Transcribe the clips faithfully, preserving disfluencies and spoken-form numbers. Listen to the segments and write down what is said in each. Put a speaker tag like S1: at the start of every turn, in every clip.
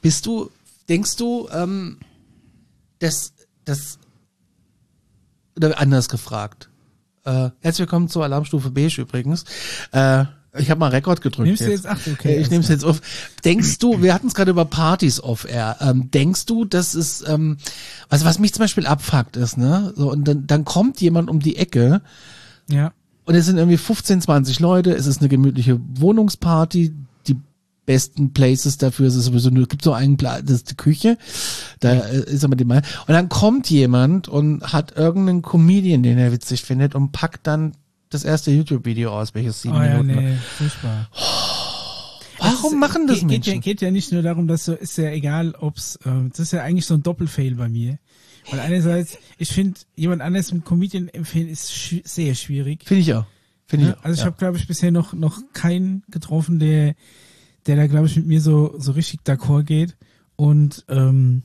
S1: Bist du, denkst du, ähm, dass, das, oder anders gefragt, äh, herzlich willkommen zur Alarmstufe Beige übrigens, äh, ich habe mal Rekord gedrückt.
S2: Nimmst
S1: jetzt.
S2: du jetzt? Ach, okay.
S1: Ich nehme es jetzt auf. Denkst du, wir hatten es gerade über Partys off-air, ähm, denkst du, das ist, ähm, also was mich zum Beispiel abfuckt ist, ne, so, und dann, dann kommt jemand um die Ecke,
S2: Ja.
S1: und es sind irgendwie fünfzehn, zwanzig Leute, es ist eine gemütliche Wohnungsparty, die besten Places dafür ist es sowieso nur, es gibt so einen Platz, das ist die Küche, da äh, ist aber die Mal. Und dann kommt jemand und hat irgendeinen Comedian, den er witzig findet und packt dann das erste YouTube-Video aus, welches sieben
S2: Oh ja,
S1: Minuten.
S2: nee, furchtbar.
S1: Warum
S2: ist,
S1: machen das
S2: geht,
S1: Menschen?
S2: Geht ja, geht ja nicht nur darum, dass so, ist ja egal, ob's, äh, das ist ja eigentlich so ein Doppelfail bei mir. Weil einerseits, ich finde, jemand anderes mit Comedian empfehlen ist sch- sehr schwierig.
S1: Finde ich auch. Finde ich
S2: Ja,
S1: auch.
S2: also ich
S1: ja.
S2: habe, glaube ich, bisher noch noch keinen getroffen, der der da, glaube ich, mit mir so so richtig d'accord geht. Und ähm,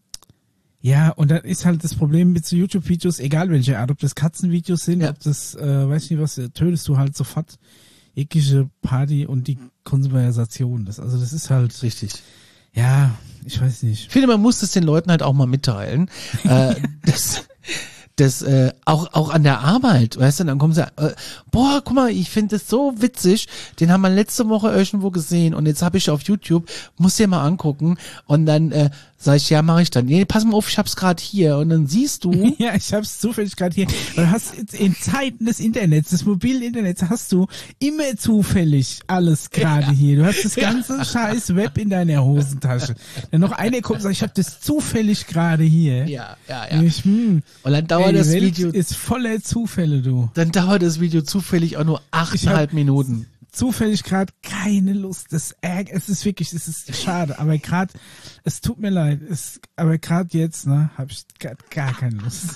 S2: ja, und dann ist halt das Problem mit so YouTube-Videos, egal welche Art, ob das Katzenvideos sind,
S1: Ja.
S2: ob das, äh, weiß nicht was, tötest du halt sofort jegliche Party und die Konversation. Das, also das ist halt,
S1: Richtig.
S2: ja, ich weiß nicht.
S1: Ich finde, man muss das den Leuten halt auch mal mitteilen. äh, das, das äh, auch auch an der Arbeit, weißt du, dann kommen sie, äh, boah, guck mal, ich finde das so witzig, den haben wir letzte Woche irgendwo gesehen und jetzt habe ich auf YouTube, muss dir mal angucken und dann äh, sag ich, ja, mache ich dann. Nee, pass mal auf, ich hab's gerade hier und dann siehst du,
S2: Ja, ich hab's zufällig gerade hier. Du hast jetzt in Zeiten des Internets, des mobilen Internets, hast du immer zufällig alles gerade
S1: Ja.
S2: hier. Du hast das ganze scheiß Web in deiner Hosentasche. Dann noch einer kommt und sagt, ich hab das zufällig gerade hier.
S1: ja, ja, ja.
S2: Ich, hm,
S1: Und dann dauert
S2: ey, die
S1: das
S2: Welt
S1: Video,
S2: ist voller Zufälle, du.
S1: dann dauert das Video zufällig auch nur achteinhalb Minuten.
S2: Zufällig gerade keine Lust. Das ärgert, es ist wirklich, es ist schade, aber gerade, es tut mir leid, es, aber gerade jetzt, ne, habe ich gar, gar keine Lust.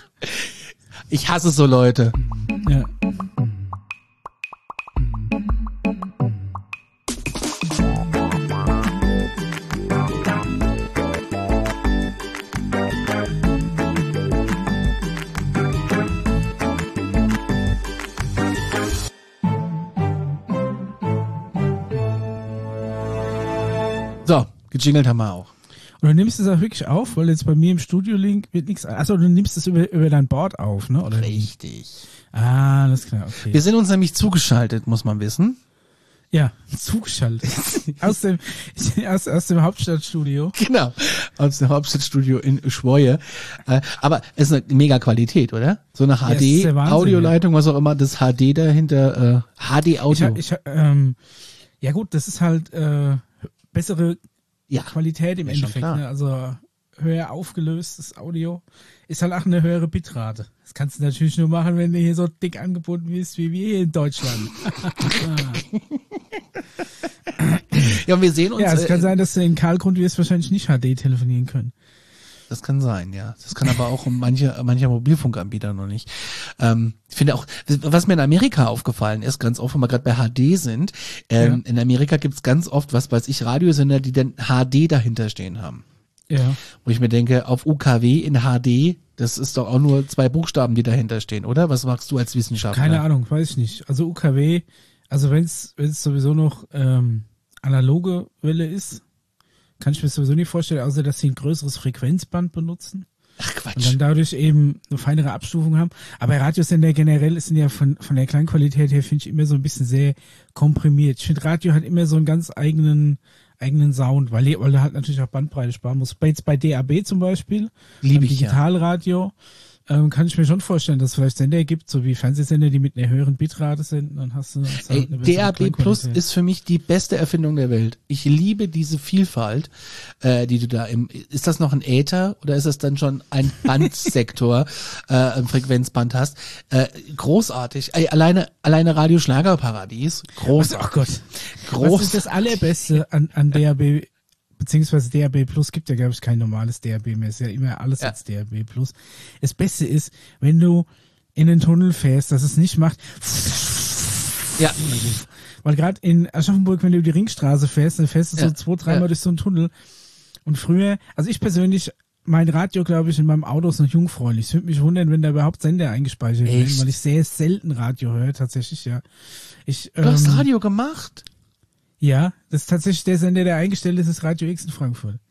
S1: Ich hasse so Leute.
S2: Ja.
S1: So, gejingelt haben wir auch.
S2: Und du nimmst es auch wirklich auf, weil jetzt bei mir im Studio-Link wird nichts. Achso, du nimmst es über, über dein Board auf, ne? Oder wie?
S1: Richtig.
S2: Ah, alles klar, okay.
S1: Wir sind uns nämlich zugeschaltet, muss man wissen.
S2: Ja, zugeschaltet. aus dem, aus, aus dem Hauptstadtstudio.
S1: Genau, aus dem Hauptstadtstudio in Schwoje. Äh, aber es ist eine mega Qualität, oder? So eine
S2: Ja, es ist der Wahnsinn,
S1: H D-Audioleitung, was auch immer, das H D dahinter, äh, H
S2: Ich,
S1: D-Audio.
S2: hab- ich, hab, ähm, ja gut, das ist halt äh, bessere
S1: Ja,
S2: Qualität im
S1: ist schon
S2: Endeffekt.
S1: klar.
S2: Ne? Also höher aufgelöstes Audio ist halt auch eine höhere Bitrate. Das kannst du natürlich nur machen, wenn du hier so dick angebunden bist wie wir hier in Deutschland.
S1: ja, und wir sehen uns.
S2: Ja, es kann
S1: äh,
S2: sein, dass du in Karlgrund wirst wahrscheinlich nicht H D telefonieren können.
S1: Das kann sein, ja. Das kann aber auch um manche, mancher Mobilfunkanbieter noch nicht. Ähm, ich finde auch, was mir in Amerika aufgefallen ist, ganz oft, wenn wir gerade bei H D sind, ähm,
S2: Ja.
S1: in Amerika gibt's ganz oft, was weiß ich, Radiosender, die dann H D dahinter stehen haben.
S2: Ja.
S1: Wo ich mir denke, auf U K W in H D, das ist doch auch nur zwei Buchstaben, die dahinter stehen, oder? Was magst du als Wissenschaftler?
S2: Keine Ahnung, weiß ich nicht. Also U K W, also wenn es sowieso noch ähm, analoge Welle ist, kann ich mir sowieso nicht vorstellen, außer dass sie ein größeres Frequenzband benutzen.
S1: Ach
S2: Und
S1: Quatsch.
S2: dann dadurch eben eine feinere Abstufung haben. Aber Radiosender generell sind ja von, von der Klangqualität her, finde ich, immer so ein bisschen sehr komprimiert. Ich finde, Radio hat immer so einen ganz eigenen, eigenen Sound, weil, weil du halt natürlich auch Bandbreite sparen musst. Bei, jetzt bei D A B zum Beispiel,
S1: Liebe
S2: beim
S1: ich ja.
S2: Digitalradio, ähm, kann ich mir schon vorstellen, dass es vielleicht Sender gibt, so wie Fernsehsender, die mit einer höheren Bitrate sind. Dann hast du hast du
S1: Ey,
S2: halt eine bessere
S1: D A B Plus
S2: Klangqualität.
S1: ist für mich die beste Erfindung der Welt. Ich liebe diese Vielfalt, äh, die du da im, ist das noch ein Äther oder ist das dann schon ein Bandsektor, äh, ein Frequenzband hast? Äh, großartig. Ey, alleine, alleine Radio Schlagerparadies. Großartig.
S2: Ach Gott.
S1: Groß.
S2: Was ist das Allerbeste an, an D A B, beziehungsweise D A B Plus gibt ja, glaube ich, kein normales D A B mehr. Es ist ja immer alles
S1: Ja.
S2: als D A B Plus. Das Beste ist, wenn du in den Tunnel fährst, dass es nicht macht.
S1: Ja.
S2: Weil gerade in Aschaffenburg, wenn du über die Ringstraße fährst, dann fährst du
S1: Ja.
S2: so zwei, dreimal
S1: Ja.
S2: durch so einen Tunnel. Und früher, also ich persönlich, mein Radio, glaube ich, in meinem Auto ist noch jungfräulich. Es würde mich wundern, wenn da überhaupt Sender eingespeichert werden,
S1: Echt?
S2: weil ich sehr selten Radio höre, tatsächlich, ja. Ich,
S1: Du hast
S2: ähm,
S1: Radio gemacht?
S2: ja, das ist tatsächlich der Sender, der eingestellt ist, ist Radio X in Frankfurt.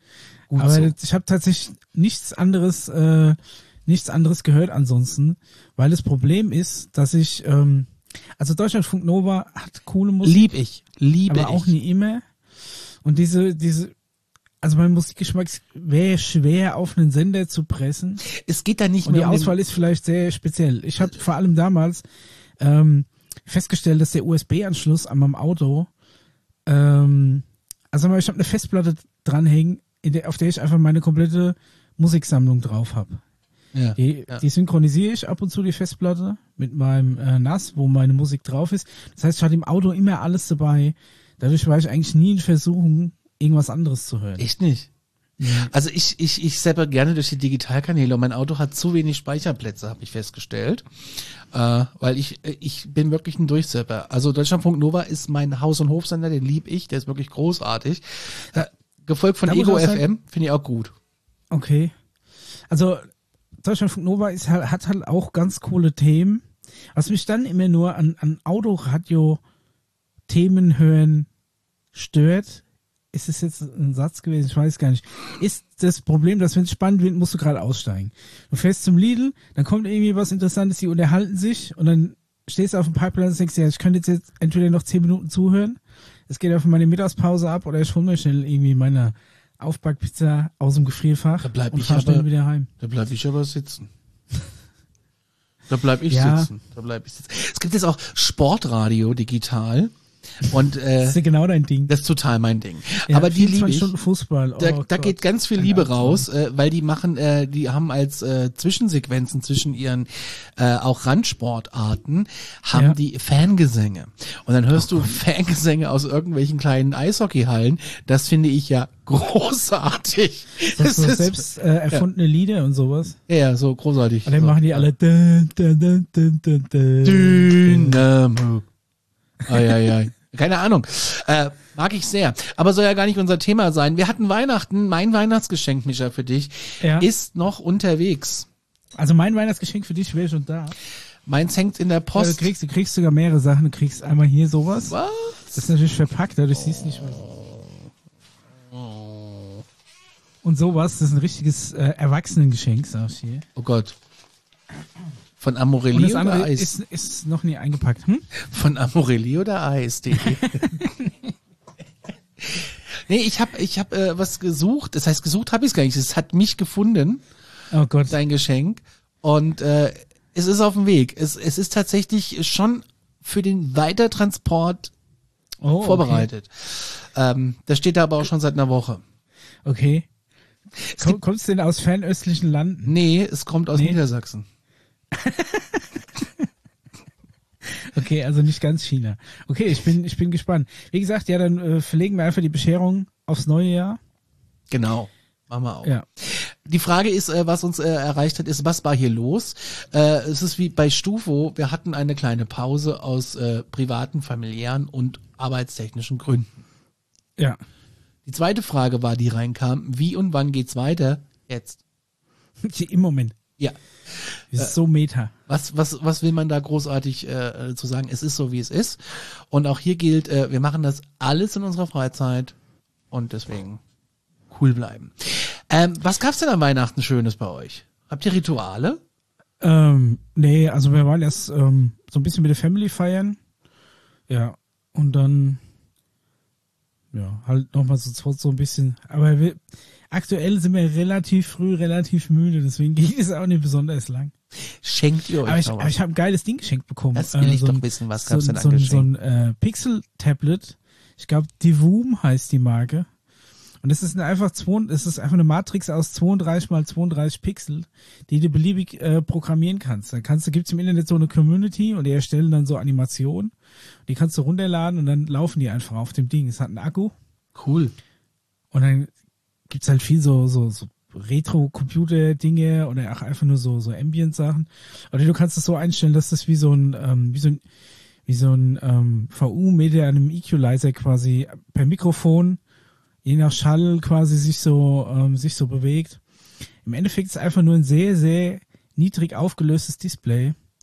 S1: Gut
S2: Aber
S1: so.
S2: ich habe tatsächlich nichts anderes, äh, nichts anderes gehört ansonsten, weil das Problem ist, dass ich, ähm, also Deutschlandfunk Nova hat coole Musik,
S1: Lieb ich, liebe
S2: aber auch
S1: ich.
S2: nie immer. Und diese, diese, also mein Musikgeschmack wäre schwer auf einen Sender zu pressen.
S1: Es geht da nicht
S2: Und die
S1: mehr um
S2: Auswahl
S1: den,
S2: ist vielleicht sehr speziell. Ich habe vor allem damals ähm, festgestellt, dass der U S B-Anschluss an meinem Auto, ähm, also ich habe eine Festplatte dranhängen, in der, auf der ich einfach meine komplette Musiksammlung drauf habe.
S1: ja,
S2: Die,
S1: ja.
S2: die synchronisiere ich ab und zu, die Festplatte, mit meinem äh, N A S, wo meine Musik drauf ist. Das heißt, ich hatte im Auto immer alles dabei. Dadurch war ich eigentlich nie in Versuchung, irgendwas anderes zu hören.
S1: Echt nicht. Also ich, ich, ich zapper gerne durch die Digitalkanäle und mein Auto hat zu wenig Speicherplätze, habe ich festgestellt. Äh, weil ich, ich bin wirklich ein Durchzapper. Also Deutschlandfunk Nova ist mein Haus- und Hofsender, den lieb ich, der ist wirklich großartig. Äh, gefolgt von
S2: Da muss
S1: Ego
S2: ich auch sagen-
S1: F M, finde ich auch gut.
S2: Okay. Also Deutschlandfunk Nova ist halt, hat halt auch ganz coole Themen. Was mich dann immer nur an, an Autoradio-Themen hören stört, ist es jetzt ein Satz gewesen, ich weiß gar nicht, ist das Problem, dass wenn es spannend wird, musst du gerade aussteigen. Du fährst zum Lidl, dann kommt irgendwie was Interessantes, die unterhalten sich und dann stehst du auf dem Parkplatz und denkst, ja, ich könnte jetzt, jetzt entweder noch zehn Minuten zuhören, es geht auf meine Mittagspause ab oder ich hole mir schnell irgendwie meine Aufbackpizza aus dem Gefrierfach
S1: Da bleib
S2: und
S1: ich
S2: fahr schnell
S1: aber-
S2: wieder heim.
S1: Da bleib ich aber sitzen. Da bleib ich
S2: Ja.
S1: sitzen. Da bleib ich sitzen. Es gibt jetzt auch Sportradio digital und äh,
S2: Das ist ja genau dein Ding.
S1: das ist total mein Ding.
S2: Ja,
S1: Aber die liebe
S2: vierundzwanzig
S1: ich.
S2: Stunden Fußball. Oh
S1: Da, da
S2: Gott.
S1: geht ganz viel
S2: Ein
S1: Liebe
S2: Albtraum.
S1: raus, äh, weil die machen, äh, die haben als äh, Zwischensequenzen zwischen ihren äh, auch Randsportarten haben
S2: Ja.
S1: die Fangesänge. Und dann hörst du Fangesänge aus irgendwelchen kleinen Eishockeyhallen. Das finde ich ja großartig.
S2: Das
S1: Das
S2: so
S1: ist
S2: selbst äh, erfundene Lieder und sowas.
S1: ja so großartig.
S2: Und dann
S1: so.
S2: machen die alle dun, dun, dun, dun, dun, dun.
S1: Dynamo. Ai, ai, ai. Keine Ahnung. Äh, mag ich sehr. Aber soll ja gar nicht unser Thema sein. Wir hatten Weihnachten. Mein Weihnachtsgeschenk, Micha, für dich,
S2: Ja.
S1: ist noch unterwegs.
S2: Also mein Weihnachtsgeschenk für dich wäre schon da.
S1: Meins hängt in der
S2: Also
S1: Post.
S2: du, kriegst, du kriegst sogar mehrere Sachen. Du kriegst einmal hier sowas.
S1: Was?
S2: Das ist natürlich verpackt, dadurch siehst du nicht was. Und sowas, das ist ein richtiges äh, Erwachsenengeschenk, sag ich hier.
S1: Oh Gott. Von
S2: Und
S1: Amorelli
S2: das
S1: oder
S2: andere
S1: Eis?
S2: ist, ist noch nie eingepackt. Hm?
S1: Von Amorelli oder Eis.de? Nee, ich habe ich hab, äh, was gesucht. Das heißt, gesucht habe ich es gar nicht. Es hat mich gefunden,
S2: Oh Gott.
S1: dein Geschenk. Und äh, es ist auf dem Weg. Es, es ist tatsächlich schon für den Weitertransport
S2: Oh,
S1: vorbereitet. Ähm, das steht da aber auch schon seit einer Woche.
S2: Okay. Komm, kommst du denn aus fernöstlichen Landen?
S1: Nee, es kommt aus
S2: Nee.
S1: Niedersachsen.
S2: Okay, also nicht ganz China. Okay, ich bin, ich bin gespannt. Wie gesagt, ja, dann äh, verlegen wir einfach die Bescherung aufs neue Jahr.
S1: Genau. Machen wir auch.
S2: Ja.
S1: Die Frage ist, äh, was uns äh, erreicht hat, ist, was war hier los? Äh, es ist wie bei Stufo, wir hatten eine kleine Pause aus äh, privaten, familiären und arbeitstechnischen Gründen.
S2: Ja.
S1: Die zweite Frage war, die reinkam, wie und wann geht's weiter? Jetzt.
S2: Im Moment.
S1: Ja.
S2: Das ist so meta.
S1: Was, was, was will man da großartig äh, zu sagen? Es ist so, wie es ist. Und auch hier gilt, äh, wir machen das alles in unserer Freizeit und deswegen cool bleiben. Ähm, was gab's denn an Weihnachten Schönes bei euch? Habt ihr Rituale?
S2: Ähm, nee, also wir waren erst ähm, so ein bisschen mit der Family feiern. Ja. Und dann, ja, halt nochmal so, so ein bisschen. Aber wir, aktuell sind wir relativ früh, relativ müde, deswegen ging es auch nicht besonders lang.
S1: Schenkt ihr euch
S2: Aber ich,
S1: noch
S2: aber
S1: was?
S2: ich habe ein geiles Ding geschenkt bekommen.
S1: Das will ich
S2: so
S1: doch
S2: ein,
S1: wissen, was
S2: so,
S1: gab's denn
S2: ein-
S1: an
S2: so, ein-
S1: Geschenk?
S2: so ein äh, Pixel-Tablet. Ich glaube, Divoom heißt die Marke. Und das ist einfach zwei, es ist einfach eine Matrix aus zweiunddreißig mal zweiunddreißig Pixel, die du beliebig äh, programmieren kannst. Da kannst du, gibt's im Internet so eine Community und die erstellen dann so Animationen. Die kannst du runterladen und dann laufen die einfach auf dem Ding. Es hat einen Akku
S1: Cool.
S2: und dann gibt's halt viel so, so, so Retro-Computer-Dinge oder auch einfach nur so, so Ambient-Sachen. Oder du kannst es so einstellen, dass das wie so ein, ähm, wie so ein, wie so ein ähm, V U-Meter an einem Equalizer quasi per Mikrofon, je nach Schall quasi sich so, ähm, sich so bewegt. Im Endeffekt ist es einfach nur ein sehr, sehr niedrig aufgelöstes Display.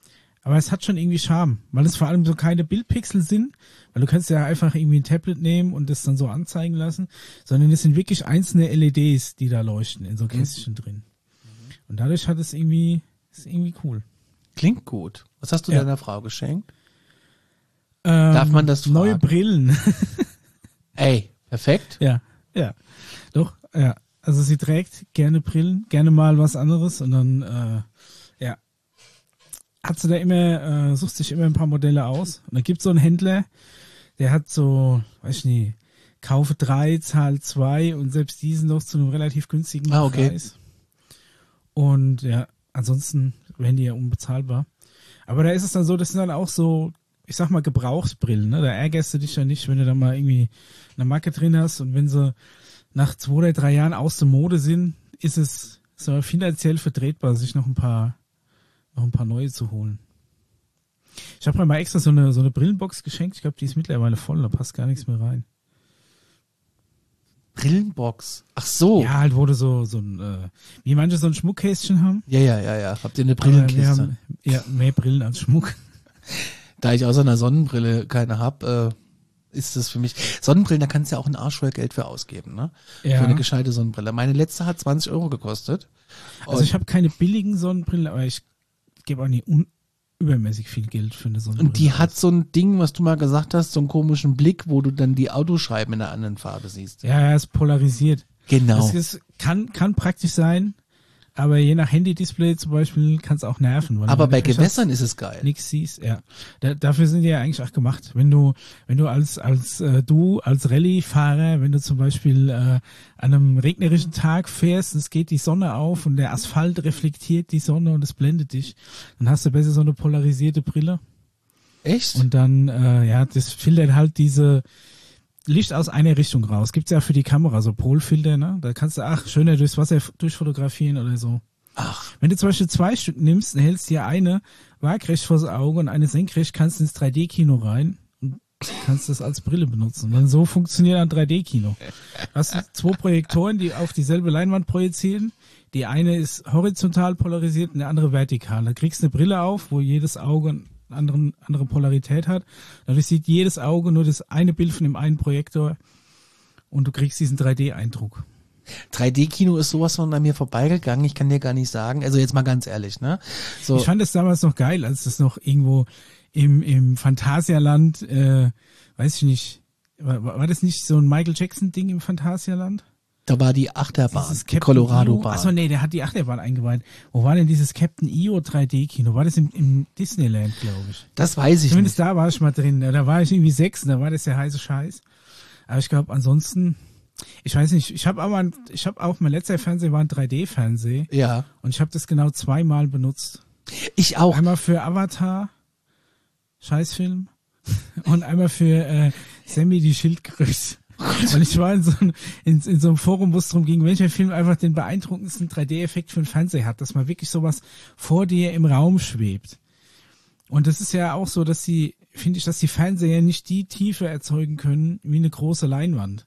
S2: Aber es hat schon irgendwie Charme, weil es vor allem so keine Bildpixel sind, weil du kannst ja einfach irgendwie ein Tablet nehmen und das dann so anzeigen lassen, sondern es sind wirklich einzelne L E Ds, die da leuchten in so Kästchen mhm. drin. Und dadurch hat es irgendwie, ist irgendwie cool.
S1: Klingt gut. Was hast du
S2: ja.
S1: deiner Frau geschenkt?
S2: Ähm,
S1: Darf man das fragen?
S2: Neue Brillen.
S1: Ey, perfekt.
S2: Ja, ja. Doch, ja. Also sie trägt gerne Brillen, gerne mal was anderes und dann, äh, ja. Hat sie da immer, äh, sucht sich immer ein paar Modelle aus. Und dann gibt es so einen Händler, der hat so, weiß ich nicht, kaufe drei, zahl zwei und selbst diesen noch zu einem relativ günstigen
S1: ah, okay.
S2: Preis. Und ja, ansonsten wären die ja unbezahlbar. Aber da ist es dann so, das sind dann auch so, ich sag mal, Gebrauchsbrillen. Ne? Da ärgerst du dich ja nicht, wenn du da mal irgendwie eine Macke drin hast und wenn sie nach zwei oder drei Jahren aus der Mode sind, ist es so finanziell vertretbar, sich noch ein paar noch ein paar neue zu holen. Ich habe mir mal extra so eine so eine Brillenbox geschenkt. Ich glaube, die ist mittlerweile voll, da passt gar nichts mehr rein.
S1: Brillenbox? Ach so.
S2: Ja, halt wurde so so ein äh, wie manche so ein Schmuckkästchen haben.
S1: Ja, ja, ja, ja. Habt ihr eine Brillenkiste?
S2: Wir haben ja mehr Brillen als Schmuck.
S1: Da ich außer einer Sonnenbrille keine hab, äh, ist das für mich. Sonnenbrillen, da kannst du ja auch ein Arsch voll Geld für ausgeben, ne?
S2: Ja.
S1: Für eine gescheite Sonnenbrille. Meine letzte hat zwanzig Euro gekostet.
S2: Also ich habe keine billigen Sonnenbrillen, aber ich gebe auch nicht un übermäßig viel Geld für eine Sonnenbrille.
S1: Und die
S2: aus.
S1: hat so ein Ding, was du mal gesagt hast, so einen komischen Blick, wo du dann die Autoscheiben in einer anderen Farbe siehst.
S2: Ja, ja, ist polarisiert.
S1: Genau.
S2: Das ist, kann, kann praktisch sein, aber je nach Handy-Display zum Beispiel kann es auch nerven. Weil
S1: Aber
S2: du
S1: bei
S2: wirklich
S1: Gewässern ist es geil.
S2: nichts siehst, ja. Da, dafür sind die ja eigentlich auch gemacht. Wenn du, wenn du als, als äh, du, als Rallye-Fahrer, wenn du zum Beispiel äh, an einem regnerischen Tag fährst, es geht die Sonne auf und der Asphalt reflektiert die Sonne und es blendet dich, dann hast du besser so eine polarisierte Brille.
S1: Echt?
S2: Und dann, äh, ja, das filtert halt diese Licht aus einer Richtung raus. Gibt's ja für die Kamera so Polfilter, ne? Da kannst du, ach, schöner durchs Wasser durchfotografieren oder so.
S1: Ach.
S2: Wenn du zum Beispiel zwei Stück nimmst, dann hältst du dir eine waagrecht vors Auge und eine senkrecht, kannst du ins drei D Kino rein und kannst das als Brille benutzen. Und dann so funktioniert ein drei D Kino. Du hast zwei Projektoren, die auf dieselbe Leinwand projizieren. Die eine ist horizontal polarisiert und der andere vertikal. Da kriegst du eine Brille auf, wo jedes Auge anderen, andere Polarität hat. Dadurch sieht jedes Auge nur das eine Bild von dem einen Projektor und du kriegst diesen drei D Eindruck.
S1: drei D Kino ist sowas von an mir vorbeigegangen, ich kann dir gar nicht sagen, also jetzt mal ganz ehrlich, ne? So.
S2: Ich fand das damals noch geil, als das noch irgendwo im, im Phantasialand, äh, weiß ich nicht, war, war das nicht so ein Michael Jackson Ding im Phantasialand?
S1: Da war die Achterbahn,
S2: Dieses
S1: die Colorado-Bahn.
S2: Achso, nee, der hat die Achterbahn eingeweiht. Wo war denn dieses Captain E O drei D Kino? War das im, im Disneyland, glaube ich?
S1: Das weiß ich
S2: Zumindest
S1: nicht.
S2: da war ich mal drin. Da war ich irgendwie sechs und da war das der heiße Scheiß. Aber ich glaube, ansonsten, ich weiß nicht, ich habe aber, ich habe auch, mein letzter Fernseher war ein drei D Fernseher.
S1: Ja.
S2: Und ich habe das genau zweimal benutzt.
S1: Ich auch.
S2: Einmal für Avatar, Scheißfilm, und einmal für äh, Sammy die Schildkröte. Und ich war in so, ein, in, in so einem Forum, wo es darum ging, welcher Film einfach den beeindruckendsten drei D Effekt für den Fernseher hat, dass man wirklich sowas vor dir im Raum schwebt. Und das ist ja auch so, dass sie, finde ich, dass die Fernseher nicht die Tiefe erzeugen können wie eine große Leinwand.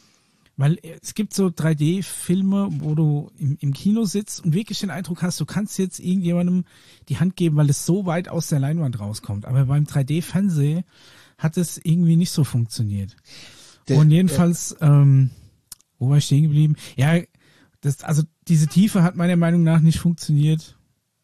S2: Weil es gibt so drei D Filme, wo du im, im Kino sitzt und wirklich den Eindruck hast, du kannst jetzt irgendjemandem die Hand geben, weil es so weit aus der Leinwand rauskommt. Aber beim drei D Fernseher hat es irgendwie nicht so funktioniert. Der, und jedenfalls, der, ähm, wo war ich stehen geblieben? Ja, das, also diese Tiefe hat meiner Meinung nach nicht funktioniert.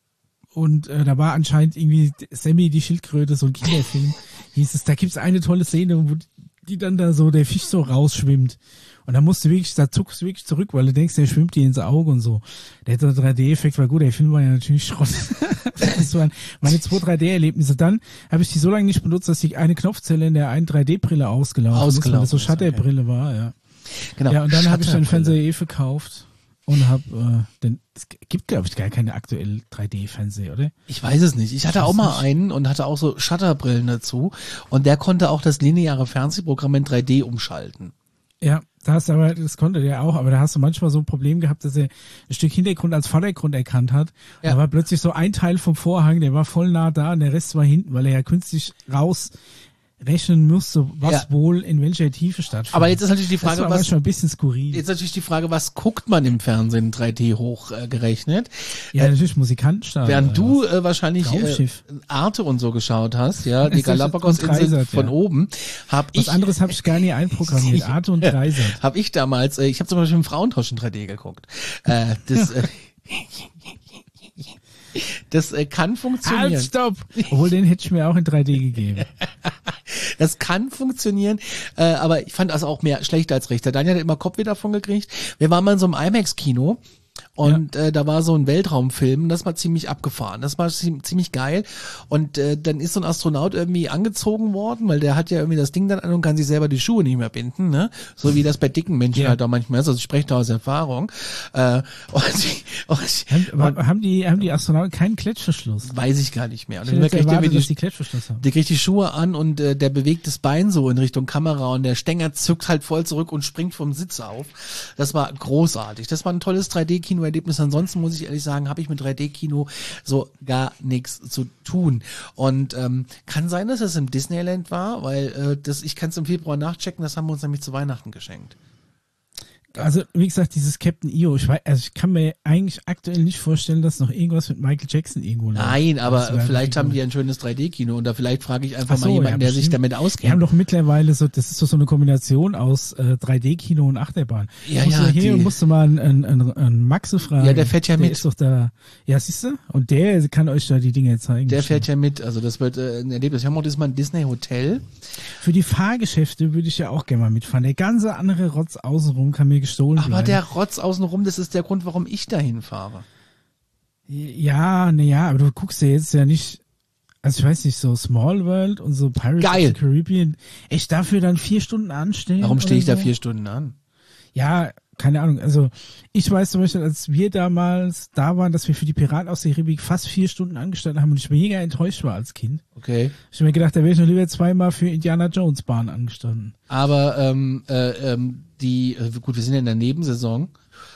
S2: Und äh, da war anscheinend irgendwie Sammy die Schildkröte, so ein Kinderfilm, hieß es. Da gibt's eine tolle Szene, wo die dann da so, der Fisch so rausschwimmt. Und da musst du wirklich, da zuckst du wirklich zurück, weil du denkst, der schwimmt dir ins Auge und so. Der drei D Effekt war gut, der Film war ja natürlich Schrott. Das waren meine zwei drei D Erlebnisse. Dann habe ich die so lange nicht benutzt, dass die eine Knopfzelle in der einen drei D Brille ausgelaufen, ausgelaufen ist, weil das so Shutterbrille okay. war, ja. Genau. Ja, und dann habe ich den Fernseher eh verkauft und habe, äh, den, es gibt, glaube ich, gar keine aktuell drei D Fernseher, oder?
S1: Ich weiß es nicht. Ich hatte ich auch mal nicht. einen und hatte auch so Shutterbrillen dazu und der konnte auch das lineare Fernsehprogramm in drei D umschalten.
S2: Ja, da hast du aber, das konnte der auch, aber da hast du manchmal so ein Problem gehabt, dass er ein Stück Hintergrund als Vordergrund erkannt hat. Ja. Da war plötzlich so ein Teil vom Vorhang, der war voll nah da und der Rest war hinten, weil er ja künstlich raus rechnen musste, was
S1: Ja.
S2: wohl in welcher Tiefe stattfindet.
S1: Aber jetzt ist natürlich die Frage,
S2: das war
S1: was
S2: manchmal ein bisschen skurril.
S1: jetzt natürlich die Frage, was guckt man im Fernsehen drei D hochgerechnet?
S2: ja,
S1: Äh,
S2: natürlich Musikantenstadel.
S1: Während
S2: oder
S1: du
S2: was.
S1: äh, wahrscheinlich äh,
S2: Raumschiff.
S1: Arte und so geschaut hast, ja, die
S2: Das ist und
S1: Galapagos-Inseln
S2: Dreisat,
S1: von
S2: ja.
S1: oben, habe
S2: Was
S1: ich
S2: anderes habe ich gar nie einprogrammiert. Arte und Dreisat.
S1: habe ich damals, äh, ich habe zum Beispiel im Frauentausch in drei D geguckt. Äh, das äh, das äh, kann funktionieren.
S2: Halt, stopp! Obwohl, den hätte ich mir auch in drei D gegeben.
S1: Das kann funktionieren, äh, aber ich fand das auch mehr schlecht als recht. Der Daniel hat immer Kopfweh davon gekriegt. Wir waren mal in so einem IMAX-Kino und äh, da war so ein Weltraumfilm, das war ziemlich abgefahren, das war zie- ziemlich geil und äh, dann ist so ein Astronaut irgendwie angezogen worden, weil der hat ja irgendwie das Ding dann an und kann sich selber die Schuhe nicht mehr binden, ne? So wie das bei dicken Menschen
S2: Ja.
S1: halt auch manchmal ist, also ich spreche da aus Erfahrung. Äh, und, und,
S2: Haben,
S1: und
S2: haben die, haben die Astronauten keinen Klettverschluss?
S1: weiß ich gar nicht mehr. Und
S2: Ich
S1: dann
S2: hätte
S1: kriegt er
S2: erwartet,
S1: irgendwie
S2: dass
S1: die
S2: die Klettverschluss haben.
S1: Der kriegt die Schuhe an und äh, der bewegt das Bein so in Richtung Kamera und der Stänger zuckt halt voll zurück und springt vom Sitz auf. Das war großartig. Das war ein tolles drei D-Kino-Erlebnis. Ansonsten muss ich ehrlich sagen, habe ich mit drei D-Kino so gar nichts zu tun. Und ähm, kann sein, dass es im Disneyland war, weil äh, das ich kann es im Februar nachchecken. Das haben wir uns nämlich zu Weihnachten geschenkt.
S2: Also, wie gesagt, dieses Captain E O, ich weiß, also ich kann mir eigentlich aktuell nicht vorstellen, dass noch irgendwas mit Michael Jackson irgendwo läuft.
S1: Nein, aber
S2: Das wäre
S1: vielleicht haben
S2: gut.
S1: die ein schönes drei D-Kino und da vielleicht frage ich einfach
S2: Ach so,
S1: mal jemanden,
S2: ja,
S1: der sich
S2: bestimmt.
S1: damit
S2: Die
S1: auskennt.
S2: haben doch mittlerweile so, das ist doch so eine Kombination aus äh, drei D-Kino und Achterbahn.
S1: Ja,
S2: musst
S1: ja,
S2: du hier
S1: die-
S2: und musst du mal einen, einen, einen, einen Maxe fragen.
S1: Ja, der fährt ja
S2: der
S1: mit.
S2: Ist doch da. Ja, siehst du? Und der kann euch da die Dinge zeigen.
S1: Der fährt ja mit, also das wird äh, ein Erlebnis. Wir haben auch diesmal ein Disney-Hotel.
S2: Für die Fahrgeschäfte würde ich ja auch gerne mal mitfahren. Der ganze andere Rotz außenrum kann mir gestohlen
S1: Aber
S2: bleiben.
S1: der Rotz außenrum, das ist der Grund, warum ich dahin fahre.
S2: Ja, ne, ja, aber du guckst ja jetzt ja nicht, also ich weiß nicht, so Small World und so Pirates
S1: Geil.
S2: of the Caribbean. Echt dafür dann vier Stunden anstehen?
S1: Warum stehe ich
S2: oder
S1: da
S2: so?
S1: vier Stunden an?
S2: Ja, keine Ahnung. Also ich weiß zum Beispiel, als wir damals da waren, dass wir für die Piraten aus der Karibik fast vier Stunden angestanden haben und ich mega enttäuscht war als Kind.
S1: Okay.
S2: Ich hab mir gedacht, da wäre ich noch lieber zweimal für Indiana Jones Bahn angestanden.
S1: Aber ähm, äh, ähm, die, äh, gut, wir sind ja in der Nebensaison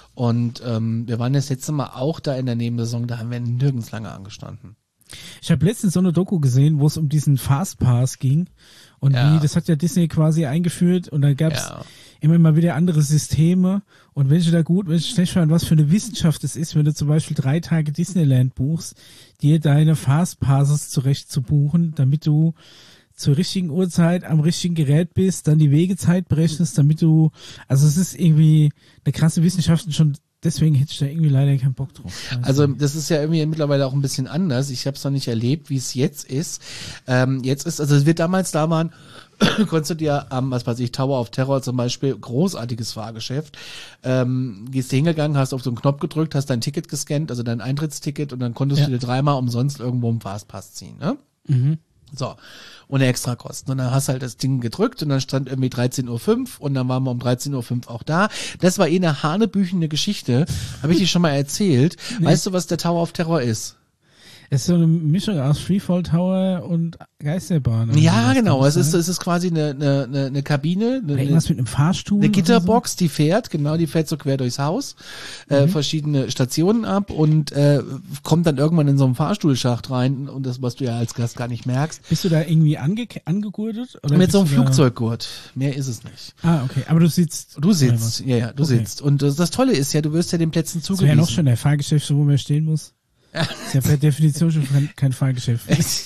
S1: und ähm, wir waren das letzte Mal auch da in der Nebensaison, da haben wir nirgends lange angestanden.
S2: Ich habe letztens so eine Doku gesehen, wo es um diesen Fastpass ging und
S1: Ja.
S2: wie, das hat ja Disney quasi eingeführt und da gab's
S1: Ja.
S2: immer mal wieder andere Systeme und welche da gut, welche schlecht waren, was für eine Wissenschaft es ist, wenn du zum Beispiel drei Tage Disneyland buchst, dir deine Fastpasses zurecht zu buchen, damit du zur richtigen Uhrzeit am richtigen Gerät bist, dann die Wegezeit berechnest, damit du, also es ist irgendwie eine krasse Wissenschaft und schon deswegen hätte ich da irgendwie leider keinen Bock drauf.
S1: Also das ist ja irgendwie mittlerweile auch ein bisschen anders. Ich habe es noch nicht erlebt, wie es jetzt ist. Ähm, jetzt ist, also wir damals da waren, konntest du dir am, was weiß ich, Tower of Terror zum Beispiel, großartiges Fahrgeschäft, ähm, gehst du hingegangen, hast auf so einen Knopf gedrückt, hast dein Ticket gescannt, also dein Eintrittsticket und dann konntest
S2: Ja.
S1: du dir dreimal umsonst irgendwo einen Fastpass ziehen, ne?
S2: Mhm.
S1: So, ohne Extrakosten. Und dann hast du halt das Ding gedrückt und dann stand irgendwie dreizehn Uhr fünf und dann waren wir um dreizehn Uhr fünf auch da. Das war eh eine hanebüchende Geschichte. Habe ich dir schon mal erzählt. Weißt du, was der Tower of Terror ist?
S2: Es ist so eine Mischung aus Freefall Tower und Geisterbahn. oder
S1: Ja,
S2: sowas,
S1: genau.
S2: kann
S1: Es
S2: das
S1: ist,
S2: sein?
S1: es ist quasi eine, eine, eine, eine Kabine, eine,
S2: Oder irgendwas mit einem Fahrstuhl.
S1: eine
S2: oder
S1: Gitterbox, die fährt, genau, die fährt so quer durchs Haus, äh, verschiedene Stationen ab und äh, kommt dann irgendwann in so einen Fahrstuhlschacht rein und das, was du ja als Gast gar nicht merkst.
S2: So? Bist du da irgendwie ange angegurtet? Oder
S1: Mit
S2: bist
S1: so einem
S2: du da-
S1: Flugzeuggurt. Mehr ist es nicht.
S2: Ah, okay. Aber du sitzt.
S1: Du sitzt, ja, ja, du
S2: Okay.
S1: sitzt. Und das, das Tolle ist ja, du wirst ja den Plätzen
S2: Das wäre
S1: zugewiesen.
S2: ja noch schon der Fahrgeschäft, wo man stehen muss. Ist ja per Definition schon kein, kein Fahrgeschäft.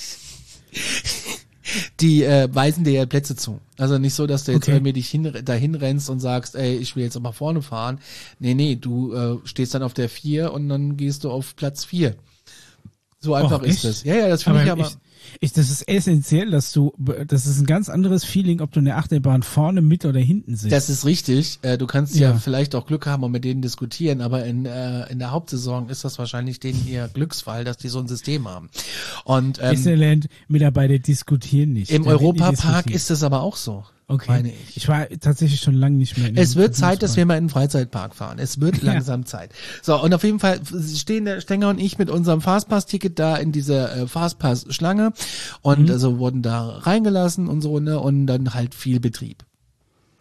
S1: Die äh, weisen dir ja Plätze zu. Also nicht so, dass du jetzt
S2: Okay.
S1: irgendwie dich hin, dahin rennst und sagst, ey, ich will jetzt aber vorne fahren. Nee, nee, du äh, stehst dann auf der vier und dann gehst du auf Platz vier. So einfach
S2: Och,
S1: ist
S2: echt?
S1: das. Ja, ja, das finde ich aber.
S2: ich, ich, das ist essentiell, dass du, das ist ein ganz anderes Feeling, ob du in der Achterbahn vorne, mit oder hinten sitzt.
S1: Das ist richtig. Äh, du kannst ja.
S2: Ja.
S1: vielleicht auch Glück haben und mit denen diskutieren, aber in, äh, in der Hauptsaison ist das wahrscheinlich denen ihr Glücksfall, dass die so ein System haben. Und ähm,
S2: Disneyland-Mitarbeiter diskutieren nicht.
S1: im
S2: Da wird nie
S1: Europapark
S2: diskutiert.
S1: ist es aber auch so.
S2: Okay.
S1: Meine ich.
S2: Ich war tatsächlich schon lange nicht mehr in
S1: Es
S2: einem
S1: wird Zeit, dass
S2: Vergnügungspark.
S1: wir mal in den Freizeitpark fahren. Es wird
S2: Ja.
S1: langsam Zeit. So, und auf jeden Fall stehen der Stenger und ich mit unserem Fastpass-Ticket da in dieser äh, Fastpass-Schlange und
S2: Mhm.
S1: also wurden da reingelassen und so, ne, und dann halt viel Betrieb.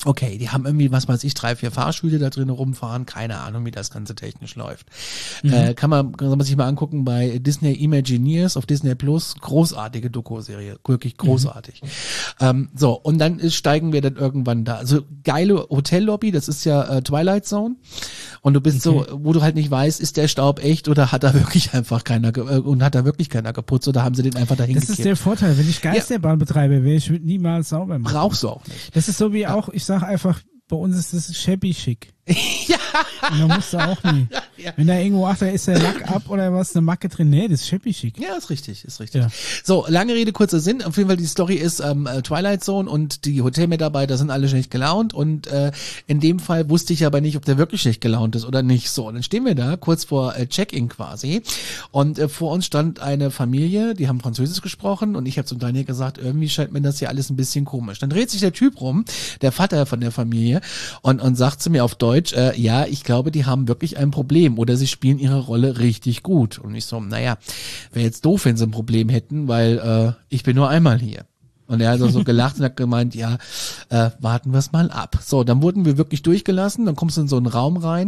S1: Okay, die haben irgendwie, was weiß ich, drei, vier Fahrstühle da drin rumfahren. Keine Ahnung, wie das Ganze technisch läuft. Mhm. Äh, kann man, kann man sich mal angucken bei Disney Imagineers auf Disney Plus. Großartige Doku-Serie. Wirklich großartig. Mhm. Ähm, so, und dann ist, steigen wir dann irgendwann da. Also geile Hotellobby, das ist ja äh, Twilight Zone. Und du bist okay. so, wo du halt nicht weißt, ist der Staub echt oder hat da wirklich einfach keiner, ge- äh, und hat da wirklich keiner geputzt oder haben sie den einfach dahin
S2: Das
S1: gekippt.
S2: ist der Vorteil. Wenn ich Geisterbahn ja. betreibe, wäre ich niemals sauber machen.
S1: Brauchst du auch nicht.
S2: Das ist so wie ja. auch, ich sag einfach, bei uns ist das shabby schick. Ja. Und da musst du auch nie. Ja. Wenn da irgendwo, ach, da ist der Lack ab oder was, eine Macke drin. Nee, das ist shabby schick.
S1: Ja, ist richtig, ist richtig. Ja. So, lange Rede, kurzer Sinn. Auf jeden Fall, die Story ist ähm, Twilight Zone und die Hotelmitarbeiter sind alle schlecht gelaunt und äh, in dem Fall wusste ich aber nicht, ob der wirklich schlecht gelaunt ist oder nicht. So, und dann stehen wir da, kurz vor äh, Check-in quasi und äh, vor uns stand eine Familie, die haben Französisch gesprochen und ich habe zum Daniel gesagt, irgendwie scheint mir das hier alles ein bisschen komisch. Dann dreht sich der Typ rum, der Vater von der Familie und, und sagt zu mir auf Deutsch, äh, ja, ich glaube, die haben wirklich ein Problem oder sie spielen ihre Rolle richtig gut. Und ich so, naja, wäre jetzt doof, wenn sie ein Problem hätten, weil äh, ich bin nur einmal hier. Und er hat also so gelacht und hat gemeint, ja, äh, warten wir es mal ab. So, dann wurden wir wirklich durchgelassen, dann kommst du in so einen Raum rein.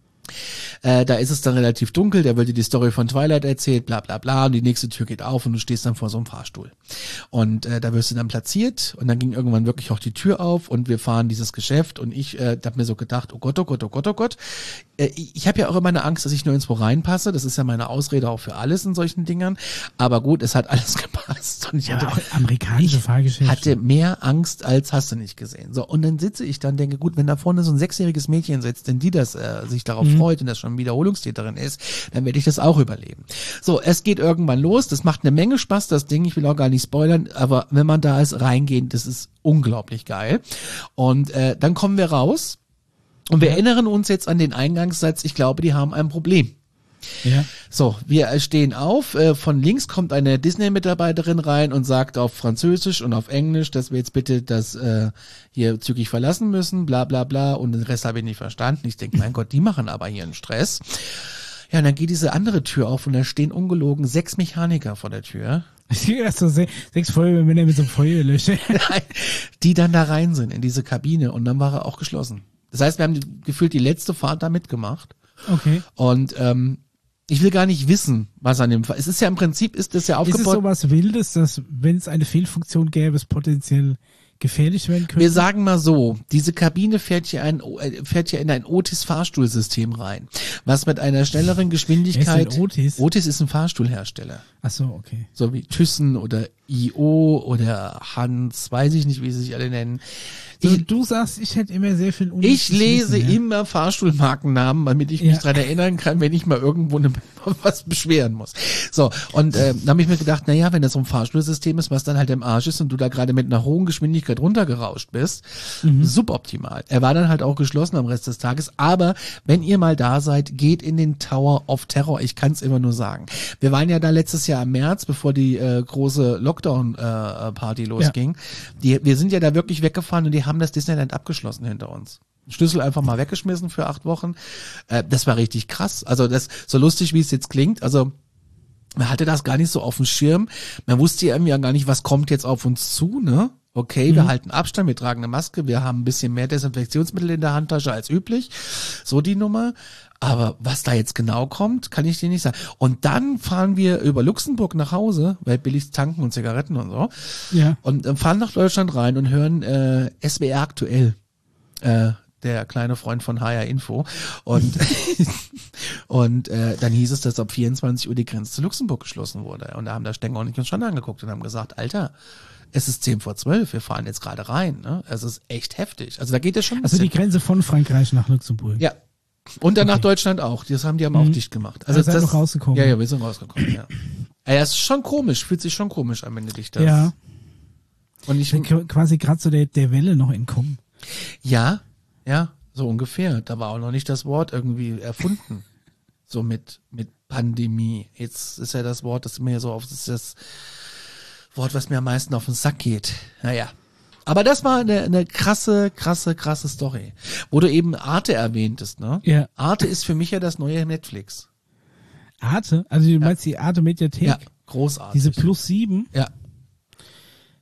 S1: Äh, da ist es dann relativ dunkel, der wird dir die Story von Twilight erzählt, bla bla bla, und die nächste Tür geht auf und du stehst dann vor so einem Fahrstuhl. Und äh, da wirst du dann platziert und dann ging irgendwann wirklich auch die Tür auf und wir fahren dieses Geschäft und ich äh, habe mir so gedacht, oh Gott, oh Gott, oh Gott, oh Gott. Äh, ich habe ja auch immer eine Angst, dass ich nirgendwo reinpasse, das ist ja meine Ausrede auch für alles in solchen Dingern, aber gut, es hat alles gepasst. Und ich
S2: ja,
S1: hatte,
S2: auch amerikanische Fahrgeschäfte.
S1: hatte mehr Angst als hast du nicht gesehen. So, und dann sitze ich dann, denke, gut, wenn da vorne so ein sechsjähriges Mädchen sitzt, denn die das äh, sich darauf mhm. freut und das schon Wiederholungstäterin ist, dann werde ich das auch überleben. So, es geht irgendwann los, das macht eine Menge Spaß, das Ding, ich will auch gar nicht spoilern, aber wenn man da ist, reingehen, das ist unglaublich geil. Und äh, dann kommen wir raus und wir ja. erinnern uns jetzt an den Eingangssatz, ich glaube, die haben ein Problem. Ja. So, wir stehen auf, äh, von links kommt eine Disney-Mitarbeiterin rein und sagt auf Französisch und auf Englisch, dass wir jetzt bitte das äh, hier zügig verlassen müssen, bla bla bla, und den Rest habe ich nicht verstanden. Ich denke, mein Gott, die machen aber hier einen Stress. Ja, und dann geht diese andere Tür auf und da stehen ungelogen sechs Mechaniker vor der Tür.
S2: Ich sehe das so, sechs Feuerwehrmänner mit so einem Feuerlöscher.
S1: Die dann da rein sind in diese Kabine und dann war er auch geschlossen. Das heißt, wir haben die, gefühlt die letzte Fahrt da mitgemacht.
S2: Okay.
S1: Und ähm, ich will gar nicht wissen, was an dem Fall. Es ist ja im Prinzip, ist das ja aufgebaut.
S2: Ist es sowas Wildes, dass wenn es eine Fehlfunktion gäbe, es potenziell gefährlich werden könnte?
S1: Wir sagen mal so, diese Kabine fährt hier, ein, fährt hier in ein Otis-Fahrstuhlsystem rein, was mit einer schnelleren Geschwindigkeit...
S2: Wer ist denn Otis?
S1: Otis ist ein Fahrstuhlhersteller.
S2: Ach so, okay.
S1: So wie Thyssen oder I O oder Hans, weiß ich nicht, wie sie sich alle nennen.
S2: Ich, du, du sagst, ich hätte immer sehr viel
S1: Ich lese Wissen, ja. immer Fahrstuhlmarkennamen, damit ich mich
S2: ja.
S1: dran erinnern kann, wenn ich mal irgendwo eine, was beschweren muss. So, und äh, da habe ich mir gedacht, naja, wenn das so ein Fahrstuhlsystem ist, was dann halt im Arsch ist und du da gerade mit einer hohen Geschwindigkeit runtergerauscht bist, mhm. suboptimal. Er war dann halt auch geschlossen am Rest des Tages, aber wenn ihr mal da seid, geht in den Tower of Terror, ich kann es immer nur sagen. Wir waren ja da letztes Jahr im März, bevor die äh, große Lockdown-Party äh, losging. Ja. Die, wir sind ja da wirklich weggefahren und die haben das Disneyland abgeschlossen hinter uns. Schlüssel einfach mal weggeschmissen für acht Wochen. Äh, das war richtig krass. Also das, so lustig wie es jetzt klingt, also man hatte das gar nicht so auf dem Schirm. Man wusste ja irgendwie gar nicht, was kommt jetzt auf uns zu, ne? Okay, mhm. wir halten Abstand, wir tragen eine Maske, wir haben ein bisschen mehr Desinfektionsmittel in der Handtasche als üblich. So die Nummer. Aber was da jetzt genau kommt, kann ich dir nicht sagen. Und dann fahren wir über Luxemburg nach Hause, weil billig tanken und Zigaretten und so.
S2: Ja.
S1: Und äh, fahren nach Deutschland rein und hören äh, S W R aktuell. Äh, der kleine Freund von H R Info. Und, und äh, dann hieß es, dass ab vierundzwanzig Uhr die Grenze zu Luxemburg geschlossen wurde. Und da haben da Stenger und ich uns schon angeguckt und haben gesagt, Alter, es ist zehn vor zwölf, wir fahren jetzt gerade rein. Ne? Es ist echt heftig. Also da geht es schon ein
S2: Also
S1: bisschen.
S2: die Grenze von Frankreich nach Luxemburg.
S1: Ja. Und dann
S2: okay.
S1: nach Deutschland auch. Das haben die haben auch
S2: mhm.
S1: dicht gemacht. Also
S2: seid
S1: das
S2: noch rausgekommen.
S1: Ja, ja, wir sind rausgekommen, ja. Ja, es ist schon komisch, fühlt sich schon komisch an, wenn du dich das.
S2: Ja.
S1: Und ich
S2: quasi gerade so der, der Welle noch entkommen.
S1: Ja, ja, so ungefähr. Da war auch noch nicht das Wort irgendwie erfunden. So mit, mit Pandemie. Jetzt ist ja das Wort, das mir so auf, das ist das Wort, was mir am meisten auf den Sack geht. Naja. Aber das war eine, eine krasse, krasse, krasse Story. Wo du eben Arte erwähntest, ne?
S2: Ja.
S1: Arte ist für mich ja das neue Netflix.
S2: Arte? Also du meinst ja. die Arte Mediathek?
S1: Ja, großartig.
S2: Diese Plus sieben?
S1: Ja.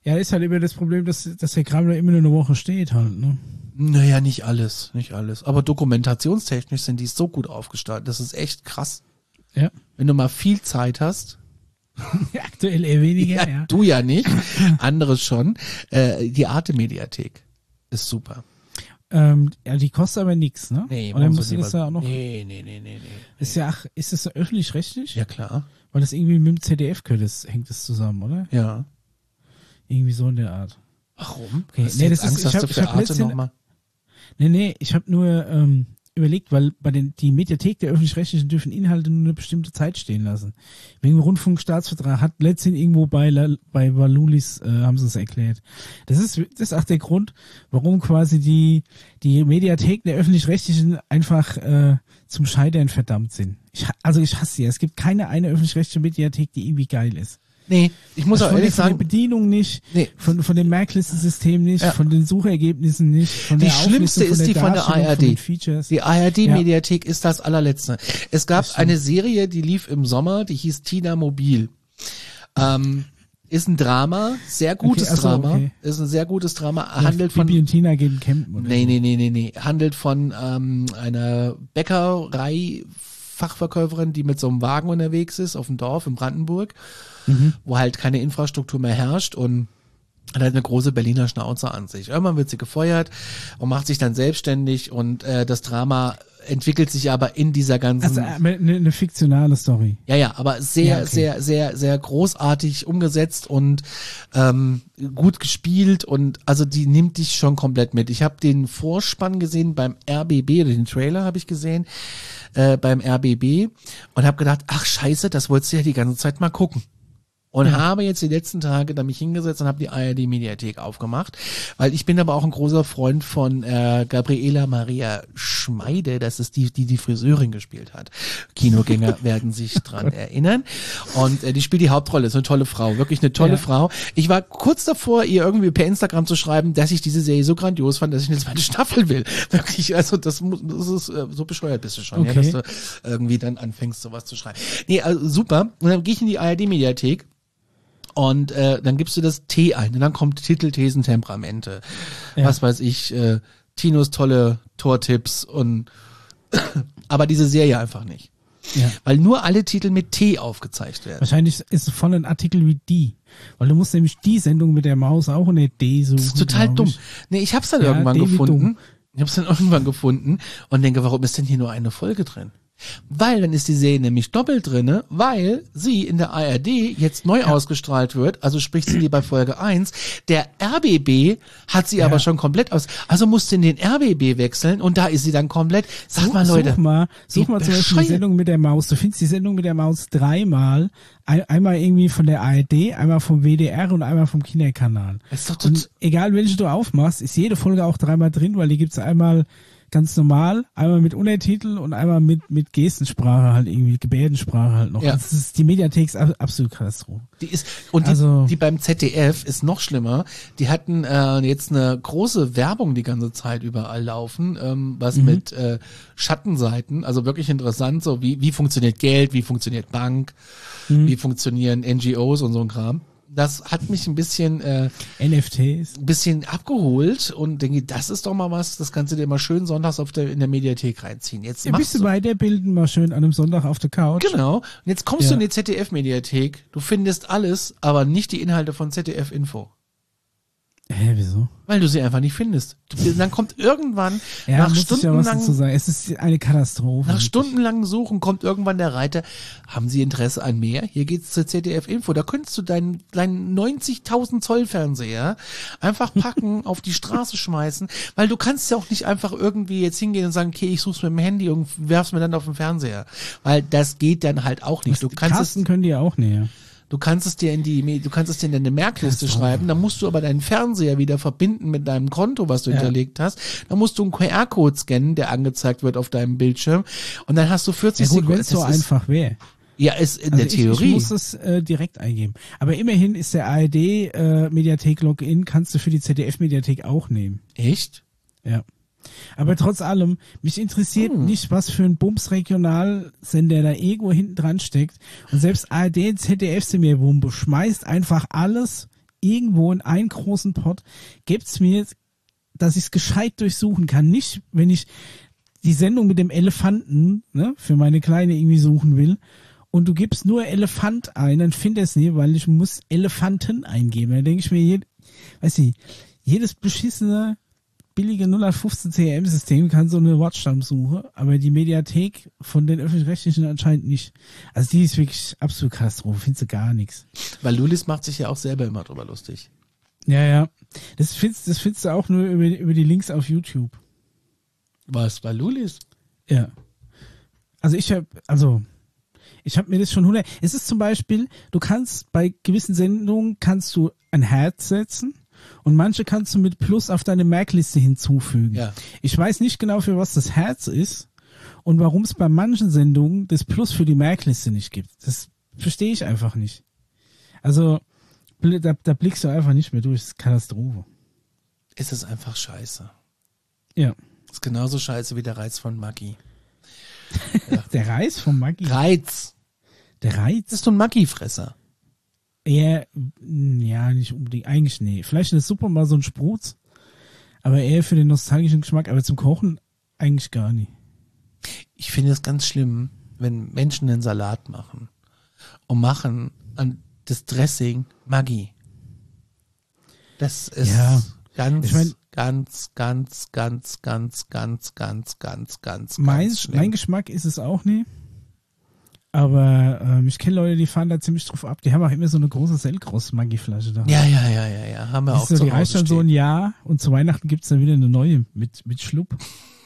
S2: Ja, ist halt immer das Problem, dass, dass der Kram da immer nur eine Woche steht halt, ne?
S1: Naja, nicht alles, nicht alles. Aber dokumentationstechnisch sind die so gut aufgestaltet. Das ist echt krass.
S2: Ja.
S1: Wenn du mal viel Zeit hast.
S2: Aktuell eher weniger,
S1: ja,
S2: ja.
S1: Du ja nicht, anderes schon. Äh, die Arte-Mediathek ist super.
S2: Ähm, ja, die kostet aber nichts, ne?
S1: Nee,
S2: oder
S1: muss
S2: musst du das da auch noch?
S1: Nee, nee, nee, nee, nee.
S2: Ist ja, ach, ist das öffentlich-rechtlich?
S1: Ja, klar.
S2: Weil das irgendwie mit dem Z D F gehört, das hängt das zusammen, oder?
S1: Ja.
S2: Irgendwie so in der Art.
S1: Warum?
S2: Okay,
S1: Hast
S2: nee,
S1: du
S2: das
S1: Angst,
S2: ist,
S1: dass
S2: ich
S1: du
S2: hab,
S1: für
S2: ich hab
S1: Arte
S2: letztens,
S1: noch mal?
S2: Nee, nee, ich habe nur ähm, überlegt, weil bei den die Mediathek der Öffentlich-Rechtlichen dürfen Inhalte nur eine bestimmte Zeit stehen lassen. Wegen dem Rundfunkstaatsvertrag hat letztens irgendwo bei La, bei Valulis äh, haben sie es erklärt. Das ist das ist auch der Grund, warum quasi die die Mediathek der Öffentlich-Rechtlichen einfach äh, zum Scheitern verdammt sind. Ich, also ich hasse sie. Es gibt keine eine öffentlich-rechtliche Mediathek, die irgendwie geil ist.
S1: Nee, ich muss
S2: also
S1: auch
S2: von,
S1: ehrlich
S2: der, von
S1: sagen,
S2: der Bedienung nicht,
S1: nee.
S2: von, von dem Merklistensystem nicht,
S1: Ja.
S2: von den Suchergebnissen nicht, von
S1: Die
S2: der
S1: schlimmste
S2: Auflistung,
S1: ist die von der
S2: Darstellung,
S1: A R D.
S2: Von den Features.
S1: Die A R D-Mediathek ist das allerletzte. Es gab
S2: Das stimmt.
S1: eine Serie, die lief im Sommer, die hieß Tina Mobil. Ähm, ist ein Drama, sehr gutes
S2: Okay, ach so,
S1: Drama.
S2: okay.
S1: Ist ein sehr gutes Drama.
S2: Ja,
S1: Handelt von
S2: Bibi und Tina gehen campen, oder?
S1: Nee, nee, nee, nee, nee. Handelt von ähm, einer Bäckerei-Fachverkäuferin, die mit so einem Wagen unterwegs ist auf dem Dorf in Brandenburg,
S2: Mhm.
S1: wo halt keine Infrastruktur mehr herrscht und hat halt eine große Berliner Schnauze an sich. Irgendwann wird sie gefeuert und macht sich dann selbstständig und äh, das Drama entwickelt sich aber in dieser ganzen...
S2: Also eine, eine fiktionale Story.
S1: Ja, ja, aber sehr,
S2: Ja, okay.
S1: sehr, sehr, sehr großartig umgesetzt und ähm, gut gespielt und also die nimmt dich schon komplett mit. Ich habe den Vorspann gesehen beim R B B, oder den Trailer habe ich gesehen, äh, beim R B B und habe gedacht, ach scheiße, das wolltest du ja die ganze Zeit mal gucken. Und
S2: Ja.
S1: habe jetzt die letzten Tage da mich hingesetzt und habe die A R D-Mediathek aufgemacht, weil ich bin aber auch ein großer Freund von äh, Gabriela Maria Schmeide, das ist die, die die Friseurin gespielt hat. Kinogänger werden sich dran erinnern. Und äh, die spielt die Hauptrolle, ist eine tolle Frau, wirklich eine tolle
S2: Ja.
S1: Frau. Ich war kurz davor, ihr irgendwie per Instagram zu schreiben, dass ich diese Serie so grandios fand, dass ich eine zweite Staffel will. Wirklich, also das, muss, das ist äh, so bescheuert bist du schon,
S2: Okay.
S1: ja, dass du irgendwie dann anfängst, sowas zu schreiben. Nee, also super. Und dann gehe ich in die A R D-Mediathek. Und äh, dann gibst du das T ein und dann kommt Titel, Thesen, Temperamente.
S2: Ja.
S1: Was weiß ich, äh, Tinos tolle Tortipps und aber diese Serie einfach nicht.
S2: Ja.
S1: Weil nur alle Titel mit T aufgezeigt werden.
S2: Wahrscheinlich ist es voll ein Artikel wie die. Weil du musst nämlich die Sendung mit der Maus auch in der D suchen.
S1: Das ist total
S2: glaub
S1: dumm.
S2: ich.
S1: Nee, ich hab's dann
S2: Ja,
S1: irgendwann
S2: D wie
S1: gefunden.
S2: dumm.
S1: Ich hab's dann irgendwann gefunden und denke, warum ist denn hier nur eine Folge drin? Weil dann ist die Serie nämlich doppelt drinne, weil sie in der A R D jetzt neu ausgestrahlt wird, also sprich sind die bei Folge eins. Der R B B hat sie
S2: Ja.
S1: aber schon komplett aus, also musste in den R B B wechseln und da ist sie dann komplett. Sag
S2: Such-
S1: mal Leute,
S2: Such mal, such
S1: wie
S2: mal zum Beispiel die
S1: bescheuert.
S2: Sendung mit der Maus. Du findest die Sendung mit der Maus dreimal. Ein, einmal irgendwie von der A R D, einmal vom W D R und einmal vom Kinderkanal.
S1: Das ist doch tot-
S2: Und egal welche du aufmachst, ist jede Folge auch dreimal drin, weil die gibt's einmal ganz normal, einmal mit Untertitel und einmal mit mit Gestensprache halt irgendwie, Gebärdensprache halt noch.
S1: Ja.
S2: Also das ist, die Mediathek ist ab- absolut Katastrophe.
S1: Die ist und die,
S2: Also-
S1: die beim Z D F ist noch schlimmer. Die hatten äh, jetzt eine große Werbung die ganze Zeit überall laufen, ähm, was
S2: Mhm.
S1: mit äh, Schattenseiten, also wirklich interessant, so wie wie funktioniert Geld, wie funktioniert Bank,
S2: Mhm.
S1: wie funktionieren N G Os und so ein Kram. Das hat mich ein bisschen äh,
S2: N F Ts.
S1: ein bisschen abgeholt und denke, das ist doch mal was, das kannst du dir mal schön sonntags auf der in der Mediathek reinziehen. Jetzt
S2: Ein
S1: machst
S2: bisschen
S1: du
S2: weiterbilden, mal schön an einem Sonntag auf der Couch.
S1: genau. Und jetzt kommst
S2: Ja.
S1: du in die Z D F-Mediathek, du findest alles, aber nicht die Inhalte von Z D F Info.
S2: Hä, wieso?
S1: Weil du sie einfach nicht findest. Du, dann kommt irgendwann,
S2: Ja,
S1: nach
S2: muss ich ja was dazu
S1: stundenlangen,
S2: sagen. Es ist eine Katastrophe.
S1: nach stundenlangen Suchen kommt irgendwann der Reiter, haben Sie Interesse an mehr? Hier geht's zur Z D F Info. Da könntest du deinen, deinen neunzigtausend Zoll Fernseher einfach packen, auf die Straße schmeißen, weil du kannst ja auch nicht einfach irgendwie jetzt hingehen und sagen, okay, ich such's mit dem Handy und werf's mir dann auf den Fernseher. Weil das geht dann halt auch nicht. Du kannst es,
S2: Casten können die ja auch näher.
S1: Du kannst es dir in die, du kannst es dir in deine Merkliste schreiben, dann musst du aber deinen Fernseher wieder verbinden mit deinem Konto, was du
S2: Ja.
S1: hinterlegt hast. Dann musst du einen Q R-Code scannen, der angezeigt wird auf deinem Bildschirm. Und dann hast du
S2: Ja
S1: vierzig
S2: gut,
S1: Sekunden.
S2: wenn es so
S1: Das ist-
S2: einfach wäre.
S1: Ja, ist in
S2: Also
S1: der
S2: ich,
S1: Theorie.
S2: ich muss es äh, direkt eingeben. Aber immerhin ist der A R D äh, Mediathek Login, kannst du für die Z D F Mediathek auch nehmen.
S1: Echt?
S2: Ja. Aber trotz allem, mich interessiert
S1: Hm.
S2: nicht, was für ein Bums-Regionalsender da irgendwo hinten dran steckt. Und selbst A R D und Z D F sind mir Wumpe, schmeißt einfach alles irgendwo in einen großen Pot, gebt's mir, dass ich es gescheit durchsuchen kann. Nicht, wenn ich die Sendung mit dem Elefanten, ne, für meine Kleine irgendwie suchen will und du gibst nur Elefant ein, dann finde ich es nicht, weil ich muss Elefanten eingeben. Da denke ich mir, jed, weiß nicht, jedes beschissene billige null acht fünfzehn C R M-System kann so eine Wortstammsuche, aber die Mediathek von den Öffentlich-Rechtlichen anscheinend nicht. Also die ist wirklich absolut Katastrophe, findest du gar nichts.
S1: Weil Lulis macht sich ja auch selber immer drüber lustig.
S2: Ja, ja. Das findest, das findest du auch nur über, über die Links auf YouTube.
S1: Was, bei Lulis?
S2: Ja. Also ich habe, also ich habe mir das schon hundert. Es ist zum Beispiel, du kannst bei gewissen Sendungen kannst du ein Herz setzen. Und manche kannst du mit Plus auf deine Merkliste hinzufügen.
S1: Ja.
S2: Ich weiß nicht genau, für was das Herz ist und warum es bei manchen Sendungen das Plus für die Merkliste nicht gibt. Das verstehe ich einfach nicht. Also, da, da blickst du einfach nicht mehr durch. Das ist Katastrophe.
S1: Es ist einfach scheiße.
S2: Ja.
S1: Das ist genauso scheiße wie der Reiz von Maggi.
S2: Ja. Der Reiz von Maggi?
S1: Reiz.
S2: Der Reiz?
S1: Das ist so ein Maggi-Fresser.
S2: Eher, ja, nicht unbedingt, eigentlich nee. Vielleicht in der Suppe mal so ein Sprutz, aber eher für den nostalgischen Geschmack, aber zum Kochen eigentlich gar nicht.
S1: Ich finde es ganz schlimm, wenn Menschen einen Salat machen und machen an das Dressing Maggi. Das ist
S2: ja.
S1: ganz,
S2: ich mein,
S1: ganz, ganz, ganz, ganz, ganz, ganz, ganz, ganz,
S2: mein,
S1: ganz schlimm.
S2: Mein Geschmack ist es auch nie. Aber ähm, ich kenne Leute, die fahren da ziemlich drauf ab. Die haben auch immer so eine große Selgros-Maggi-Flasche da.
S1: Ja, ja, ja, ja, ja. Haben wir auch
S2: so,
S1: zu
S2: Die reicht dann so ein Jahr und zu Weihnachten gibt's dann wieder eine neue mit, mit Schlupp.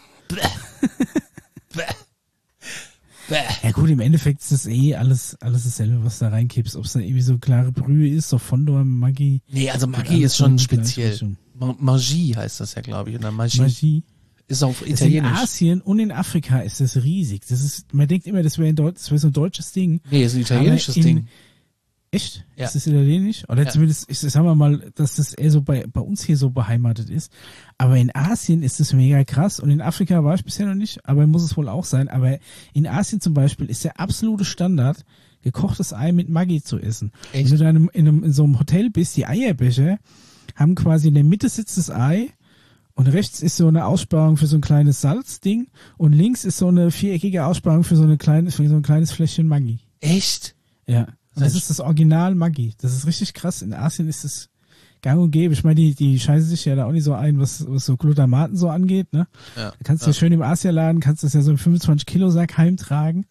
S2: Ja gut, im Endeffekt ist das eh alles, alles dasselbe, was da reinkippst. Ob es dann irgendwie so klare Brühe ist, so Fondor, Maggi.
S1: Nee, also Maggi ist schon speziell. Magie heißt das ja, glaube ich. Oder Magie.
S2: Magie.
S1: Ist auf Italienisch.
S2: In Asien und in Afrika ist das riesig. Das ist, man denkt immer, das wäre wär so ein deutsches Ding.
S1: Nee, ist ein italienisches
S2: in,
S1: Ding.
S2: Echt?
S1: Ja.
S2: Ist das italienisch? Oder
S1: ja.
S2: zumindest, ist, sagen wir mal, dass das eher so bei, bei uns hier so beheimatet ist. Aber in Asien ist das mega krass. Und in Afrika war ich bisher noch nicht, aber muss es wohl auch sein. Aber in Asien zum Beispiel ist der absolute Standard, gekochtes Ei mit Maggi zu essen.
S1: Echt?
S2: Wenn du da in, einem, in, einem, in so einem Hotel bist, die Eierbecher haben quasi in der Mitte sitzt das Ei. Und rechts ist so eine Aussparung für so ein kleines Salzding und links ist so eine viereckige Aussparung für so, eine kleine, für so ein kleines Fläschchen Maggi.
S1: Echt?
S2: Ja. Und das ist das Original Maggi. Das ist richtig krass. In Asien ist es gang und gäbe. Ich meine, die, die scheißen sich ja da auch nicht so ein, was, was so Glutamaten so angeht, ne?
S1: Ja.
S2: Da kannst du
S1: ja
S2: ja schön im Asialaden, kannst das ja so im fünfundzwanzig Kilo Sack heimtragen.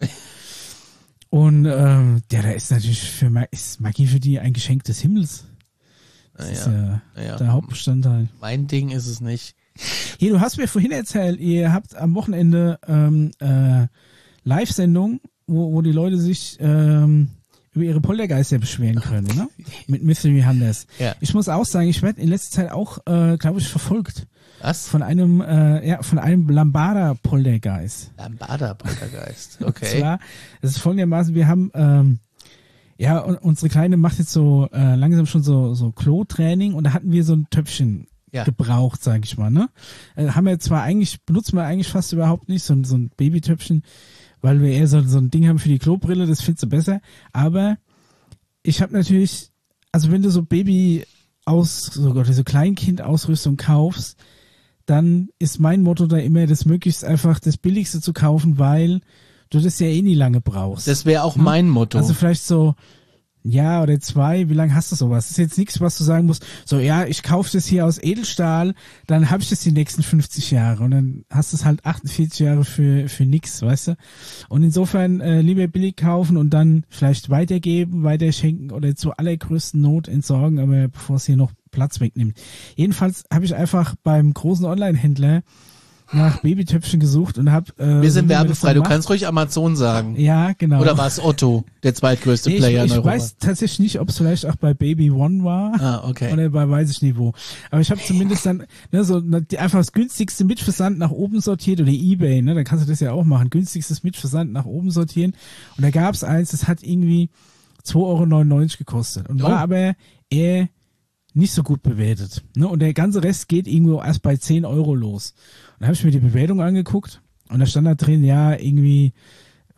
S2: Und ähm, ja, da ist natürlich für ist Maggi für die ein Geschenk des Himmels. Das
S1: ja,
S2: ist ja,
S1: ja
S2: der Hauptbestandteil.
S1: Mein Ding ist es nicht.
S2: Hier, du hast mir vorhin erzählt, ihr habt am Wochenende ähm, äh, Live-Sendung, wo, wo die Leute sich ähm, über ihre Poltergeister beschweren können, ne? Mit Mystery Hunters.
S1: Ja.
S2: Ich muss auch sagen, ich werde in letzter Zeit auch, äh, glaube ich, verfolgt.
S1: Was?
S2: Von einem, äh, ja, von einem Lambada-Poltergeist.
S1: Lambada-Poltergeist, okay.
S2: Und zwar, es ist folgendermaßen, wir haben, ähm, ja, und unsere Kleine macht jetzt so äh, langsam schon so, so Klo-Training und da hatten wir so ein Töpfchen ja. gebraucht, sag ich mal, ne? Äh, haben wir zwar eigentlich, benutzen wir eigentlich fast überhaupt nicht, so, so ein Babytöpfchen, weil wir eher so, so ein Ding haben für die Klobrille, das findest du besser. Aber ich habe natürlich, also wenn du so Baby aus, so Gott, so Kleinkind-Ausrüstung kaufst, dann ist mein Motto da immer, das möglichst einfach das Billigste zu kaufen, weil du das ja eh nie lange brauchst.
S1: Das wäre auch mein Motto.
S2: Also vielleicht so ein Jahr oder zwei, wie lange hast du sowas? Das ist jetzt nichts, was du sagen musst, so ja, ich kaufe das hier aus Edelstahl, dann habe ich das die nächsten fünfzig Jahre und dann hast du es halt achtundvierzig Jahre für für nix, weißt du? Und insofern äh, lieber billig kaufen und dann vielleicht weitergeben, weiterschenken oder zur allergrößten Not entsorgen, aber bevor es hier noch Platz wegnimmt. Jedenfalls habe ich einfach beim großen Online-Händler nach Babytöpfchen gesucht und habe äh,
S1: wir sind werbefrei, du kannst ruhig Amazon sagen.
S2: Ja, genau.
S1: Oder war es Otto, der zweitgrößte
S2: nee,
S1: Player
S2: ich,
S1: in Europa?
S2: Ich weiß tatsächlich nicht, ob es vielleicht auch bei Baby One war.
S1: Ah, okay.
S2: Oder bei weiß ich nicht wo. Aber ich habe zumindest dann ne, so einfach das günstigste Mitversand nach oben sortiert oder eBay, ne, da kannst du das ja auch machen. Günstigstes Mitversand nach oben sortieren. Und da gab's eins, das hat irgendwie zwei Euro neunundneunzig gekostet und oh. war aber eher nicht so gut bewertet. Ne? Und der ganze Rest geht irgendwo erst bei zehn Euro los. Und da habe ich mir die Bewertung angeguckt und da stand da drin, ja, irgendwie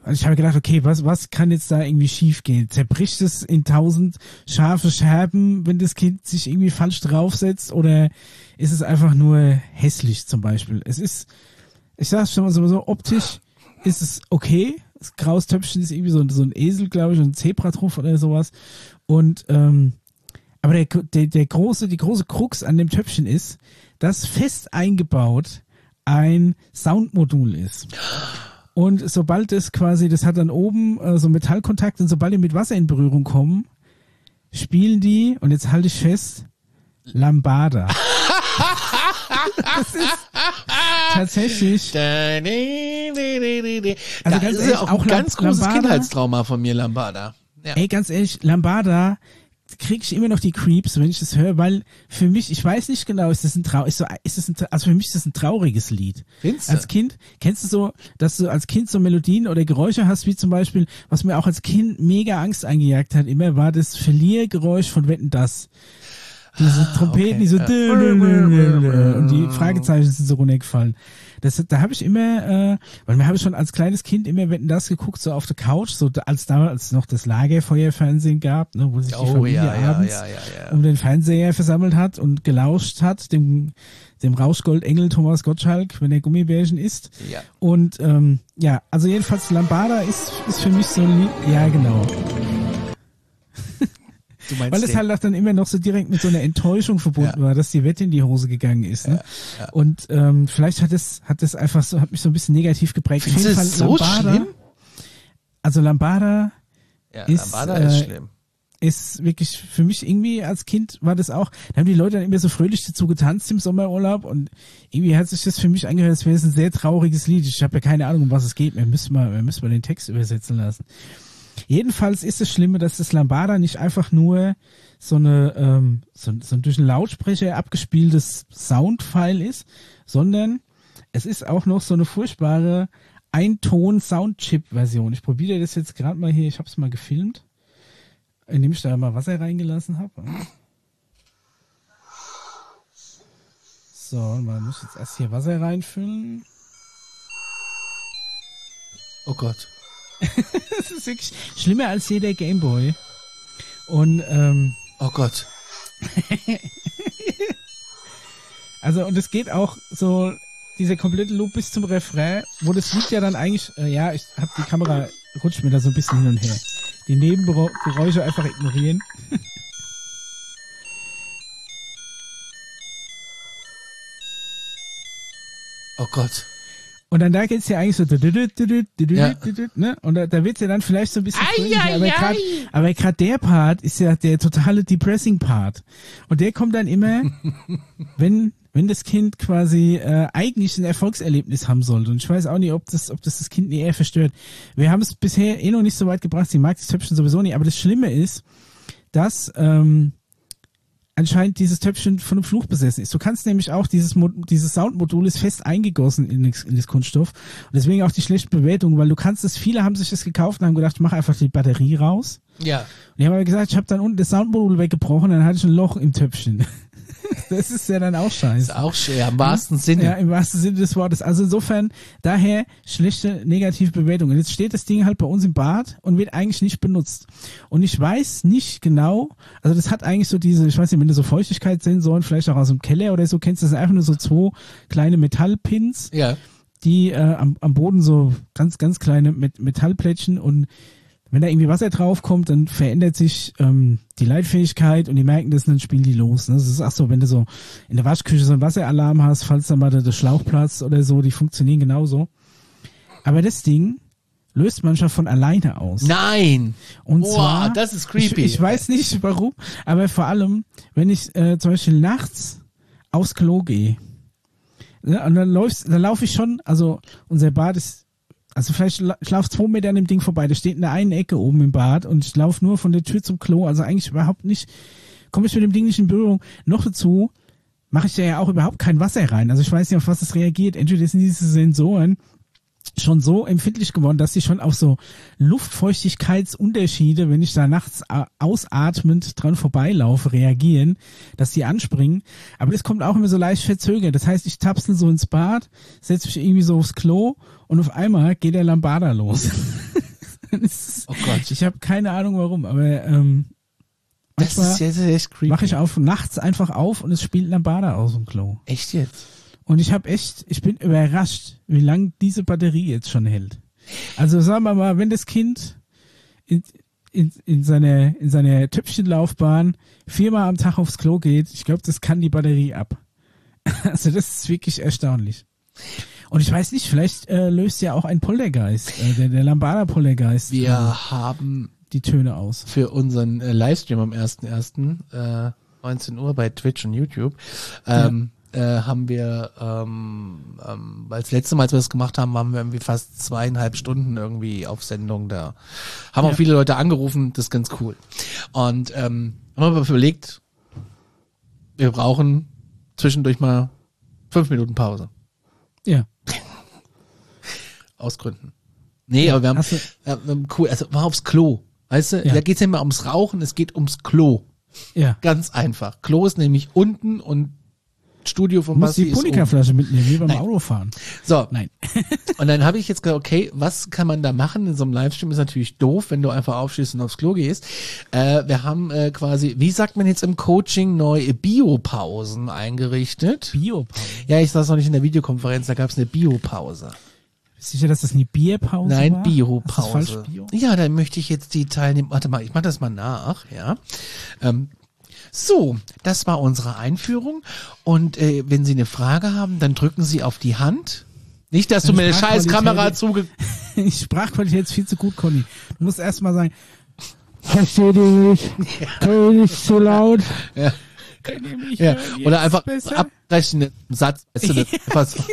S2: Also ich habe gedacht, okay, was, was kann jetzt da irgendwie schief gehen? Zerbricht es in tausend scharfe Scherben, wenn das Kind sich irgendwie falsch draufsetzt, oder ist es einfach nur hässlich zum Beispiel? Es ist, ich sag's schon mal so, so optisch ist es okay. Das graues Töpfchen ist irgendwie so, so ein Esel, glaube ich, und ein Zebra drauf oder sowas. Und, ähm, aber der, der, der große, die große Krux an dem Töpfchen ist, dass fest eingebaut ein Soundmodul ist. Und sobald es quasi, das hat dann oben äh, so Metallkontakt, und sobald die mit Wasser in Berührung kommen, spielen die, und jetzt halte ich fest, Lambada. Das ist tatsächlich.
S1: Also
S2: ganz
S1: das ist
S2: ehrlich,
S1: ja auch ein
S2: auch
S1: ganz
S2: Lam-
S1: großes
S2: Lambada-
S1: Kindheitstrauma von mir, Lambada. Ja.
S2: Ey, ganz ehrlich, Lambada kriege ich immer noch die Creeps, wenn ich das höre, weil für mich, ich weiß nicht genau, ist das ein Trau, ist so, ist das ein, also für mich ist das ein trauriges Lied.
S1: Findest du?
S2: Als Kind, kennst du so, dass du als Kind so Melodien oder Geräusche hast, wie zum Beispiel, was mir auch als Kind mega Angst eingejagt hat, immer war das Verliergeräusch von Wetten, dass. Diese
S1: Ah,
S2: Trompeten,
S1: okay.
S2: die so
S1: Ja.
S2: und die Fragezeichen sind so runtergefallen. Das, da habe ich immer, äh, weil mir habe ich schon als kleines Kind immer Wetten, das geguckt, so auf der Couch, so da- als damals als es noch das Lagerfeuerfernsehen gab, ne, wo sich die
S1: Oh,
S2: Familie
S1: ja, ja,
S2: abends
S1: ja, ja, ja.
S2: um den Fernseher versammelt hat und gelauscht hat, dem, dem Rauschgoldengel Thomas Gottschalk, wenn er Gummibärchen isst.
S1: Ja.
S2: Und ähm, ja, also jedenfalls Lambada ist, ist für mich so ein Lied, ja genau.
S1: Du meinst
S2: Weil es
S1: den.
S2: halt auch dann immer noch so direkt mit so einer Enttäuschung verbunden
S1: Ja.
S2: war, dass die Wette in die Hose gegangen ist. Ne?
S1: Ja, ja.
S2: Und ähm, vielleicht hat es hat es einfach so, hat mich so ein bisschen negativ geprägt.
S1: Findest
S2: Auf
S1: du
S2: jeden
S1: das
S2: Fall
S1: so
S2: Lambada,
S1: schlimm?
S2: Also Lambada
S1: Ja,
S2: ist,
S1: Lambada ist
S2: äh,
S1: schlimm.
S2: ist wirklich für mich irgendwie als Kind war das auch, da haben die Leute dann immer so fröhlich dazu getanzt im Sommerurlaub, und irgendwie hat sich das für mich angehört, als wäre es ein sehr trauriges Lied. Ich habe ja keine Ahnung, um was es geht. Wir müssen mal, wir müssen mal den Text übersetzen lassen. Jedenfalls ist das Schlimme, dass das Lambada nicht einfach nur so eine ähm, so, so ein durch einen Lautsprecher abgespieltes Soundfile ist, sondern es ist auch noch so eine furchtbare Ein-Ton-Soundchip-Version. Ich probiere das jetzt gerade mal hier, ich habe es mal gefilmt, indem ich da mal Wasser reingelassen habe. So, man muss jetzt erst hier Wasser reinfüllen.
S1: Oh Gott.
S2: Das ist wirklich schlimmer als jeder Gameboy. Und ähm,
S1: Oh Gott.
S2: also, und es geht auch so, dieser komplette Loop bis zum Refrain, wo das Lied ja dann eigentlich, äh, ja, ich hab die Kamera, rutscht mir da so ein bisschen hin und her. Die Nebengeräusche einfach ignorieren.
S1: Oh Gott.
S2: Und dann da geht's ja eigentlich so,
S1: Ja.
S2: ne? Und da, da wird's ja dann vielleicht so ein bisschen
S1: Ei,
S2: fröhlicher,
S1: ei,
S2: aber
S1: ei.
S2: gerade, aber gerade der Part ist ja der totale depressing Part. Und der kommt dann immer, wenn wenn das Kind quasi äh, eigentlich ein Erfolgserlebnis haben sollte. Und ich weiß auch nicht, ob das ob das das Kind nie eher verstört. Wir haben es bisher eh noch nicht so weit gebracht. Sie mag das Töpfchen sowieso nicht. Aber das Schlimme ist, dass ähm, anscheinend dieses Töpfchen von einem Fluch besessen ist. Du kannst nämlich auch, dieses Mo- dieses Soundmodul ist fest eingegossen in das, in das Kunststoff. Und deswegen auch die schlechte Bewertung, weil du kannst es, viele haben sich das gekauft und haben gedacht, mach einfach die Batterie raus.
S1: Ja.
S2: Und die haben aber gesagt, ich habe dann unten das Soundmodul weggebrochen, dann hatte ich ein Loch im Töpfchen. Das ist ja dann auch scheiße.
S1: Ist auch schwer, im wahrsten Sinne.
S2: Ja, im wahrsten Sinne des Wortes. Also insofern, daher schlechte negative Bewertung. Und jetzt steht das Ding halt bei uns im Bad und wird eigentlich nicht benutzt. Und ich weiß nicht genau, also das hat eigentlich so diese, ich weiß nicht, wenn du so Feuchtigkeitssensoren, vielleicht auch aus dem Keller oder so kennst, das sind einfach nur so zwei kleine Metallpins,
S1: Ja.
S2: die äh, am, am Boden so ganz, ganz kleine Met Metallplättchen, und wenn da irgendwie Wasser draufkommt, dann verändert sich ähm, die Leitfähigkeit und die merken das und dann spielen die los. Ne? Das ist auch so, wenn du so in der Waschküche so einen Wasseralarm hast, falls da mal der, der Schlauch platzt oder so, die funktionieren genauso. Aber das Ding löst manchmal von alleine aus.
S1: Nein.
S2: Und
S1: Boah,
S2: zwar,
S1: das ist creepy.
S2: Ich, ich weiß nicht warum, aber vor allem, wenn ich äh, zum Beispiel nachts aufs Klo gehe, ne, und dann läufst, dann laufe ich schon, also unser Bad ist, also vielleicht la- ich laufe zwei Meter an dem Ding vorbei, das steht in der einen Ecke oben im Bad und ich laufe nur von der Tür zum Klo, also eigentlich überhaupt nicht, komme ich mit dem Ding nicht in Berührung. Noch dazu mache ich da ja auch überhaupt kein Wasser rein, also ich weiß nicht, auf was es reagiert. Entweder sind diese Sensoren schon so empfindlich geworden, dass sie schon auf so Luftfeuchtigkeitsunterschiede, wenn ich da nachts a- ausatmend dran vorbeilaufe, reagieren, dass sie anspringen. Aber das kommt auch immer so leicht verzögert. Das heißt, ich tapsel so ins Bad, setze mich irgendwie so aufs Klo und auf einmal geht der Lambada los.
S1: Oh Gott.
S2: Ich habe keine Ahnung warum, aber ähm,
S1: Das ist sehr, sehr, sehr creepy.
S2: mache ich auf nachts einfach auf und es spielt Lambada aus dem Klo.
S1: Echt jetzt?
S2: Und ich habe echt, ich bin überrascht, wie lange diese Batterie jetzt schon hält. Also sagen wir mal, wenn das Kind in, in, in seine in seine Töpfchenlaufbahn viermal am Tag aufs Klo geht, ich glaube, das kann die Batterie ab. Also das ist wirklich erstaunlich. Und ich weiß nicht, vielleicht äh, löst ja auch ein Poltergeist, äh, der, der Lambada-Poltergeist,
S1: Wir
S2: äh,
S1: haben
S2: die Töne aus.
S1: für unseren äh, Livestream am ersten ersten Äh, neunzehn Uhr bei Twitch und YouTube ähm, ja. äh, haben wir, ähm, ähm, weil das letzte Mal, als wir das gemacht haben, waren wir irgendwie fast zweieinhalb Stunden irgendwie auf Sendung da. Haben
S2: Ja.
S1: auch viele Leute angerufen, das ist ganz cool. Und ähm, haben wir überlegt, wir brauchen zwischendurch mal fünf Minuten Pause.
S2: Ja.
S1: Aus Gründen. Nee,
S2: Ja,
S1: aber wir haben,
S2: hast du-
S1: äh, wir haben cool, also mal aufs Klo. Weißt du,
S2: Ja.
S1: da geht's ja immer ums Rauchen, es geht ums Klo.
S2: Ja.
S1: Ganz einfach. Klo ist nämlich unten und Studio von
S2: Du musst
S1: Basti
S2: die
S1: ist oben.
S2: Punika-Flasche mitnehmen, wie beim
S1: Nein.
S2: Autofahren.
S1: So,
S2: Nein.
S1: und dann habe ich jetzt gedacht, okay, was kann man da machen? In so einem Livestream ist natürlich doof, wenn du einfach aufstehst und aufs Klo gehst. Äh, wir haben äh, quasi, wie sagt man jetzt im Coaching, neue Biopausen eingerichtet.
S2: Biopause.
S1: Ja, ich saß noch nicht in der Videokonferenz, da gab es eine Biopause.
S2: Bist du sicher, dass das eine Bierpause
S1: Nein,
S2: war?
S1: Biopause.
S2: Ist das falsch, Bio?
S1: Ja, dann möchte ich jetzt die Teilnehmer, warte mal, ich mach das mal nach, ja. Ähm, so, das war unsere Einführung und äh, wenn Sie eine Frage haben, dann drücken Sie auf die Hand. Nicht, dass du mir eine scheiß Kamera zuge...
S2: Die Sprachqualität ist viel zu gut, Conny. Du musst erst mal sagen, verstehe dich nicht, hör nicht zu laut.
S1: Ja.
S2: Könnt ihr mich
S1: Ja.
S2: hören
S1: Oder
S2: jetzt
S1: einfach
S2: besser?
S1: abbrechen einen Satz. Weißt du, das einfach so.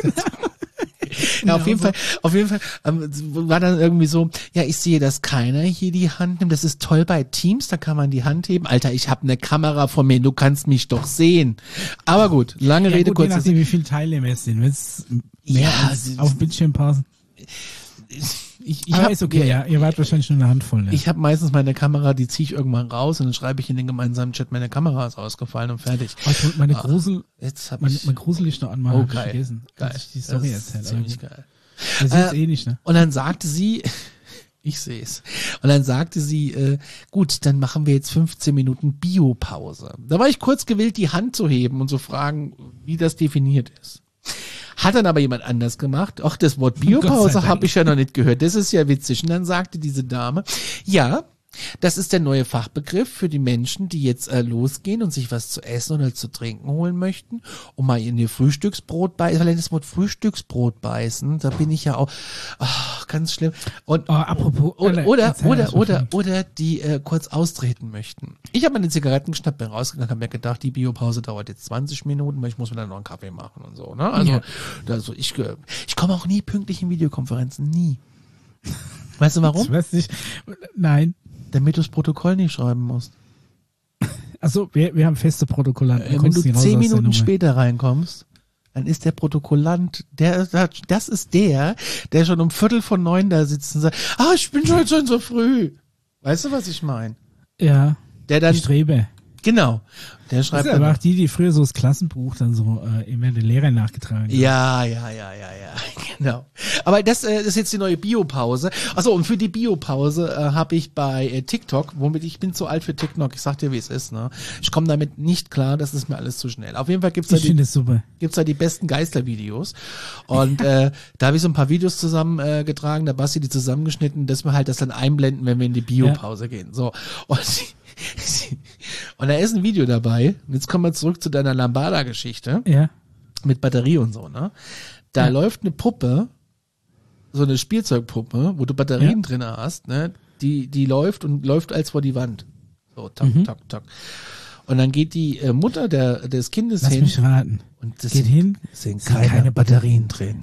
S1: Ja, auf jeden Fall, auf jeden Fall ähm, war dann irgendwie so, ja, ich sehe, dass keiner hier die Hand nimmt. Das ist toll bei Teams, da kann man die Hand heben. Alter, ich habe eine Kamera vor mir, du kannst mich doch sehen. Aber gut, lange
S2: Ja,
S1: Rede,
S2: gut, je
S1: kurzer
S2: nachdem, wie viele Teilnehmer es sind. Wenn es mehr
S1: Ja,
S2: als
S1: sie-
S2: auf Bildschirm passen.
S1: Ich, ich
S2: Aber
S1: hab,
S2: ist okay, ja. Ihr wart wahrscheinlich nur eine Handvoll. Ne?
S1: Ich habe meistens meine Kamera, die ziehe ich irgendwann raus und dann schreibe ich in den gemeinsamen Chat, meine Kamera ist ausgefallen und fertig.
S2: Oh, ich wollte meine
S1: Ah,
S2: Grusel,
S1: Jetzt habe
S2: mein,
S1: ich...
S2: mein Gruselicht noch anmachen,
S1: Oh,
S2: hab ich
S1: geil.
S2: vergessen.
S1: Geil.
S2: Als ich die Story
S1: Das ist
S2: erzählt.
S1: ziemlich geil.
S2: Das ist
S1: Äh,
S2: eh nicht, ne?
S1: Und dann sagte sie, ich sehe es, und dann sagte sie, äh, gut, dann machen wir jetzt fünfzehn Minuten Biopause. Da war ich kurz gewillt, die Hand zu heben und zu fragen, wie das definiert ist. Hat dann aber jemand anders gemacht. Ach, das Wort
S2: Gott sei
S1: Biopause
S2: Dank.
S1: habe ich ja noch nicht gehört. Das ist ja witzig. Und dann sagte diese Dame, ja, das ist der neue Fachbegriff für die Menschen, die jetzt äh, losgehen und sich was zu essen oder zu trinken holen möchten und mal in ihr Frühstücksbrot beißen. Weil das Wort Frühstücksbrot beißen, da bin ich ja auch ach, ganz schlimm. Und
S2: Oh, apropos.
S1: oder
S2: äh,
S1: oder
S2: erzähl
S1: oder
S2: erst mal
S1: oder,
S2: von-
S1: oder die äh, kurz austreten möchten. Ich habe meine Zigaretten geschnappt, bin rausgegangen, habe mir gedacht, die Biopause dauert jetzt zwanzig Minuten, weil ich muss mir dann noch einen Kaffee machen und so. Ne? Also,
S2: Ja.
S1: also ich äh, ich komme auch nie pünktlich in Videokonferenzen, nie. Weißt du warum?
S2: Ich weiß nicht. Nein.
S1: Damit du das Protokoll nicht schreiben musst.
S2: Also wir, wir haben feste Protokollanten.
S1: Äh, Wenn
S2: kommst
S1: du
S2: nicht raus
S1: zehn
S2: aus der
S1: Minuten
S2: Nummer.
S1: später reinkommst, dann ist der Protokollant, der, der das ist der, der schon um Viertel von neun da sitzt und sagt, ah, ich bin schon schon so früh. Weißt du, was ich meine?
S2: Ja,
S1: Der dann,
S2: die Strebe.
S1: genau, der
S2: Das
S1: schreibt
S2: ist
S1: dann,
S2: aber auch die, die früher so das Klassenbuch dann so äh, immer den Lehrern nachgetragen haben.
S1: ja, ja, ja, ja, ja, genau. Aber das, äh, das ist jetzt die neue Biopause. Achso, und für die Biopause äh, habe ich bei äh, TikTok, womit ich bin zu alt für TikTok, ich sag dir, wie es ist, ne? Ich komme damit nicht klar, das ist mir alles zu schnell. Auf jeden Fall gibt's da
S2: Ich
S1: die,
S2: finde es super.
S1: gibt's da die besten Geistervideos. Und äh, da habe ich so ein paar Videos zusammen äh, getragen, da Basti die zusammengeschnitten, dass wir halt das dann einblenden, wenn wir in die Biopause gehen. So. Und, und da ist ein Video dabei. Und jetzt kommen wir zurück zu deiner Lambada-Geschichte
S2: Ja.
S1: mit Batterie und so, ne? Da
S2: Ja.
S1: läuft eine Puppe, so eine Spielzeugpuppe, wo du Batterien
S2: Ja.
S1: drin hast, ne? Die, die läuft und läuft als vor die Wand. So, tak,
S2: Mhm.
S1: tak, tak. Und dann geht die äh, Mutter der, des Kindes
S2: Lass
S1: hin
S2: mich raten.
S1: und das
S2: Geht
S1: sind,
S2: hin.
S1: sind
S2: sind
S1: keine,
S2: keine
S1: Batterien drin.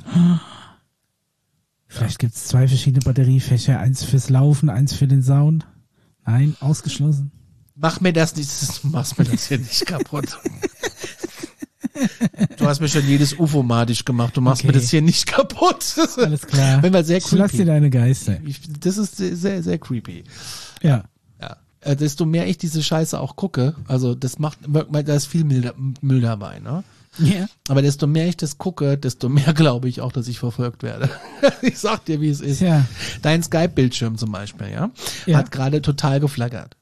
S2: Vielleicht gibt es zwei verschiedene Batteriefächer. Eins fürs Laufen, eins für den Sound. Nein, ausgeschlossen.
S1: Mach mir das nicht, du machst mir das hier nicht kaputt. Du hast mir schon jedes U F O madisch gemacht, du machst
S2: Okay.
S1: mir das hier nicht kaputt.
S2: Alles klar.
S1: Wenn wir sehr
S2: Ich lass dir
S1: creepy.
S2: deine Geister.
S1: Ich, das ist sehr, sehr, sehr creepy.
S2: Ja.
S1: Ja. Äh, desto mehr ich diese Scheiße auch gucke, also das macht, da ist viel Müll, Müll dabei, ne?
S2: Ja.
S1: Aber desto mehr ich das gucke, desto mehr glaube ich auch, dass ich verfolgt werde. Ich sag dir, wie es ist.
S2: Ja.
S1: Dein Skype-Bildschirm zum Beispiel, ja,
S2: Ja.
S1: hat gerade total geflaggert.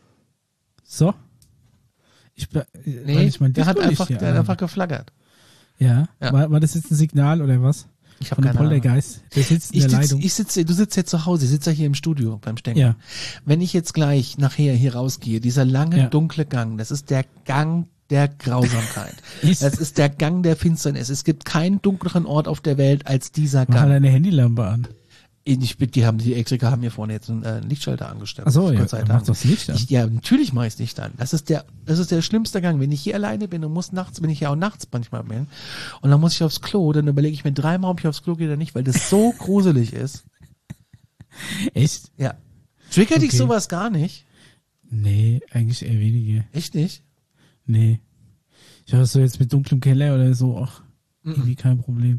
S2: So. Ich, be-
S1: Nee,
S2: weil ich mein
S1: der hat
S2: Disco-Licht
S1: einfach,
S2: hier
S1: der hat
S2: an.
S1: einfach geflaggert.
S2: Ja.
S1: Ja.
S2: War, war das jetzt ein Signal oder was?
S1: Ich habe
S2: Von einem
S1: keine Ahnung.
S2: Poltergeist. Der sitzt in
S1: Ich
S2: der
S1: sitz,
S2: Leitung.
S1: ich sitze, du sitzt jetzt zu Hause, ich sitze ja hier im Studio beim Stängel.
S2: Ja.
S1: Wenn ich jetzt gleich nachher hier rausgehe, dieser lange,
S2: Ja.
S1: dunkle Gang, das ist der Gang der Grausamkeit.
S2: Ist-
S1: Das ist der Gang der Finsternis. Es gibt keinen dunkleren Ort auf der Welt als dieser
S2: Mach halt
S1: Gang.
S2: eine Handylampe an.
S1: Ich, die haben, die Elektriker haben hier vorne jetzt einen äh, Lichtschalter angestellt.
S2: Ach so, ja.
S1: Gott sei
S2: Dann
S1: Dank.
S2: mach das Licht an.
S1: Ich, ja, natürlich mache ich es nicht an. Das ist der, das ist der schlimmste Gang. Wenn ich hier alleine bin und muss nachts, wenn ich ja auch nachts manchmal bin, und dann muss ich aufs Klo, dann überlege ich mir dreimal, ob ich aufs Klo gehe oder nicht, weil das so gruselig ist.
S2: Echt?
S1: Ja. Triggert dich
S2: Okay.
S1: sowas gar nicht?
S2: Nee, eigentlich eher wenige.
S1: Echt nicht?
S2: Nee. Ich habe so jetzt mit dunklem Keller oder so, ach, irgendwie kein Problem.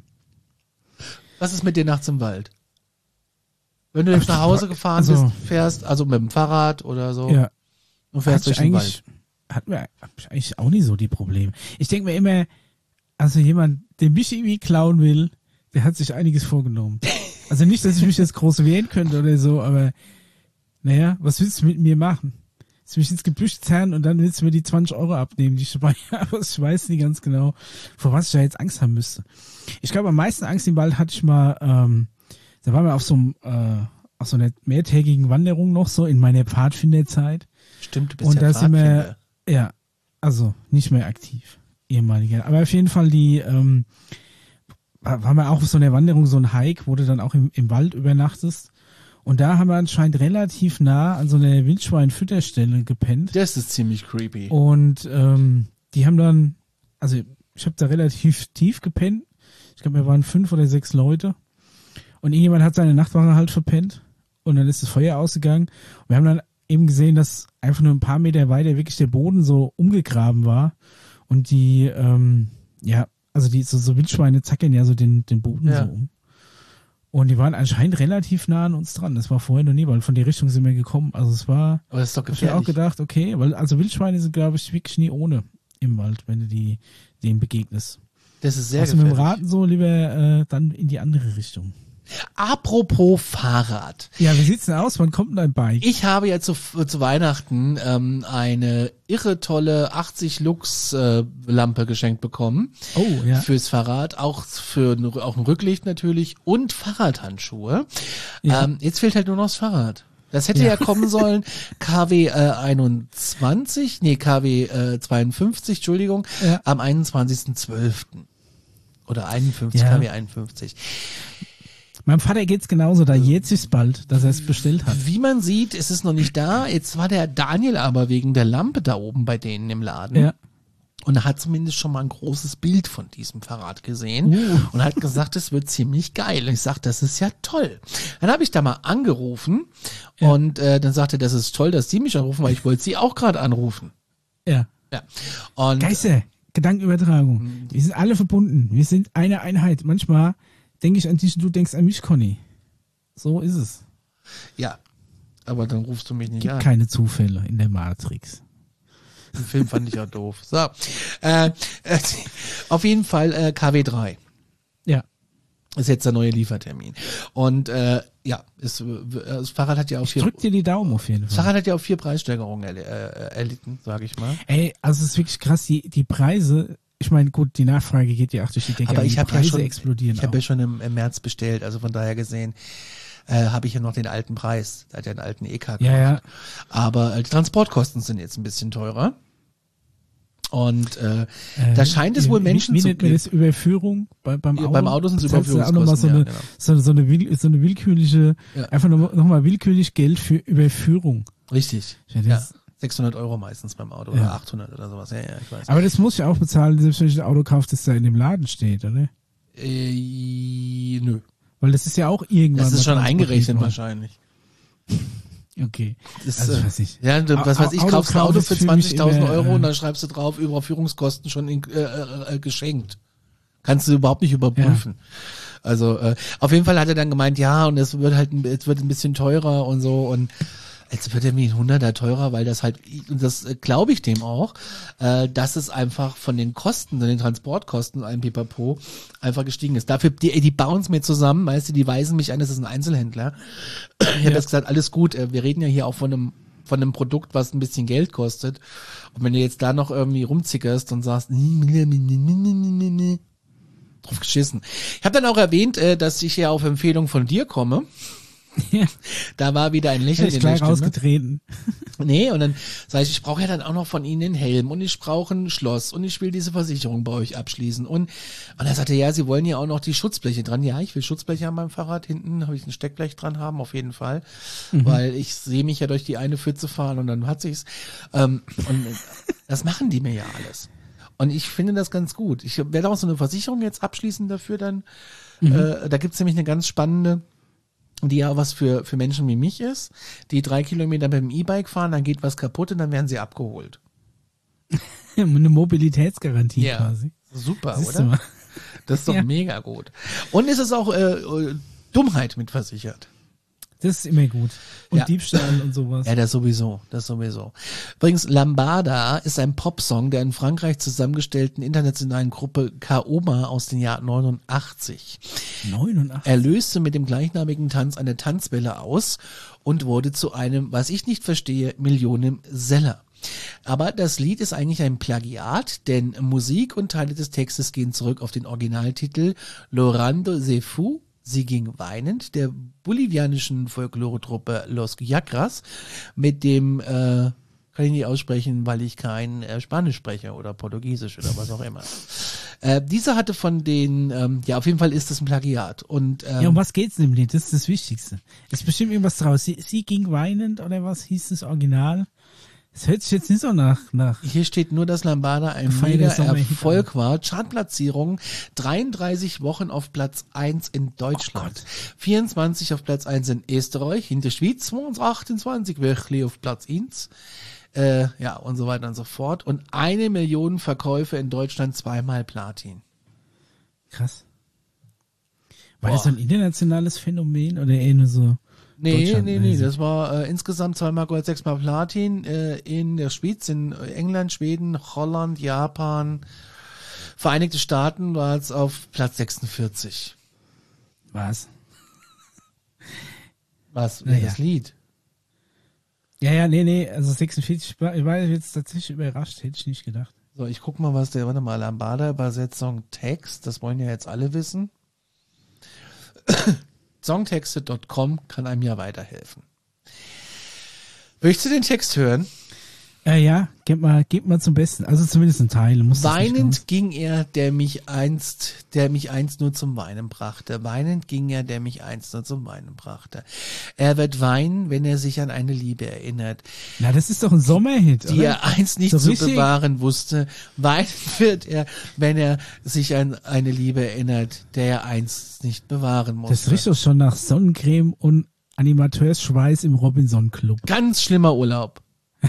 S1: Was ist mit dir nachts im Wald? Wenn du jetzt nach Hause gefahren
S2: Also-
S1: bist, fährst, also mit dem Fahrrad oder so,
S2: Ja.
S1: und fährst
S2: Hat
S1: durch den
S2: eigentlich,
S1: Wald.
S2: hat mir hab ich eigentlich auch nie so die Probleme. Ich denke mir immer, also jemand, der mich irgendwie klauen will, der hat sich einiges vorgenommen. Also nicht, dass ich mich jetzt groß wehren könnte oder so, aber naja, was willst du mit mir machen? Willst du mich ins Gebüsch zerren und dann willst du mir die zwanzig Euro abnehmen, die ich dabei habe. Ich weiß nicht ganz genau, vor was ich da jetzt Angst haben müsste. Ich glaube, am meisten Angst im Wald hatte ich mal, ähm, da waren wir auf so einem, äh, auf so einer mehrtägigen Wanderung noch so in meiner Pfadfinderzeit.
S1: Stimmt, du bist
S2: Und
S1: ja
S2: da sind wir,
S1: Pfadfinder.
S2: ja, also nicht mehr aktiv, ehemaliger. Aber auf jeden Fall die, ähm, wa- waren wir auch auf so einer Wanderung, so ein Hike, wo du dann auch im, im Wald übernachtest. Und da haben wir anscheinend relativ nah an so einer Wildschweinfütterstelle gepennt.
S1: Das ist ziemlich creepy.
S2: Und ähm, die haben dann, also ich habe da relativ tief gepennt. Ich glaube, wir waren fünf oder sechs Leute. Und irgendjemand hat seine Nachtwache halt verpennt. Und dann ist das Feuer ausgegangen. Und wir haben dann eben gesehen, dass einfach nur ein paar Meter weiter wirklich der Boden so umgegraben war. Und die, ähm, ja, also die so, so Wildschweine zackeln ja so den, den Boden
S1: Ja.
S2: so um. Und die waren anscheinend relativ nah an uns dran. Das war vorher noch nie, weil von der Richtung sind wir gekommen. Also es war,
S1: Aber das ist doch
S2: hab ich mir auch
S1: gefährlich.
S2: gedacht, okay, weil also Wildschweine sind, glaube ich, wirklich nie ohne im Wald, wenn du die denen begegnest.
S1: Das ist sehr
S2: Also mit dem
S1: gefährlich.
S2: Raten so lieber äh, dann in die andere Richtung.
S1: Apropos Fahrrad.
S2: Ja, wie sieht's denn aus? Wann kommt denn dein Bike?
S1: Ich habe ja zu, zu Weihnachten ähm, eine irre tolle achtzig Lux äh, Lampe geschenkt bekommen.
S2: Oh, ja.
S1: Fürs Fahrrad, auch für ein- auch ein Rücklicht natürlich und Fahrradhandschuhe.
S2: Ja.
S1: Ähm, jetzt fehlt halt nur noch das Fahrrad. Das hätte ja,
S2: Ja.
S1: kommen sollen, K W äh, einundzwanzig, nee, K W äh, zweiundfünfzig, Entschuldigung,
S2: Ja.
S1: am einundzwanzigsten zwölften Oder einundfünfzig,
S2: Ja.
S1: K W einundfünfzig.
S2: Meinem Vater geht's genauso, da jetzt ist bald, dass er es bestellt hat.
S1: Wie man sieht, ist es noch nicht da. Jetzt war der Daniel aber wegen der Lampe da oben bei denen im Laden.
S2: Ja.
S1: Und er hat zumindest schon mal ein großes Bild von diesem Fahrrad gesehen
S2: Uh.
S1: und hat gesagt, es wird ziemlich geil. Und ich sag, das ist ja toll. Dann habe ich da mal angerufen
S2: Ja.
S1: und äh, dann sagte, das ist toll, dass sie mich anrufen, weil ich wollte sie auch gerade anrufen.
S2: Ja.
S1: Ja. Und
S2: Geister, Gedankenübertragung. Wir sind alle verbunden. Wir sind eine Einheit. Manchmal denke ich an dich und du denkst an mich, Conny. So ist es.
S1: ja, aber dann rufst du mich nicht
S2: Gibt
S1: an.
S2: keine Zufälle in der Matrix.
S1: Den Film fand ich ja doof. So, äh, äh, auf jeden Fall äh, K W drei.
S2: Ja.
S1: Ist jetzt der neue Liefertermin. Und äh, ja, ist, äh, das Fahrrad hat ja auch
S2: Ich
S1: vier,
S2: drück dir die Daumen auf jeden
S1: das
S2: Fall.
S1: Fahrrad hat ja auch vier Preissteigerungen erl äh, erlitten, sage ich mal.
S2: Ey, also es ist wirklich krass, die, die Preise, ich meine, gut, die Nachfrage geht ja auch durch die Decke,
S1: Aber ich
S2: die
S1: habe ja
S2: Preise
S1: schon,
S2: explodieren
S1: ich habe
S2: auch.
S1: ja schon im, im März bestellt, also von daher gesehen äh, habe ich ja noch den alten Preis, der hat ja einen alten E K
S2: Ja, ja.
S1: Aber äh, die Transportkosten sind jetzt ein bisschen teurer. Und äh,
S2: Äh,
S1: da scheint es wohl
S2: wie-
S1: Menschen
S2: wie,
S1: zu
S2: nennt man
S1: geben.
S2: das Überführung bei, beim
S1: Ja,
S2: Auto?
S1: beim Auto sind es
S2: Bezahlst du auch nochmal so
S1: Überführungskosten,
S2: eine,
S1: ja, genau.
S2: so, so, eine, will- so eine willkürliche,
S1: Ja.
S2: einfach nochmal noch mal willkürlich Geld für Überführung.
S1: Richtig.
S2: Ja,
S1: Ja,
S2: das-
S1: sechshundert Euro meistens beim Auto
S2: Ja.
S1: oder achthundert oder sowas. Ja, ja, ich weiß.
S2: Aber das muss ich auch bezahlen, selbst wenn ich ein Auto kaufe, das da in dem Laden steht, oder?
S1: Äh, nö.
S2: Weil das ist ja auch irgendwann.
S1: Das ist
S2: mal
S1: schon
S2: transportiert
S1: eingerechnet
S2: worden.
S1: wahrscheinlich.
S2: Okay.
S1: Das,
S2: Also,
S1: äh,
S2: weiß ich.
S1: Ja, du, was
S2: Au-
S1: weiß ich,
S2: Autokauf
S1: kaufst ein Auto
S2: ist
S1: für
S2: für mich
S1: zwanzigtausend
S2: immer,
S1: Euro
S2: äh,
S1: und dann schreibst du drauf, Überführungskosten schon in, äh, äh, äh, geschenkt. Kannst du überhaupt nicht überprüfen. Also äh, auf jeden Fall hat er dann gemeint, ja, und es wird halt ein- es wird ein bisschen teurer und so und Als wird er wie ein Hunderter teurer, weil das halt, und das äh, glaube ich dem auch, äh, dass es einfach von den Kosten, den Transportkosten, ein Pipapo, einfach gestiegen ist. Dafür, die, die bauen es mir zusammen, weißt du, die weisen mich an, das ist ein Einzelhändler. Ich habe
S2: Ja.
S1: jetzt gesagt, alles gut, äh, wir reden ja hier auch von einem von einem Produkt, was ein bisschen Geld kostet. Und wenn du jetzt da noch irgendwie rumzickerst und sagst, drauf geschissen. Ich habe dann auch erwähnt, äh, dass ich ja auf Empfehlung von dir komme.
S2: Ja.
S1: Da war wieder ein Lächeln
S2: Hätte ich
S1: in der
S2: gleich
S1: Stimme.
S2: rausgetreten.
S1: Nee, und dann sage ich, ich brauche ja dann auch noch von Ihnen einen Helm und ich brauche ein Schloss und ich will diese Versicherung bei euch abschließen. Und, und er sagte, ja, Sie wollen ja auch noch die Schutzbleche dran. Ja, ich will Schutzbleche an meinem Fahrrad. Hinten habe ich ein Steckblech dran haben, auf jeden Fall. Mhm. Weil ich sehe mich ja durch die eine Pfütze fahren und dann hat sich's. Ähm, und das machen die mir ja alles. Und ich finde das ganz gut. Ich werde auch so eine Versicherung jetzt abschließen dafür dann. Mhm. Äh, da gibt's nämlich eine ganz spannende, die ja was für, für Menschen wie mich ist, die drei Kilometer mit dem E-Bike fahren, dann geht was kaputt und dann werden sie abgeholt.
S2: Eine Mobilitätsgarantie
S1: ja,
S2: quasi.
S1: Super,
S2: Siehst
S1: oder? Das ist doch
S2: ja.
S1: mega gut. Und es ist auch äh, Dummheit mitversichert.
S2: Das ist immer gut. Und
S1: ja.
S2: Diebstahl und sowas.
S1: Ja, das sowieso, das sowieso. Übrigens, Lambada ist ein Popsong der in Frankreich zusammengestellten internationalen Gruppe Kaoma aus dem Jahr neunundachtzig.
S2: neunundachtzig?
S1: Er löste mit dem gleichnamigen Tanz eine Tanzwelle aus und wurde zu einem, was ich nicht verstehe, Millionen-Seller. Aber das Lied ist eigentlich ein Plagiat, denn Musik und Teile des Textes gehen zurück auf den Originaltitel Llorando se fou. Sie ging weinend, der bolivianischen Folklore-Truppe Los Yacras, mit dem, äh, kann ich nicht aussprechen, weil ich kein äh, Spanisch spreche oder Portugiesisch oder was auch immer. Äh, dieser hatte von den, ähm, ja, auf jeden Fall ist das ein Plagiat. Und, ähm,
S2: ja, um was geht's in dem Lied? Das ist das Wichtigste. Ist bestimmt irgendwas draus. Sie, sie ging weinend oder was hieß das Original? Das hört sich jetzt nicht so nach, nach.
S1: Hier steht nur, dass Lambada ein mega Erfolg war. Chartplatzierung, dreiunddreißig Wochen auf Platz eins in Deutschland. Oh vierundzwanzig auf Platz eins in Österreich, in der Schweiz achtundzwanzig wirklich auf Platz eins. Äh, ja, und so weiter und so fort. Und eine Million Verkäufe in Deutschland, zweimal Platin.
S2: Krass. War Boah. das so ein internationales Phänomen oder eher nur so?
S1: Nee, nee, nee, das war äh, insgesamt zweimal Gold, sechsmal Platin äh, in der Schweiz, in England, Schweden, Holland, Japan, Vereinigte Staaten war es auf Platz sechsundvierzig.
S2: Was?
S1: Was?
S2: Naja.
S1: Das Lied?
S2: Ja, ja, nee, nee, also sechsundvierzig, ich war jetzt tatsächlich überrascht, hätte ich nicht gedacht.
S1: So, ich guck mal, was der, warte mal, Lambada-Übersetzung Text, das wollen ja jetzt alle wissen. Songtexte Punkt com kann einem ja weiterhelfen. Möchtest du den Text hören?
S2: Äh, ja, gib mal, gib mal zum Besten. Also zumindest ein Teil. Muss
S1: Weinend ging er, der mich einst, der mich einst nur zum Weinen brachte. Weinend ging er, der mich einst nur zum Weinen brachte. Er wird weinen, wenn er sich an eine Liebe erinnert.
S2: Na, das ist doch ein Sommerhit,
S1: die
S2: oder?
S1: er einst nicht
S2: so
S1: zu
S2: richtig?
S1: bewahren wusste. Weinen wird er, wenn er sich an eine Liebe erinnert, der er einst nicht bewahren musste.
S2: Das riecht doch schon nach Sonnencreme und Animateursschweiß im Robinson Club.
S1: Ganz schlimmer Urlaub.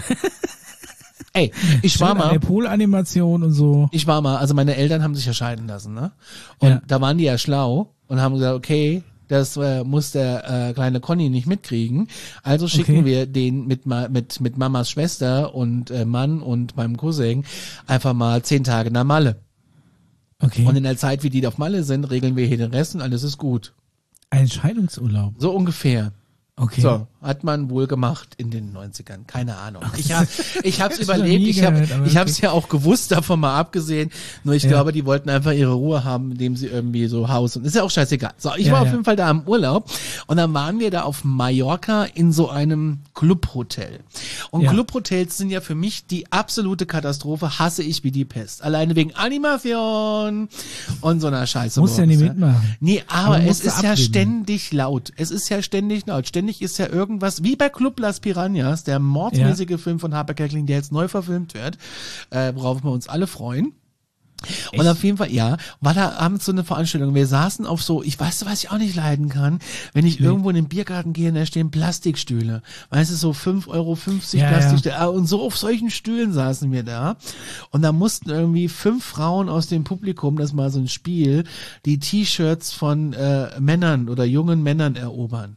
S1: Ey, ich war mal.
S2: Eine Pool-Animation und so.
S1: Ich war mal, also meine Eltern haben sich ja scheiden lassen, ne? Und
S2: Ja.
S1: da waren die ja schlau und haben gesagt, okay, das äh, muss der äh, kleine Conny nicht mitkriegen. Also schicken
S2: Okay.
S1: wir den mit ma- mit mit Mamas Schwester und äh, Mann und meinem Cousin einfach mal zehn Tage nach Malle.
S2: Okay.
S1: Und in der Zeit, wie die auf Malle sind, regeln wir hier den Rest und alles ist gut.
S2: Ein Scheidungsurlaub.
S1: So ungefähr.
S2: Okay.
S1: So, hat man wohl gemacht in den neunzigern. Keine Ahnung. Ich habe ich hab's
S2: Das hab ich noch
S1: überlebt,
S2: nie
S1: ich habe
S2: gehört, aber
S1: ich hab's
S2: okay.
S1: ja auch gewusst, davon mal abgesehen. Nur ich
S2: Ja.
S1: glaube, die wollten einfach ihre Ruhe haben, indem sie irgendwie so Haus und ist ja auch scheißegal. So, ich
S2: Ja,
S1: war auf
S2: ja.
S1: jeden Fall da im Urlaub und dann waren wir da auf Mallorca in so einem Clubhotel. Und
S2: Ja.
S1: Clubhotels sind ja für mich die absolute Katastrophe, hasse ich wie die Pest. Alleine wegen Animation und so einer Scheiße.
S2: Muss ja nicht
S1: morgens,
S2: mitmachen.
S1: Nee, aber,
S2: Aber
S1: es
S2: musst du
S1: ist ja
S2: abgeben.
S1: ständig laut. Es ist ja ständig laut. Ständig ist ja irgendwas, wie bei Club Las Piranhas, der mordsmäßige Film von Harper Kerkeling, der jetzt neu verfilmt wird, äh, worauf wir uns alle freuen. Und
S2: Echt?
S1: auf jeden Fall, ja, war da abends so eine Veranstaltung. Wir saßen auf so, ich weiß, was ich auch nicht leiden kann, wenn ich
S2: Nee.
S1: irgendwo in den Biergarten gehe und da stehen Plastikstühle. Weißt du, so fünf Euro fünfzig
S2: Ja,
S1: Plastikstühle. Ah, Und so auf solchen Stühlen saßen wir da. Und da mussten irgendwie fünf Frauen aus dem Publikum, das war so ein Spiel, die T-Shirts von äh, Männern oder jungen Männern erobern.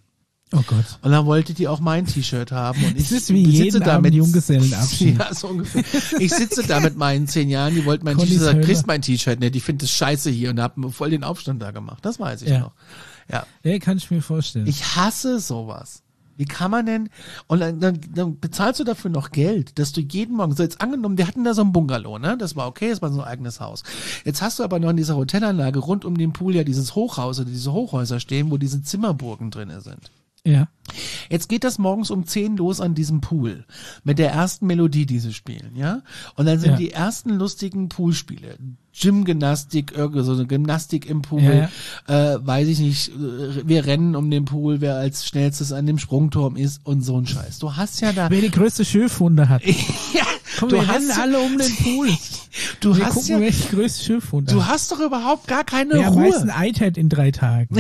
S2: Oh Gott.
S1: Und dann wollte die auch mein T-Shirt haben. Und ich
S2: Das ist wie
S1: sitze
S2: jeden
S1: da
S2: Abend
S1: mit
S2: Junggesellenabschied.
S1: Ja, so ungefähr. Ich sitze da mit meinen zehn Jahren, die wollten mein
S2: Connys
S1: T-Shirt,
S2: Hölle.
S1: kriegst mein T-Shirt nicht, die finden das scheiße hier und haben voll den Aufstand da gemacht. Das weiß ich
S2: Ja.
S1: noch. Ja.
S2: Ja, kann ich mir vorstellen.
S1: Ich hasse sowas. Wie kann man denn, und dann, dann, dann bezahlst du dafür noch Geld, dass du jeden Morgen, so jetzt angenommen, wir hatten da so ein Bungalow, ne, das war okay, das war so ein eigenes Haus. Jetzt hast du aber noch in dieser Hotelanlage rund um den Pool ja dieses Hochhaus oder diese Hochhäuser stehen, wo diese Zimmerburgen drinne sind.
S2: ja.
S1: Jetzt geht das morgens um zehn los an diesem Pool mit der ersten Melodie, die sie spielen, ja? Und dann sind
S2: Ja.
S1: die ersten lustigen Poolspiele. Gymgymnastik, irgendwie so eine Gymnastik im Pool,
S2: Ja,
S1: Äh, weiß ich nicht, äh, wir rennen um den Pool, wer als schnellstes an dem Sprungturm ist und so ein Scheiß. Du hast ja da,
S2: Wer die größte Schürfwunde hat.
S1: ja,
S2: Komm,
S1: du
S2: wir
S1: hast
S2: rennen
S1: ja-
S2: alle um den Pool.
S1: du
S2: Wir
S1: hast
S2: gucken,
S1: ja,
S2: wer die größte Schürfwunde
S1: du
S2: hat.
S1: hast doch überhaupt gar keine
S2: Wer am meisten
S1: Ruhe.
S2: iPad in drei Tagen.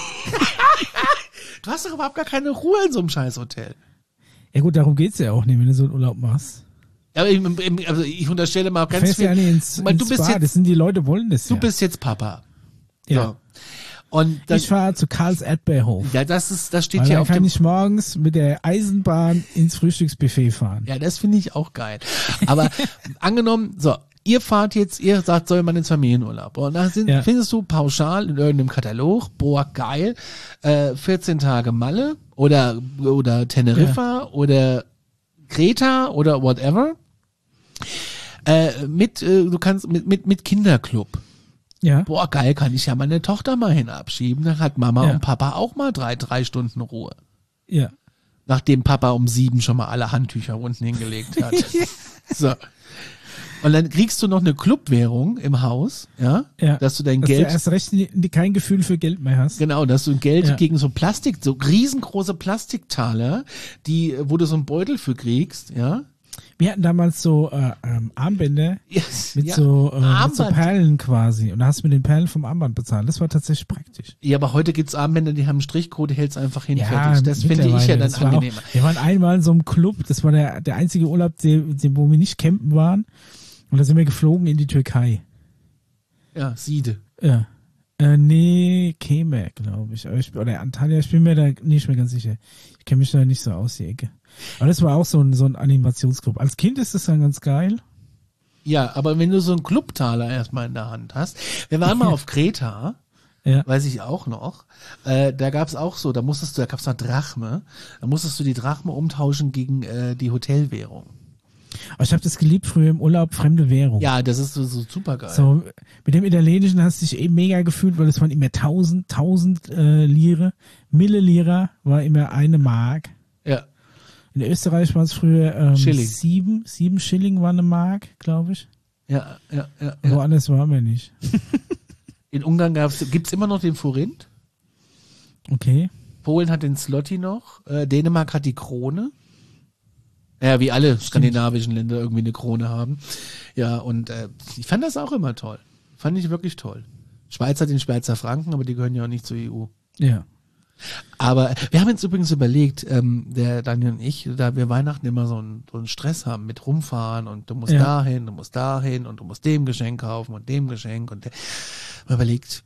S1: Du hast doch überhaupt gar keine Ruhe in so einem Scheißhotel.
S2: Ja gut, darum geht's ja auch nicht, wenn du so einen Urlaub machst.
S1: Aber im, im, also ich unterstelle mal
S2: Du
S1: ganz
S2: fährst
S1: viel.
S2: ja nicht ins,
S1: Weil
S2: ins
S1: du bist
S2: Spa.
S1: jetzt,
S2: Das sind die Leute, wollen das
S1: du
S2: ja.
S1: bist jetzt Papa.
S2: ja.
S1: So. Und das,
S2: Ich fahre zu Karls Erdbeerhof.
S1: ja, das ist, das steht
S2: Weil
S1: hier
S2: dann
S1: auf
S2: kann
S1: dem.
S2: ich morgens mit der Eisenbahn ins Frühstücksbuffet fahren.
S1: Ja, das finde ich auch geil. Aber angenommen, so, ihr fahrt jetzt, ihr sagt, soll man ins Familienurlaub. Und dann sind,
S2: Ja.
S1: findest du pauschal in irgendeinem Katalog, boah, geil, äh, vierzehn Tage Malle oder, oder Teneriffa oder Kreta oder whatever. Äh, mit, äh, du kannst, mit, mit, mit Kinderclub.
S2: Ja.
S1: Boah, geil, kann ich ja meine Tochter mal hinabschieben. Dann hat Mama
S2: Ja.
S1: und Papa auch mal drei, drei Stunden Ruhe.
S2: Ja.
S1: Nachdem Papa um sieben schon mal alle Handtücher unten hingelegt hat. So. Und dann kriegst du noch eine Clubwährung im Haus, ja,
S2: Ja.
S1: dass du dein
S2: Dass
S1: Geld,
S2: du erst recht nie- nie- kein Gefühl für Geld mehr hast.
S1: genau, dass du Geld
S2: Ja.
S1: gegen so Plastik, so riesengroße Plastiktaler, die, wo du so einen Beutel für kriegst, ja.
S2: Wir hatten damals so äh, ähm, Armbänder
S1: Yes,
S2: mit,
S1: ja.
S2: so, äh, mit so
S1: Armband.
S2: Perlen quasi. Und da hast du mit den Perlen vom Armband bezahlt. Das war tatsächlich praktisch.
S1: Ja, aber heute gibt's Armbänder, die haben einen Strichcode, hält's einfach hin,
S2: Ja,
S1: fertig. Das finde ich ja
S2: mittlerweile,
S1: dann
S2: das war
S1: angenehmer.
S2: Auch, wir waren einmal in so einem Club, das war der, der einzige Urlaub, den, den, wo wir nicht campen waren. Und da sind wir geflogen in die Türkei.
S1: Ja, Siede.
S2: Ja. Äh, nee, Kemer, glaube ich. Aber ich. Oder Antalya, ich bin mir da nicht mehr ganz sicher. Ich kenne mich da nicht so aus, die Ecke. Aber das war auch so ein, so ein Animationsclub. Als Kind ist das dann ganz geil.
S1: Ja, aber wenn du so einen Clubtaler erstmal in der Hand hast. Wir waren mal auf Kreta,
S2: Ja.
S1: weiß ich auch noch. Äh, da gab's auch so, da musstest du, da gab's noch Drachme. Da musstest du die Drachme umtauschen gegen äh, die Hotelwährung.
S2: Aber ich habe das geliebt früher im Urlaub, fremde Währung.
S1: Ja, das ist so, so super geil.
S2: So, mit dem Italienischen hast du dich eben mega gefühlt, weil es waren immer tausend, tausend äh, Lire. Millilira war immer eine Mark.
S1: Ja.
S2: In Österreich war es früher ähm,
S1: Schilling.
S2: sieben, sieben Schilling war eine Mark, glaube ich.
S1: Ja, ja, ja, ja.
S2: Woanders waren wir nicht.
S1: In Ungarn gab's, gibt's immer noch den Forint.
S2: Okay.
S1: Polen hat den Zloty noch. Äh, Dänemark hat die Krone. Ja, wie alle skandinavischen Länder irgendwie eine Krone haben. Ja, und äh, ich fand das auch immer toll. Fand ich wirklich toll. Schweiz hat den Schweizer Franken, aber die gehören ja auch nicht zur E U.
S2: Ja.
S1: Aber wir haben jetzt übrigens überlegt, ähm, der Daniel und ich, da wir Weihnachten immer so einen, so einen Stress haben mit rumfahren und du musst
S2: Ja.
S1: dahin, du musst dahin und du musst dem Geschenk kaufen und dem Geschenk und der, haben wir überlegt,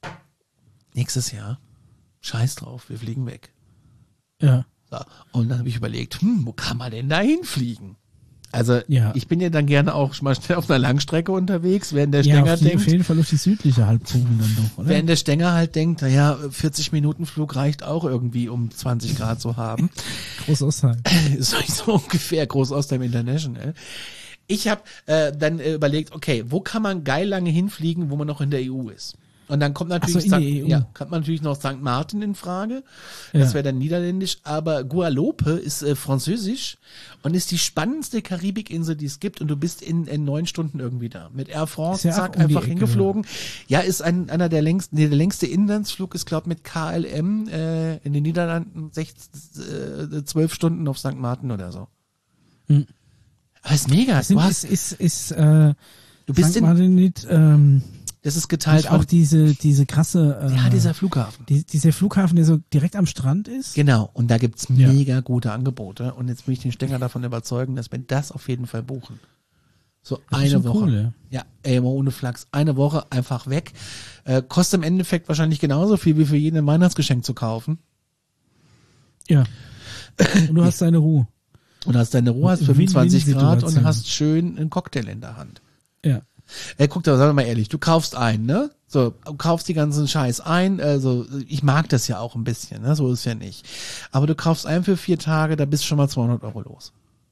S1: nächstes Jahr, scheiß drauf, wir fliegen weg.
S2: Ja.
S1: So. Und dann habe ich überlegt, hm, wo kann man denn da hinfliegen? Also
S2: Ja.
S1: ich bin ja dann gerne auch mal schnell auf einer Langstrecke unterwegs, während der
S2: Ja,
S1: Stenger
S2: auf, die, auf
S1: denkt,
S2: jeden Fall auf die südliche Halbkugel dann doch, oder?
S1: während der Stenger halt denkt, naja, vierzig Minuten Flug reicht auch irgendwie, um zwanzig Grad zu haben.
S2: Großostheim.
S1: so, so ungefähr Großostheim International. Ich habe äh, dann äh, überlegt, okay, wo kann man geil lange hinfliegen, wo man noch in der E U ist? Und dann kommt natürlich,
S2: Ach so, in
S1: Sankt-
S2: die E U.
S1: ja, kommt natürlich noch Sankt Martin in Frage.
S2: Ja.
S1: Das wäre dann niederländisch, aber Guadeloupe ist äh, französisch und ist die spannendste Karibikinsel, die es gibt. Und du bist in, in neun Stunden irgendwie da. Mit Air France,
S2: Ist ja auch
S1: zack,
S2: um die
S1: einfach
S2: Ecke,
S1: hingeflogen. Ja, ist ein, einer der längsten, nee, der längste Inlandsflug ist, glaube mit K L M äh, in den Niederlanden sechzehn, äh, zwölf Stunden auf Sankt Martin oder so.
S2: Hm.
S1: Aber ist mega.
S2: Das
S1: Du,
S2: sind,
S1: hast,
S2: ist, ist, ist, äh,
S1: du bist
S2: Sankt
S1: in,
S2: Martin nicht, ähm,
S1: das ist geteilt
S2: nicht auch
S1: von,
S2: diese, diese krasse, äh,
S1: ja, dieser Flughafen.
S2: die, dieser Flughafen, der so direkt am Strand ist.
S1: Genau, und da gibt's
S2: Ja.
S1: mega gute Angebote. Und jetzt will ich den Stenger davon überzeugen, dass wir das auf jeden Fall buchen. So
S2: Das ist
S1: eine
S2: schon
S1: Woche.
S2: cool, ja.
S1: Ja, ey, mal ohne Flachs. Eine Woche einfach weg. Äh, kostet im Endeffekt wahrscheinlich genauso viel, wie für jeden ein Weihnachtsgeschenk zu kaufen.
S2: Ja. Und du hast deine Ruhe.
S1: Und hast deine Ruhe, hast fünfundzwanzig Grad und hast schön einen Cocktail in der Hand.
S2: Ja.
S1: Ey, guck da, sag mal ehrlich, du kaufst ein, ne? So, du kaufst die ganzen Scheiß ein, also ich mag das ja auch ein bisschen, ne? So ist es ja nicht. Aber du kaufst ein für vier Tage, da bist du schon mal zweihundert Euro los.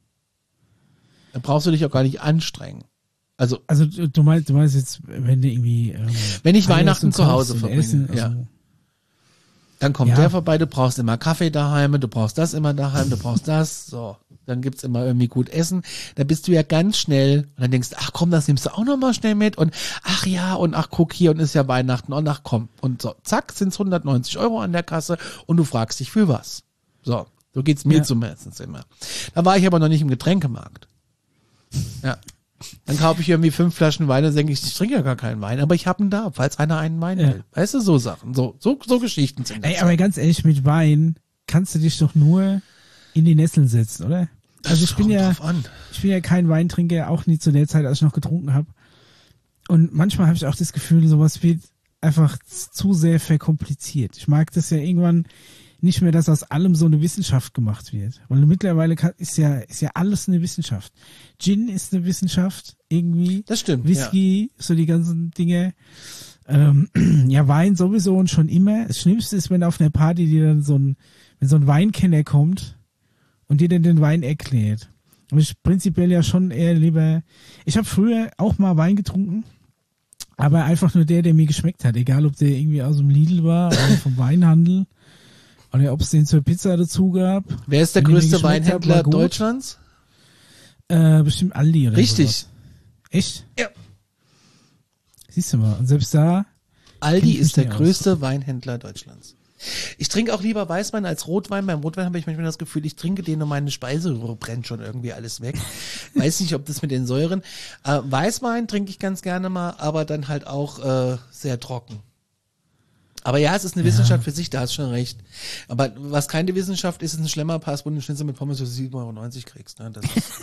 S1: Da brauchst du dich auch gar nicht anstrengen. Also,
S2: also du meinst, du meinst jetzt, wenn du irgendwie ähm,
S1: wenn ich Weihnachten zu Hause verbringe,
S2: Essen, also,
S1: ja. Dann kommt
S2: ja.
S1: der vorbei, du brauchst immer Kaffee daheim, du brauchst das immer daheim, du brauchst das, so. Dann gibt's immer irgendwie gut Essen. Da bist du ja ganz schnell und dann denkst du, ach komm, das nimmst du auch noch mal schnell mit und ach ja und ach guck hier und ist ja Weihnachten und ach komm. Und so, zack, sind's hundertneunzig Euro an der Kasse und du fragst dich für was. So, so geht's mir
S2: ja.
S1: zumindest immer. Da war ich aber noch nicht im Getränkemarkt. Ja. Dann kaufe ich irgendwie fünf Flaschen Wein und denke ich, ich trinke ja gar keinen Wein, aber ich habe ihn da, falls einer einen Wein
S2: ja.
S1: will. Weißt du, so Sachen, so so, so Geschichten sind das.
S2: Ey, aber ganz ehrlich, mit Wein kannst du dich doch nur in die Nesseln setzen, oder?
S1: Das
S2: also ich bin ja,
S1: an.
S2: ich bin ja kein Weintrinker, auch nie zu der Zeit, als ich noch getrunken habe. Und manchmal habe ich auch das Gefühl, sowas wird einfach zu sehr verkompliziert. Ich mag das ja irgendwann nicht mehr, dass aus allem so eine Wissenschaft gemacht wird. Weil mittlerweile kann, ist ja, ist ja alles eine Wissenschaft. Gin ist eine Wissenschaft, irgendwie.
S1: Das stimmt.
S2: Whisky, ja. So die ganzen Dinge. Ähm, ja, Wein sowieso und schon immer. Das Schlimmste ist, wenn auf einer Party dir dann so ein, wenn so ein Weinkenner kommt und dir dann den Wein erklärt. Aber ich prinzipiell ja schon eher lieber, ich habe früher auch mal Wein getrunken, aber einfach nur der, der mir geschmeckt hat. Egal, ob der irgendwie aus dem Lidl war oder vom Weinhandel. Oder ob es den zur Pizza dazu gab.
S1: Wer ist der größte Weinhändler hat, Deutschlands?
S2: Äh, bestimmt Aldi oder
S1: Richtig.
S2: Sowas. Echt?
S1: Ja.
S2: Siehst du mal. Und selbst da.
S1: Aldi ist der größte aus. Weinhändler Deutschlands. Ich trinke auch lieber Weißwein als Rotwein. Beim Rotwein habe ich manchmal das Gefühl, ich trinke den und meine Speiseröhre brennt schon irgendwie alles weg. Weiß nicht, ob das mit den Säuren. Äh, Weißwein trinke ich ganz gerne mal, aber dann halt auch äh, sehr trocken. Aber ja, es ist eine ja. Wissenschaft für sich, da hast du schon recht. Aber was keine Wissenschaft ist, ist ein Schlemmerpass, wo du einen Schnitzel mit Pommes für sieben Euro neunzig kriegst. Ne? Das ist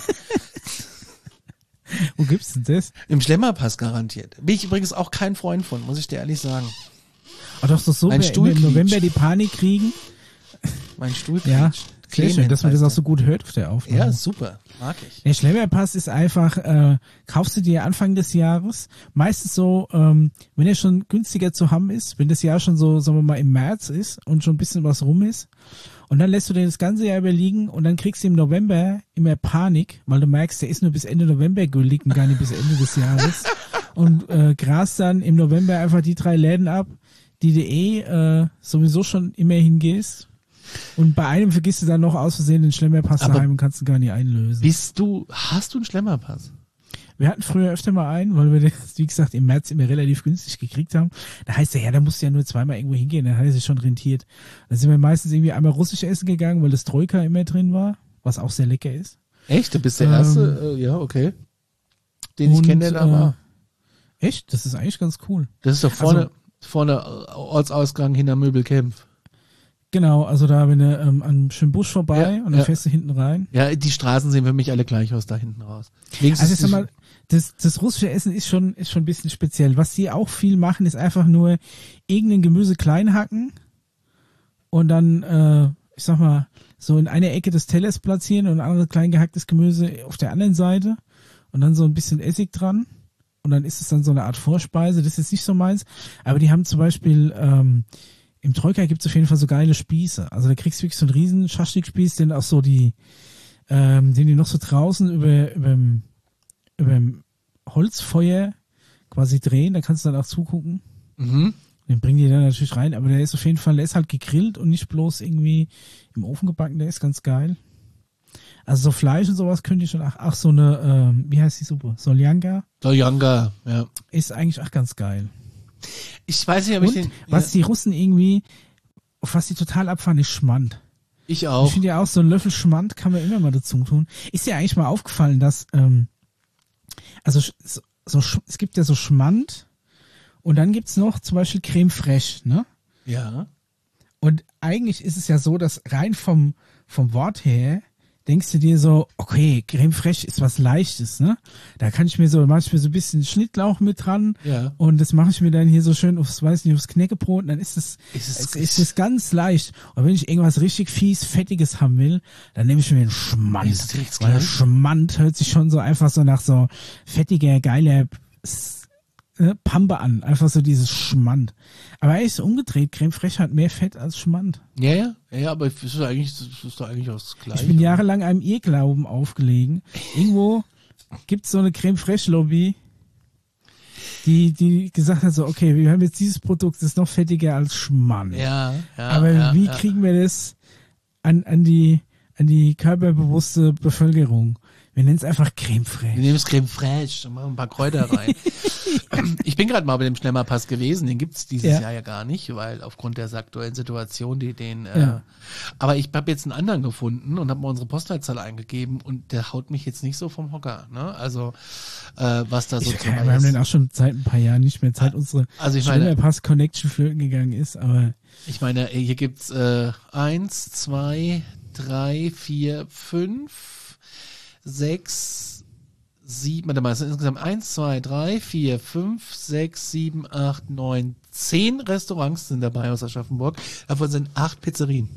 S2: Wo gibt's denn das?
S1: Im Schlemmerpass garantiert. Bin ich übrigens auch kein Freund von, muss ich dir ehrlich sagen.
S2: Aber doch so,
S1: mein Stuhl
S2: im November die Panik kriegen.
S1: Mein Stuhl
S2: ja, sehr schön, dass man das auch so gut hört auf der Aufnahme.
S1: Ja, super, mag ich.
S2: Der Schlemmerpass ist einfach, äh, kaufst du dir Anfang des Jahres, meistens so, ähm, wenn er schon günstiger zu haben ist, wenn das Jahr schon so, sagen wir mal, im März ist und schon ein bisschen was rum ist, und dann lässt du den das ganze Jahr überliegen und dann kriegst du im November immer Panik, weil du merkst, der ist nur bis Ende November gültig und gar nicht bis Ende des Jahres und äh, grast dann im November einfach die drei Läden ab, die du eh äh, sowieso schon immer hingehst. Und bei einem vergisst du dann noch aus Versehen den Schlemmerpass
S1: Aber
S2: daheim und kannst ihn gar nicht einlösen.
S1: Bist du, hast du einen Schlemmerpass?
S2: Wir hatten früher öfter mal einen, weil wir das, wie gesagt, im März immer relativ günstig gekriegt haben. Da heißt er, ja, da musst du ja nur zweimal irgendwo hingehen, dann hat er sich schon rentiert. Dann sind wir meistens irgendwie einmal russisch essen gegangen, weil das Troika immer drin war, was auch sehr lecker ist.
S1: Echt? Du bist der
S2: ähm,
S1: Erste? Äh, ja, okay. Den ich kenne, der da
S2: äh,
S1: war.
S2: Echt? Das ist eigentlich ganz cool.
S1: Das ist doch vorne,
S2: also,
S1: vorne Ortsausgang hinter Möbelkämpf.
S2: Genau, also da, wenn du ähm, an schönen Busch vorbei
S1: Ja,
S2: und dann
S1: ja.
S2: fährst du hinten rein.
S1: Ja, die Straßen sehen für mich alle gleich aus, da hinten raus. Wenigstens
S2: Also ich sag mal, das, das russische Essen ist schon, ist schon ein bisschen speziell. Was sie auch viel machen, ist einfach nur irgendein Gemüse klein hacken und dann, äh, ich sag mal, so in einer Ecke des Tellers platzieren und ein anderes klein gehacktes Gemüse auf der anderen Seite und dann so ein bisschen Essig dran und dann ist es dann so eine Art Vorspeise. Das ist nicht so meins, aber die haben zum Beispiel, ähm, im Troika gibt's auf jeden Fall so geile Spieße. Also da kriegst du wirklich so einen riesen Schaschlik-Spieß, den auch so die, ähm, den die noch so draußen über, über, über dem Holzfeuer quasi drehen. Da kannst du dann auch zugucken.
S1: Mhm.
S2: Den bringen die dann natürlich rein. Aber der ist auf jeden Fall, der ist halt gegrillt und nicht bloß irgendwie im Ofen gebacken. Der ist ganz geil. Also so Fleisch und sowas könnte ich schon, ach, ach so eine, ähm, wie heißt die Suppe? Soljanka?
S1: Soljanka, ja.
S2: Ist eigentlich auch ganz geil.
S1: Ich weiß nicht, ob
S2: und
S1: ich den...
S2: was
S1: ja.
S2: die Russen irgendwie, auf was die total abfahren, ist Schmand.
S1: Ich auch.
S2: Ich finde ja auch, so ein Löffel Schmand kann man immer mal dazu tun. Ist dir eigentlich mal aufgefallen, dass, ähm, also so, so, es gibt ja so Schmand und dann gibt's noch zum Beispiel Creme Fraiche, ne?
S1: Ja.
S2: Und eigentlich ist es ja so, dass rein vom, vom Wort her denkst du dir so, okay, Creme Fraiche ist was Leichtes, ne? Da kann ich mir so, mach ich mir so ein bisschen Schnittlauch mit dran
S1: Ja.
S2: und das mache ich mir dann hier so schön aufs, weiß nicht, aufs Knäckebrot und dann ist das,
S1: Ist es-
S2: ist, ist das ganz leicht. Und wenn ich irgendwas richtig fies, Fettiges haben will, dann nehme ich mir den Schmand.
S1: Ist direkt
S2: Weil der
S1: gleich.
S2: Schmand hört sich schon so einfach so nach so fettiger, geiler S- ne, Pampe an. Einfach so dieses Schmand. Aber eigentlich ist umgedreht. Creme Fraiche hat mehr Fett als Schmand.
S1: Ja, ja, ja, aber es ist doch eigentlich, es ist doch eigentlich auch das Gleiche.
S2: Ich bin jahrelang einem Irrglauben aufgelegen. Irgendwo gibt es so eine Creme Fraiche Lobby, die, die gesagt hat so, okay, wir haben jetzt dieses Produkt, das ist noch fettiger als Schmand.
S1: Ja, ja.
S2: Aber
S1: ja,
S2: wie
S1: ja.
S2: kriegen wir das an, an die, an die körperbewusste Bevölkerung? Wir nennen es einfach Creme
S1: Wir
S2: Fraiche.
S1: nehmen das Creme Fraiche und machen ein paar Kräuter rein. Ich bin gerade mal bei dem Schnellmarpass gewesen, den gibt's dieses
S2: Ja.
S1: Jahr ja gar nicht, weil aufgrund der aktuellen Situation, die den, äh,
S2: Ja.
S1: aber ich habe jetzt einen anderen gefunden und habe mal unsere Postleitzahl eingegeben und der haut mich jetzt nicht so vom Hocker, ne? Also, äh, was da so
S2: Ich,
S1: drin
S2: wir haben den
S1: ist.
S2: auch schon seit ein paar Jahren nicht mehr, seit unsere
S1: Also ich meine,
S2: Schnellpass Connection flöten gegangen ist, aber
S1: ich meine, hier gibt's äh, eins, zwei, drei, vier, fünf, sechs, sieben, warte mal, es sind insgesamt eins, zwei, drei, vier, fünf, sechs, sieben, acht, neun, zehn Restaurants sind dabei aus Aschaffenburg. Davon sind acht Pizzerien.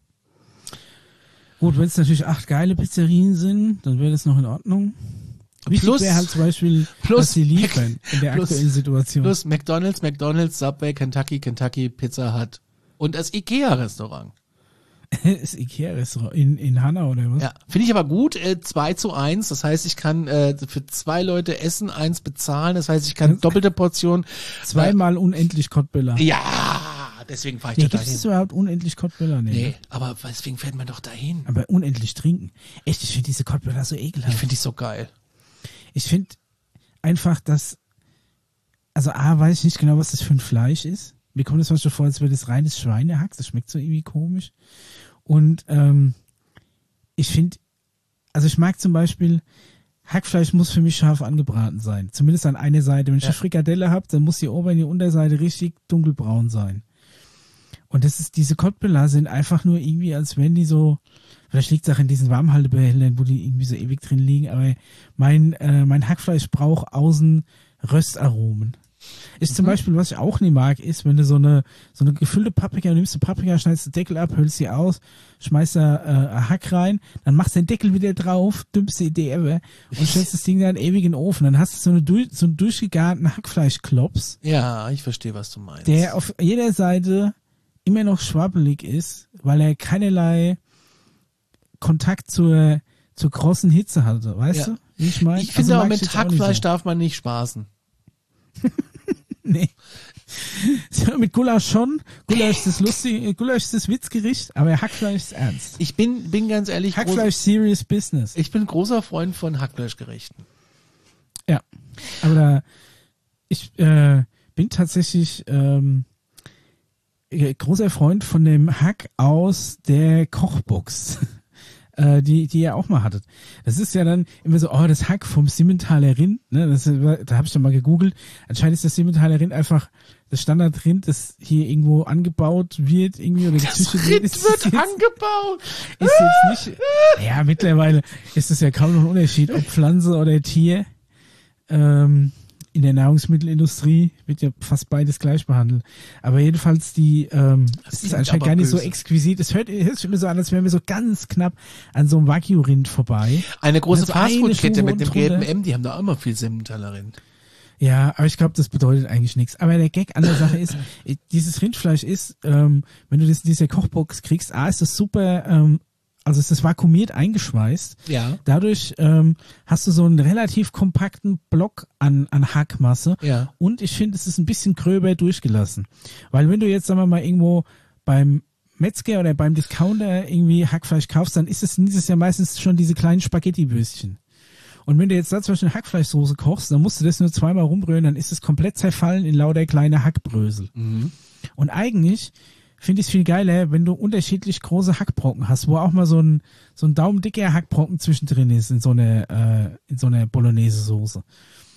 S2: gut, wenn es natürlich acht geile Pizzerien sind, dann wäre das noch in Ordnung. Wichtig
S1: Plus-
S2: wäre halt zum Beispiel,
S1: plus-
S2: dass sie liefern in der
S1: plus-
S2: aktuellen Situation.
S1: Plus McDonald's, McDonald's, Subway, Kentucky, Kentucky, Pizza Hut und das Ikea-Restaurant.
S2: Das Ikea-Restaurant in, in Hanau oder was?
S1: Ja, finde ich aber gut, äh, zwei zu eins, das heißt, ich kann äh, für zwei Leute essen, eins bezahlen, das heißt, ich kann doppelte Portion.
S2: Zweimal unendlich Cottbüller.
S1: Ja, deswegen fahre ich
S2: Nee,
S1: da
S2: gibt es
S1: dahin.
S2: überhaupt unendlich Cottbüller? Nee.
S1: Nee, aber deswegen fährt man doch dahin.
S2: Aber unendlich trinken. Echt, ich finde diese Cottbüller so ekelhaft.
S1: Ich finde die so geil.
S2: Ich finde einfach, dass, also A, weiß ich nicht genau, was das für ein Fleisch ist. Mir kommt das manchmal vor, als wäre das reines Schweinehack. Das schmeckt so irgendwie komisch. Und ähm, ich finde, also ich mag zum Beispiel, Hackfleisch muss für mich scharf angebraten sein. Zumindest an einer Seite. Wenn ich
S1: Ja.
S2: eine Frikadelle habe, dann muss die Ober- und die Unterseite richtig dunkelbraun sein. Und das ist, diese Cottbüller sind einfach nur irgendwie, als wenn die so, vielleicht liegt es auch in diesen Warmhaltebehältern, wo die irgendwie so ewig drin liegen, aber mein, äh, mein Hackfleisch braucht außen Röstaromen. Ist zum Beispiel, was ich auch nicht mag, ist, wenn du so eine, so eine gefüllte Paprika, nimmst du Paprika, schneidest den Deckel ab, hüllst sie aus, schmeißt da äh, Hack rein, dann machst du den Deckel wieder drauf, dümpst die Idee ever und stellst das Ding dann ewig in den Ofen. Dann hast du so, eine, durch- so einen durchgegarten Hackfleischklops,
S1: Ja, ich verstehe, was du meinst.
S2: der auf jeder Seite immer noch schwabbelig ist, weil er keinerlei Kontakt zur, zur großen Hitze hatte, weißt
S1: Ja.
S2: du? Wie ich meine?
S1: ich finde
S2: Also
S1: auch
S2: mag ich
S1: mit
S2: jetzt auch nicht
S1: Hackfleisch
S2: so.
S1: darf man nicht spaßen.
S2: Nee. So, mit Gulasch schon. Gulasch ist das lustig, Gulasch ist das Witzgericht, aber Hackfleisch ist ernst.
S1: Ich bin, bin ganz ehrlich, groß,
S2: Hackfleisch serious business.
S1: ich bin großer Freund von Hackfleischgerichten.
S2: Ja. Aber da, ich äh, bin tatsächlich ähm, äh, großer Freund von dem Hack aus der Kochbox. äh, die, die ihr auch mal hattet. Das ist ja dann immer so, oh, das Hack vom Simmentaler Rind, ne, das, da habe ich dann mal gegoogelt. Anscheinend ist das Simmentaler Rind einfach das Standardrind, das hier irgendwo angebaut wird, irgendwie oder gezüchtet wird.
S1: Rind
S2: Ist
S1: wird
S2: jetzt,
S1: angebaut.
S2: ist jetzt nicht, ja, mittlerweile ist es ja kaum noch ein Unterschied, ob Pflanze oder Tier. Ähm, in der Nahrungsmittelindustrie wird ja fast beides gleich behandelt. Aber jedenfalls die, ähm, es ist
S1: klingt
S2: anscheinend
S1: aber
S2: gar nicht so
S1: böse.
S2: exquisit. Es hört, hört sich immer so an, als wären wir so ganz knapp an so einem Wagyu-Rind vorbei.
S1: Eine große
S2: Also eine
S1: Fastfood-Kette
S2: Stufe
S1: mit dem
S2: unten
S1: gelben
S2: drunter.
S1: M, die haben da immer viel Simmentaler Rind.
S2: Ja, aber ich glaube, das bedeutet eigentlich nichts. Aber der Gag an der Sache ist, dieses Rindfleisch ist, ähm, wenn du das in dieser Kochbox kriegst, A, ist das super, ähm, also ist das vakuumiert eingeschweißt.
S1: Ja.
S2: Dadurch ähm, hast du so einen relativ kompakten Block an, an Hackmasse.
S1: Ja.
S2: Und ich finde, es ist ein bisschen gröber durchgelassen. Weil wenn du jetzt, sagen wir mal, irgendwo beim Metzger oder beim Discounter irgendwie Hackfleisch kaufst, dann ist es dieses ja meistens schon diese kleinen Spaghetti-Würstchen. Und wenn du jetzt da zum Beispiel eine Hackfleischsoße kochst, dann musst du das nur zweimal rumrühren, dann ist es komplett zerfallen in lauter kleine Hackbrösel.
S1: Mhm.
S2: Und eigentlich finde ich es viel geiler, wenn du unterschiedlich große Hackbrocken hast, wo auch mal so ein, so ein daumendicker Hackbrocken zwischendrin ist in so einer, äh, in so einer Bolognese-Soße.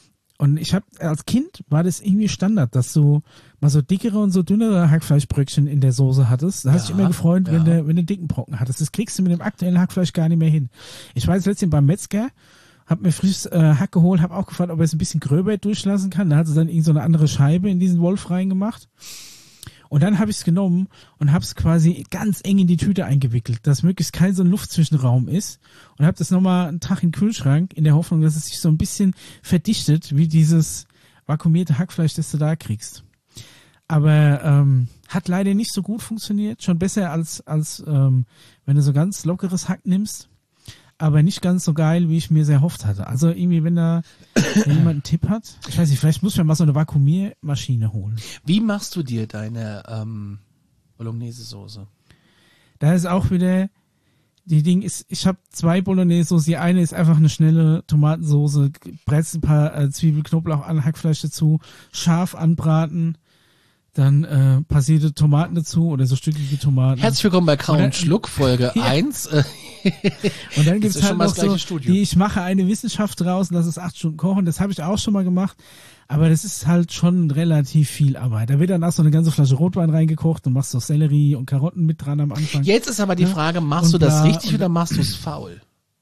S2: Und ich habe als Kind war das irgendwie Standard, dass du mal so dickere und so dünnere Hackfleischbröckchen in der Soße hattest. Da hast du
S1: Ja,
S2: dich immer gefreut,
S1: ja.
S2: wenn du, wenn du dicken Brocken hattest. Das kriegst du mit dem aktuellen Hackfleisch gar nicht mehr hin. Ich war jetzt letztens beim Metzger, hab mir frisches äh, Hack geholt, hab auch gefragt, ob er es ein bisschen gröber durchlassen kann. Da hat sie dann irgend so eine andere Scheibe in diesen Wolf reingemacht. Und dann habe ich es genommen und habe es quasi ganz eng in die Tüte eingewickelt, dass möglichst kein so ein Luftzwischenraum ist. Und habe das nochmal einen Tag in den Kühlschrank, in der Hoffnung, dass es sich so ein bisschen verdichtet, wie dieses vakuumierte Hackfleisch, das du da kriegst. Aber ähm, hat leider nicht so gut funktioniert. Schon besser als, als ähm, wenn du so ganz lockeres Hack nimmst. Aber nicht ganz so geil, wie ich mir sehr erhofft hatte. Also irgendwie, wenn da wenn jemand einen Tipp hat, ich weiß nicht, vielleicht muss man mal so eine Vakuumiermaschine holen.
S1: Wie machst du dir deine ähm, Bolognese-Soße?
S2: Da ist auch wieder, die Ding ist, ich habe zwei Bolognese-Soße. Die eine ist einfach eine schnelle Tomatensoße, brätst ein paar äh, Zwiebel, Knoblauch an, Hackfleisch dazu, scharf anbraten, dann äh, passierte Tomaten dazu oder so stückige Tomaten.
S1: Herzlich willkommen bei Kau
S2: Und dann-
S1: und Schluck, Folge
S2: Ja.
S1: eins. Äh,
S2: Und dann
S1: Das
S2: gibt's
S1: ist
S2: halt
S1: schon mal
S2: noch
S1: das gleiche
S2: so,
S1: Studio.
S2: die ich mache eine Wissenschaft draus und lass es acht Stunden kochen. Das habe ich auch schon mal gemacht. Aber das ist halt schon relativ viel Arbeit. Da wird dann auch so eine ganze Flasche Rotwein reingekocht und machst so Sellerie und Karotten mit dran am Anfang.
S1: Jetzt ist aber die
S2: Ja.
S1: Frage, machst
S2: Und
S1: du das
S2: bla,
S1: richtig
S2: und-
S1: oder machst du es faul?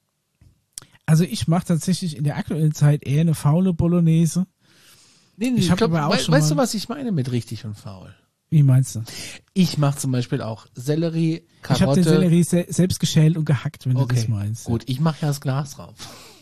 S2: Also ich mache tatsächlich in der aktuellen Zeit eher eine faule Bolognese.
S1: Nee, nee,
S2: Ich hab
S1: glaub,
S2: aber auch
S1: wei-
S2: schon
S1: weißt du,
S2: mal-
S1: was ich meine mit richtig und faul?
S2: Wie meinst du?
S1: Ich mache zum Beispiel auch Sellerie,
S2: Ich habe
S1: Karotte.
S2: den Sellerie se selbst geschält und gehackt, wenn du
S1: Okay,
S2: das meinst.
S1: gut, ich mache ja das Glas drauf.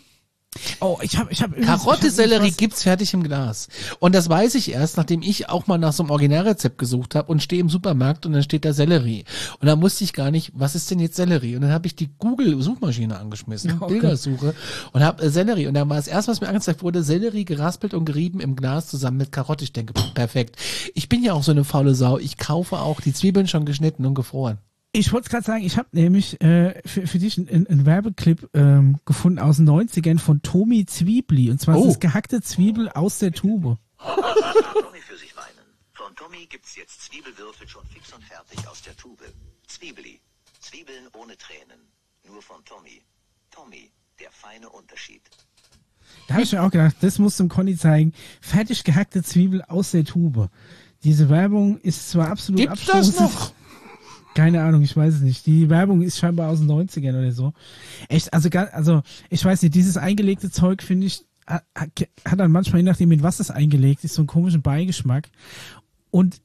S2: Oh, ich habe ich hab
S1: Karotte, Sellerie
S2: gibt
S1: gibt's fertig im Glas. Und das weiß ich erst, nachdem ich auch mal nach so einem Originalrezept gesucht habe und stehe im Supermarkt und dann steht da Sellerie. Und dann wusste ich gar nicht, was ist denn jetzt Sellerie? Und dann habe ich die Google-Suchmaschine angeschmissen,
S2: Okay.
S1: Bildersuche, und habe äh, Sellerie. Und dann war das erste, was mir angezeigt wurde, Sellerie geraspelt und gerieben im Glas zusammen mit Karotte. Ich denke, perfekt. Ich bin ja auch so eine faule Sau. Ich kaufe auch die Zwiebeln schon geschnitten und gefroren.
S2: Ich wollte gerade sagen, ich habe nämlich äh, für, für dich einen, einen Werbeclip ähm, gefunden aus den neunzigern von Tommy Zwiebli. Und zwar
S1: Oh.
S2: ist das gehackte Zwiebel aus der Tube.
S3: Tommy für sich weinen. Von Tommy gibt's jetzt Zwiebelwürfel schon fix und fertig aus der Tube. Zwiebeli. Zwiebeln ohne Tränen. Nur von Tommy. Tommy, der feine Unterschied.
S2: Da habe ich mir auch gedacht, das muss dem Conny zeigen. Fertig gehackte Zwiebel aus der Tube. Diese Werbung ist zwar absolut
S1: Gibt das
S2: abstoßend.
S1: noch?
S2: Keine Ahnung, ich weiß es nicht. Die Werbung ist scheinbar aus den neunzigern oder so. Echt, also, ga- also ich weiß nicht, dieses eingelegte Zeug, finde ich, hat, hat dann manchmal, je nachdem, mit was es eingelegt ist, so einen komischen Beigeschmack. Und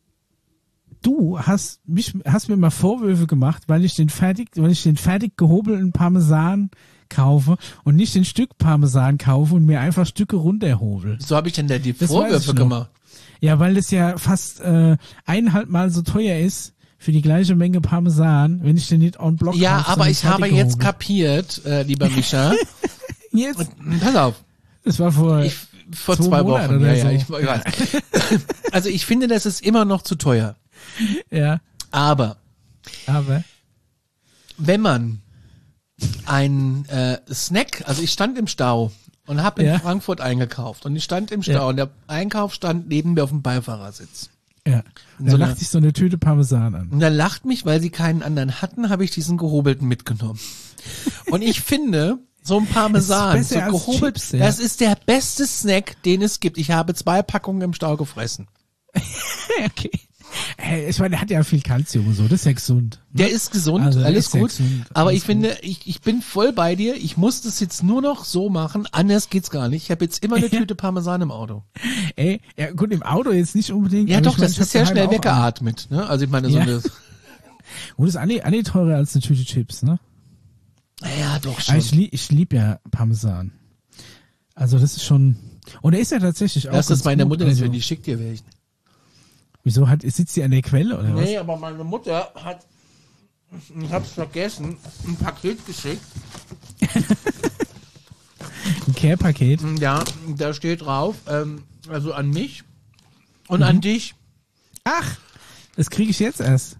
S2: du hast mich, hast mir mal Vorwürfe gemacht, weil ich den fertig, weil ich den fertig gehobelten Parmesan kaufe und nicht den Stück Parmesan kaufe und mir einfach Stücke runterhobel.
S1: So habe ich denn da die
S2: Das weiß ich
S1: Vorwürfe
S2: noch.
S1: gemacht.
S2: Ja, weil das ja fast äh, eineinhalb Mal so teuer ist für die gleiche Menge Parmesan, wenn ich den nicht en bloc
S1: Ja,
S2: kaufe,
S1: aber
S2: sondern
S1: ich habe
S2: fertig
S1: jetzt
S2: gehobelt.
S1: kapiert, äh, lieber Micha.
S2: Jetzt,
S1: Pass auf.
S2: das war vor
S1: Ich, vor
S2: zwei
S1: zwei
S2: Monaten
S1: Wochen. Ja,
S2: oder
S1: ja,
S2: so.
S1: ich, ich weiß. Also ich finde, das ist immer noch zu teuer.
S2: ja,
S1: Aber
S2: aber
S1: wenn man einen äh, Snack, also ich stand im Stau und habe in
S2: Ja.
S1: Frankfurt eingekauft und ich stand im Stau
S2: Ja.
S1: und der Einkauf stand neben mir auf dem Beifahrersitz.
S2: ja,
S1: In
S2: da
S1: so
S2: lacht
S1: einer-
S2: sich so eine Tüte Parmesan an.
S1: Und dann lacht mich, weil sie keinen anderen hatten, habe ich diesen gehobelten mitgenommen. Und ich finde, so ein Parmesan,
S2: Es ist
S1: so
S2: besser als
S1: gehobelt,
S2: Chips, ja.
S1: das ist der beste Snack, den es gibt. Ich habe zwei Packungen im Stau gefressen.
S2: okay. Hey, ich meine, der hat ja viel Kalzium und so, das ist ja gesund.
S1: Der ist gesund,
S2: Also, der
S1: alles
S2: ist sehr
S1: gut.
S2: gesund,
S1: aber
S2: alles
S1: ich finde, ich, ich bin voll bei dir. Ich muss das jetzt nur noch so machen. Anders geht's gar nicht. Ich habe jetzt immer eine Tüte Parmesan im Auto.
S2: Ey, ja gut, im Auto jetzt nicht unbedingt.
S1: Ja,
S2: aber
S1: doch,
S2: ich meine,
S1: das
S2: ich hab
S1: ist ja
S2: daheim
S1: schnell
S2: auch einen.
S1: weggeatmet. Ne? Also ich meine, so
S2: Ja.
S1: eine,
S2: Und das ist alle, alle teurer als eine Tüte Chips, ne?
S1: ja, doch
S2: Aber
S1: schon.
S2: ich, lieb, ich lieb ja Parmesan. Also das ist schon. Und er ist ja tatsächlich auch.
S1: Das
S2: ganz
S1: ist meine
S2: gut,
S1: Mutter,
S2: also,
S1: die schickt dir welchen.
S2: Wieso hat, sitzt sie an der Quelle oder was?
S1: Nee, aber meine Mutter hat, ich hab's vergessen, ein Paket geschickt.
S2: Ein Care-Paket.
S1: Ja, da steht drauf, ähm, also an mich und
S2: Mhm.
S1: an dich.
S2: Ach, das kriege ich jetzt erst.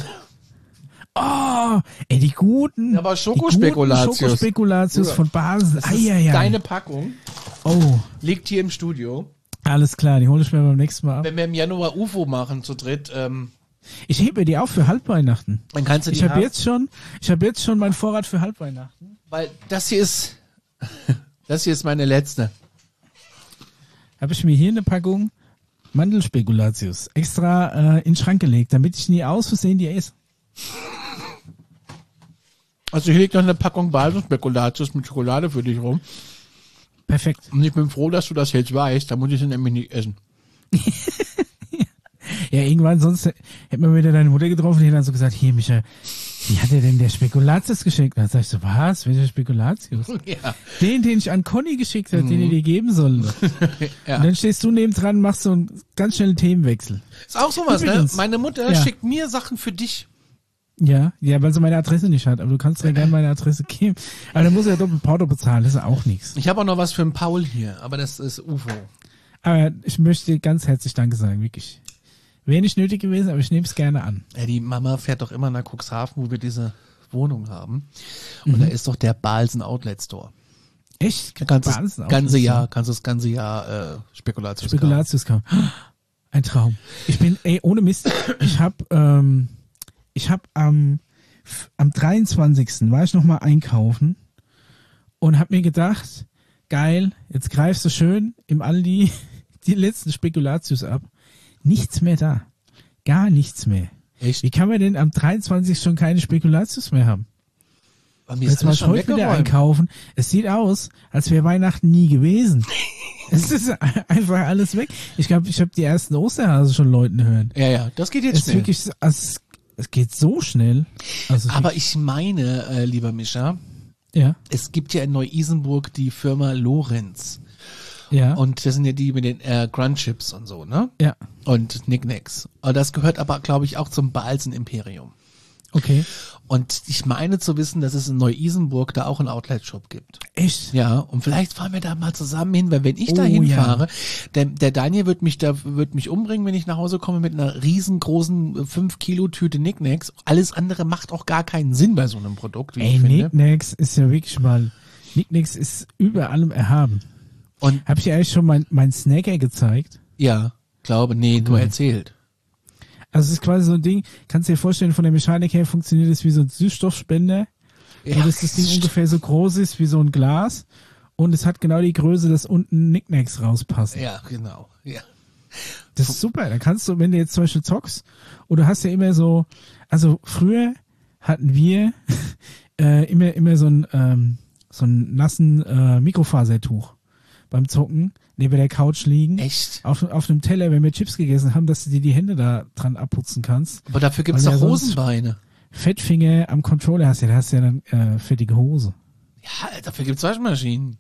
S2: Oh, ey, die guten.
S1: Aber
S2: die
S1: Schokospekulatius.
S2: guten Schokospekulatius von Basel.
S1: Das ist
S2: Eieiei.
S1: deine Packung,
S2: Oh,
S1: liegt hier im Studio.
S2: alles klar, die hole ich mir beim nächsten Mal ab.
S1: Wenn wir im Januar U F O machen zu dritt, ähm,
S2: Ich hebe mir die auf für Halbweihnachten.
S1: dann kannst du die
S2: Ich habe
S1: haben,
S2: jetzt schon, ich habe jetzt schon meinen Vorrat für Halbweihnachten.
S1: weil das hier ist, das hier ist meine letzte.
S2: habe ich mir hier eine Packung Mandelspekulatius extra äh, in den Schrank gelegt, damit ich nie aus Versehen die esse.
S1: Also hier liegt noch eine Packung Basenspekulatius mit Schokolade für dich rum.
S2: Perfekt.
S1: Und ich bin froh, dass du das jetzt weißt, da muss ich sie nämlich nicht essen.
S2: Ja, irgendwann sonst hätte man wieder deine Mutter getroffen, die hat dann so gesagt, hier Micha, wie hat er denn der Spekulatius geschickt? Dann sag ich so, was? Welcher Spekulatius?
S1: Ja.
S2: Den, den ich an Conny geschickt habe, mhm. den er dir geben soll. Ja. Und dann stehst du nebendran, machst so einen ganz schnellen Themenwechsel.
S1: Ist auch sowas,
S2: Übrigens,
S1: ne? Meine Mutter
S2: ja.
S1: schickt mir Sachen für dich.
S2: Ja, ja, weil sie meine Adresse nicht hat, aber du kannst ja gerne meine Adresse geben. Aber dann muss er ja doppelt Porto bezahlen, das ist ja auch nichts.
S1: Ich habe auch noch was für den Paul hier, aber das ist U F O.
S2: Aber ich möchte ganz herzlich Danke sagen, wirklich. Wäre nicht nötig gewesen, aber ich nehme es gerne an.
S1: Ja, die Mama fährt doch immer nach Cuxhaven, wo wir diese Wohnung haben. Und
S2: Mhm.
S1: da ist doch der Balsen Outlet Store.
S2: Echt?
S1: Da kannst du
S2: Balsen
S1: das ganze
S2: Outlet
S1: Jahr,
S2: Store?
S1: kannst du das ganze Jahr äh, Spekulatius
S2: Spekulatius kam. Ein Traum. Ich bin, ey, ohne Mist, ich hab, ähm, ich hab am, am dreiundzwanzigsten war ich nochmal einkaufen und hab mir gedacht, geil, jetzt greifst du schön im Aldi die letzten Spekulatius ab. Nichts mehr da. Gar nichts mehr.
S1: Echt?
S2: Wie kann man denn am dreiundzwanzigsten schon keine Spekulatius mehr haben?
S1: Bei mir
S2: Jetzt
S1: ist
S2: mal
S1: alles schon
S2: heute wieder
S1: weggeräumt.
S2: einkaufen. Es sieht aus, als wäre Weihnachten nie gewesen. Es ist einfach alles weg. Ich glaube, ich habe die ersten Osterhase schon Leuten hören.
S1: Ja, ja, das geht
S2: Es
S1: jetzt
S2: ist
S1: schnell.
S2: wirklich, es, es geht so schnell. Also
S1: Aber ich meine, äh, lieber Mischa,
S2: ja,
S1: es gibt ja in Neu-Isenburg die Firma Lorenz.
S2: ja,
S1: Und das sind ja die mit den äh, Crunchips und so, ne?
S2: ja.
S1: Und Knickknacks. Und das gehört aber, glaube ich, auch zum Balsen Imperium.
S2: Okay.
S1: Und ich meine zu wissen, dass es in Neu-Isenburg da auch einen Outlet-Shop gibt.
S2: Echt?
S1: Ja, und vielleicht fahren wir da mal zusammen hin, weil wenn ich
S2: Oh,
S1: da
S2: ja.
S1: hinfahre, der, der Daniel wird mich da, wird mich umbringen, wenn ich nach Hause komme mit einer riesengroßen fünf Kilo Tüte Knickknacks. Alles andere macht auch gar keinen Sinn bei so einem Produkt, wie
S2: Ey,
S1: ich finde.
S2: Knickknacks ist ja wirklich mal, Knickknacks ist über allem erhaben.
S1: Und
S2: Hab ich dir eigentlich schon mein, mein Snacker gezeigt?
S1: ja, glaube, nee, nur
S2: Mhm.
S1: erzählt.
S2: Also es ist quasi so ein Ding, kannst du dir vorstellen, von der Mechanik her funktioniert es wie so ein Süßstoffspender.
S1: Ja,
S2: Wo das, das Ding ungefähr so groß ist wie so ein Glas und es hat genau die Größe, dass unten Knickknacks rauspassen.
S1: Ja, genau. Ja.
S2: Das ist super. Da kannst du, wenn du jetzt zum Beispiel zockst, oder du hast ja immer so, also früher hatten wir äh, immer immer so ein ähm, so einen nassen äh, Mikrofasertuch beim Zocken neben der Couch liegen.
S1: Echt?
S2: Auf, auf einem Teller, wenn wir Chips gegessen haben, dass du dir die Hände da dran abputzen kannst.
S1: Aber dafür gibt's
S2: Weil
S1: doch
S2: ja sonst-
S1: Hosenbeine.
S2: Fettfinger am Controller hast du, da hast du ja dann äh, fettige Hose.
S1: Ja, dafür gibt's Waschmaschinen.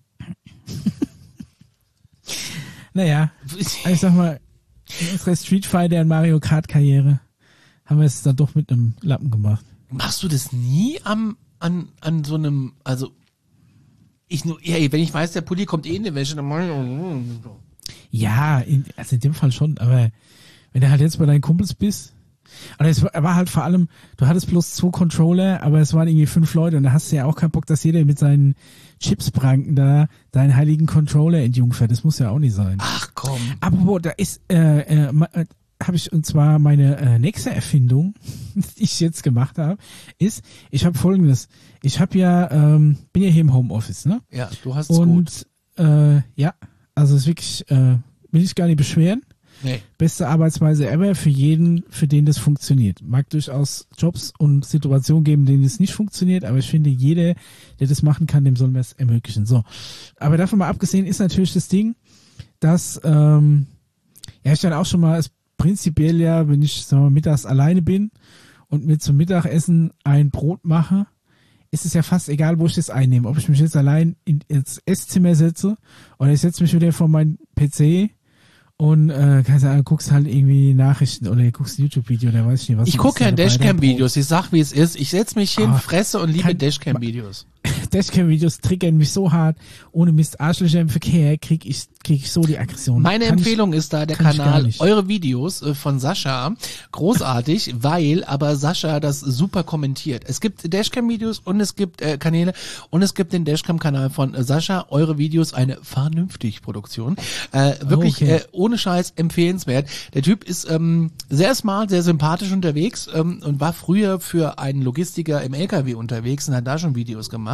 S2: Naja, ich sag mal, in unserer Street Fighter und Mario Kart Karriere haben wir es dann doch mit einem Lappen gemacht.
S1: Machst du das nie am, an, an so einem, also, ich nur, ja, wenn ich weiß, der Pulli kommt eh in die Wäsche, dann mach ich so.
S2: Ja, in, also in dem Fall schon, aber wenn du halt jetzt bei deinen Kumpels bist, und es war war halt vor allem, du hattest bloß zwei Controller, aber es waren irgendwie fünf Leute und da hast du ja auch keinen Bock, dass jeder mit seinen Chipspranken da deinen heiligen Controller entjungfert. Das muss ja auch nicht sein.
S1: Ach komm.
S2: Aber boah, da ist, äh, äh, äh habe ich, und zwar meine äh, nächste Erfindung, die ich jetzt gemacht habe, ist, ich habe folgendes, ich habe ja, ähm, bin ja hier im Homeoffice, ne?
S1: Ja, du hast es gut.
S2: Und äh, ja, also ist wirklich, äh, will ich gar nicht beschweren.
S1: Nee.
S2: Beste Arbeitsweise ever für jeden, für den das funktioniert. Mag durchaus Jobs und Situationen geben, in denen es nicht funktioniert, aber ich finde, jeder, der das machen kann, dem soll man es ermöglichen. So. Aber davon mal abgesehen ist natürlich das Ding, dass, ähm, ja, ich dann auch schon mal, ist prinzipiell ja, wenn ich, sagen wir mal, mittags alleine bin und mir zum Mittagessen ein Brot mache, ist es ja fast egal, wo ich das einnehme. Ob ich mich jetzt allein in, ins Esszimmer setze oder ich setze mich wieder vor meinen P C und äh, kannst du guckst halt irgendwie Nachrichten oder guckst ein YouTube-Video oder weiß ich nicht was.
S1: Ich
S2: und
S1: gucke
S2: isst
S1: keine
S2: dabei dein
S1: Dashcam-Videos. Ich sag, wie es ist. Ich setz mich hin,
S2: Ah,
S1: fresse und liebe
S2: kann-
S1: Dashcam-Videos.
S2: Brot. Dashcam-Videos triggern mich so hart. Ohne Mist, Arschlöcher im Verkehr krieg ich, krieg ich so die Aggression.
S1: Meine
S2: Kann
S1: Empfehlung ist da der
S2: kann ich gar
S1: Kanal
S2: nicht.
S1: Eure Videos äh, von Sascha. Großartig, weil aber Sascha das super kommentiert. Es gibt Dashcam-Videos und es gibt äh, Kanäle und es gibt den Dashcam-Kanal von äh, Sascha. Eure Videos, eine vernünftig Produktion. Äh, wirklich
S2: Okay.
S1: äh, ohne Scheiß empfehlenswert. Der Typ ist ähm, sehr smart, sehr sympathisch unterwegs ähm, und war früher für einen Logistiker im L K W unterwegs und hat da schon Videos gemacht.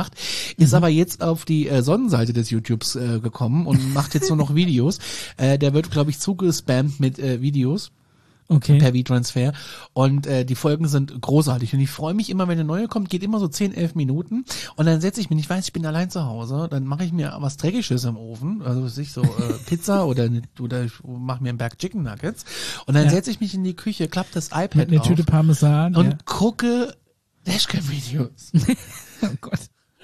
S1: gemacht, ist mhm. aber jetzt auf die äh, Sonnenseite des YouTubes äh, gekommen und macht jetzt nur noch Videos. Äh, der wird, glaube ich, zugespammt mit äh, Videos.
S2: Okay.
S1: Per V-Transfer. Und äh, die Folgen sind großartig. Und ich freue mich immer, wenn eine neue kommt, geht immer so zehn, elf Minuten. Und dann setze ich mich, ich weiß, ich bin allein zu Hause, dann mache ich mir was Dreckiges im Ofen, also was weiß ich so äh, Pizza oder eine, oder ich mache mir einen Berg Chicken Nuggets. Und dann ja. setze ich mich in die Küche, klappe das iPad
S2: mit einer
S1: auf
S2: Tüte Parmesan
S1: und
S2: ja.
S1: gucke Dashcam-Videos.
S2: Oh Gott.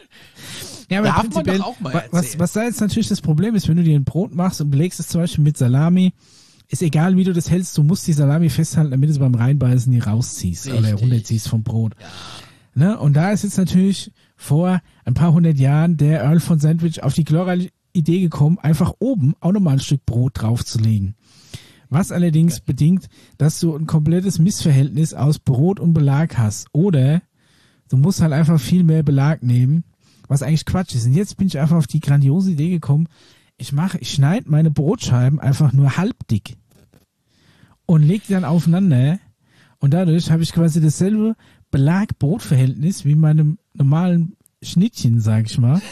S2: Ja, aber
S1: Darf
S2: prinzipiell,
S1: man doch auch mal
S2: was, was da jetzt natürlich das Problem ist, wenn du dir ein Brot machst und belegst es zum Beispiel mit Salami, ist egal, wie du das hältst, du musst die Salami festhalten, damit du es beim Reinbeißen nie rausziehst Richtig. oder runterziehst vom Brot. Ja. Ne? Und da ist jetzt natürlich vor ein paar hundert Jahren der Earl von Sandwich auf die glorreiche Idee gekommen, einfach oben auch nochmal ein Stück Brot draufzulegen. Was allerdings ja. bedingt, dass du ein komplettes Missverhältnis aus Brot und Belag hast. Oder du musst halt einfach viel mehr Belag nehmen, was eigentlich Quatsch ist. Und jetzt bin ich einfach auf die grandiose Idee gekommen, Ich mache, ich schneide meine Brotscheiben einfach nur halbdick und lege die dann aufeinander und dadurch habe ich quasi dasselbe Belag-Brot-Verhältnis wie meinem normalen Schnittchen, sag ich mal,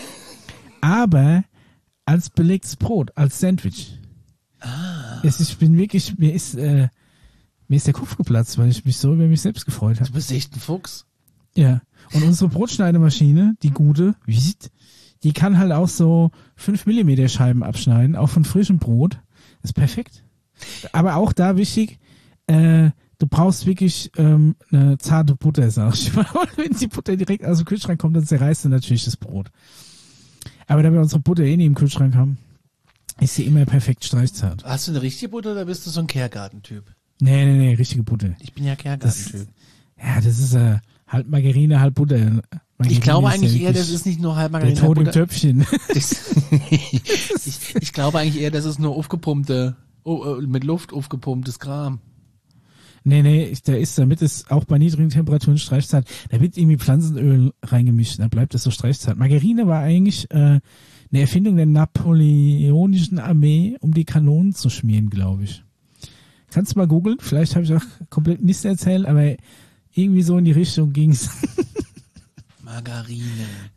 S2: aber als belegtes Brot, als Sandwich.
S1: Ah.
S2: Es ist, ich bin wirklich, mir ist, äh, mir ist der Kopf geplatzt, weil ich mich so über mich selbst gefreut habe.
S1: Du bist echt ein Fuchs.
S2: Ja. Und unsere Brotschneidemaschine, die gute, die kann halt auch so fünf Millimeter Scheiben abschneiden, auch von frischem Brot. Das ist perfekt. Aber auch da wichtig, äh, du brauchst wirklich ähm, eine zarte Butter, sag ich mal. Wenn die Butter direkt aus dem Kühlschrank kommt, dann zerreißt du natürlich das Brot. Aber da wir unsere Butter eh nie im Kühlschrank haben, ist sie immer perfekt streichzart.
S1: Hast du eine richtige Butter oder bist du so ein Kehrgartentyp?
S2: Nee, nee, nee, richtige Butter.
S1: Ich bin ja Kehrgartentyp.
S2: Ja, das ist äh, halb Margarine, halb Butter. Margarine
S1: ich glaube eigentlich eher, das ist nicht nur halb Margarine,
S2: der Tod
S1: halb
S2: im Töpfchen.
S1: Das, ich, ich glaube eigentlich eher, das ist nur aufgepumpte, oh, mit Luft aufgepumptes Kram.
S2: Nee, nee, ich, da ist, damit es auch bei niedrigen Temperaturen streichzart, da wird irgendwie Pflanzenöl reingemischt, da bleibt es so streichzart. Margarine war eigentlich äh, eine Erfindung der napoleonischen Armee, um die Kanonen zu schmieren, glaube ich. Kannst du mal googeln, vielleicht habe ich auch komplett Mist erzählt, aber irgendwie so in die Richtung ging's.
S1: Margarine.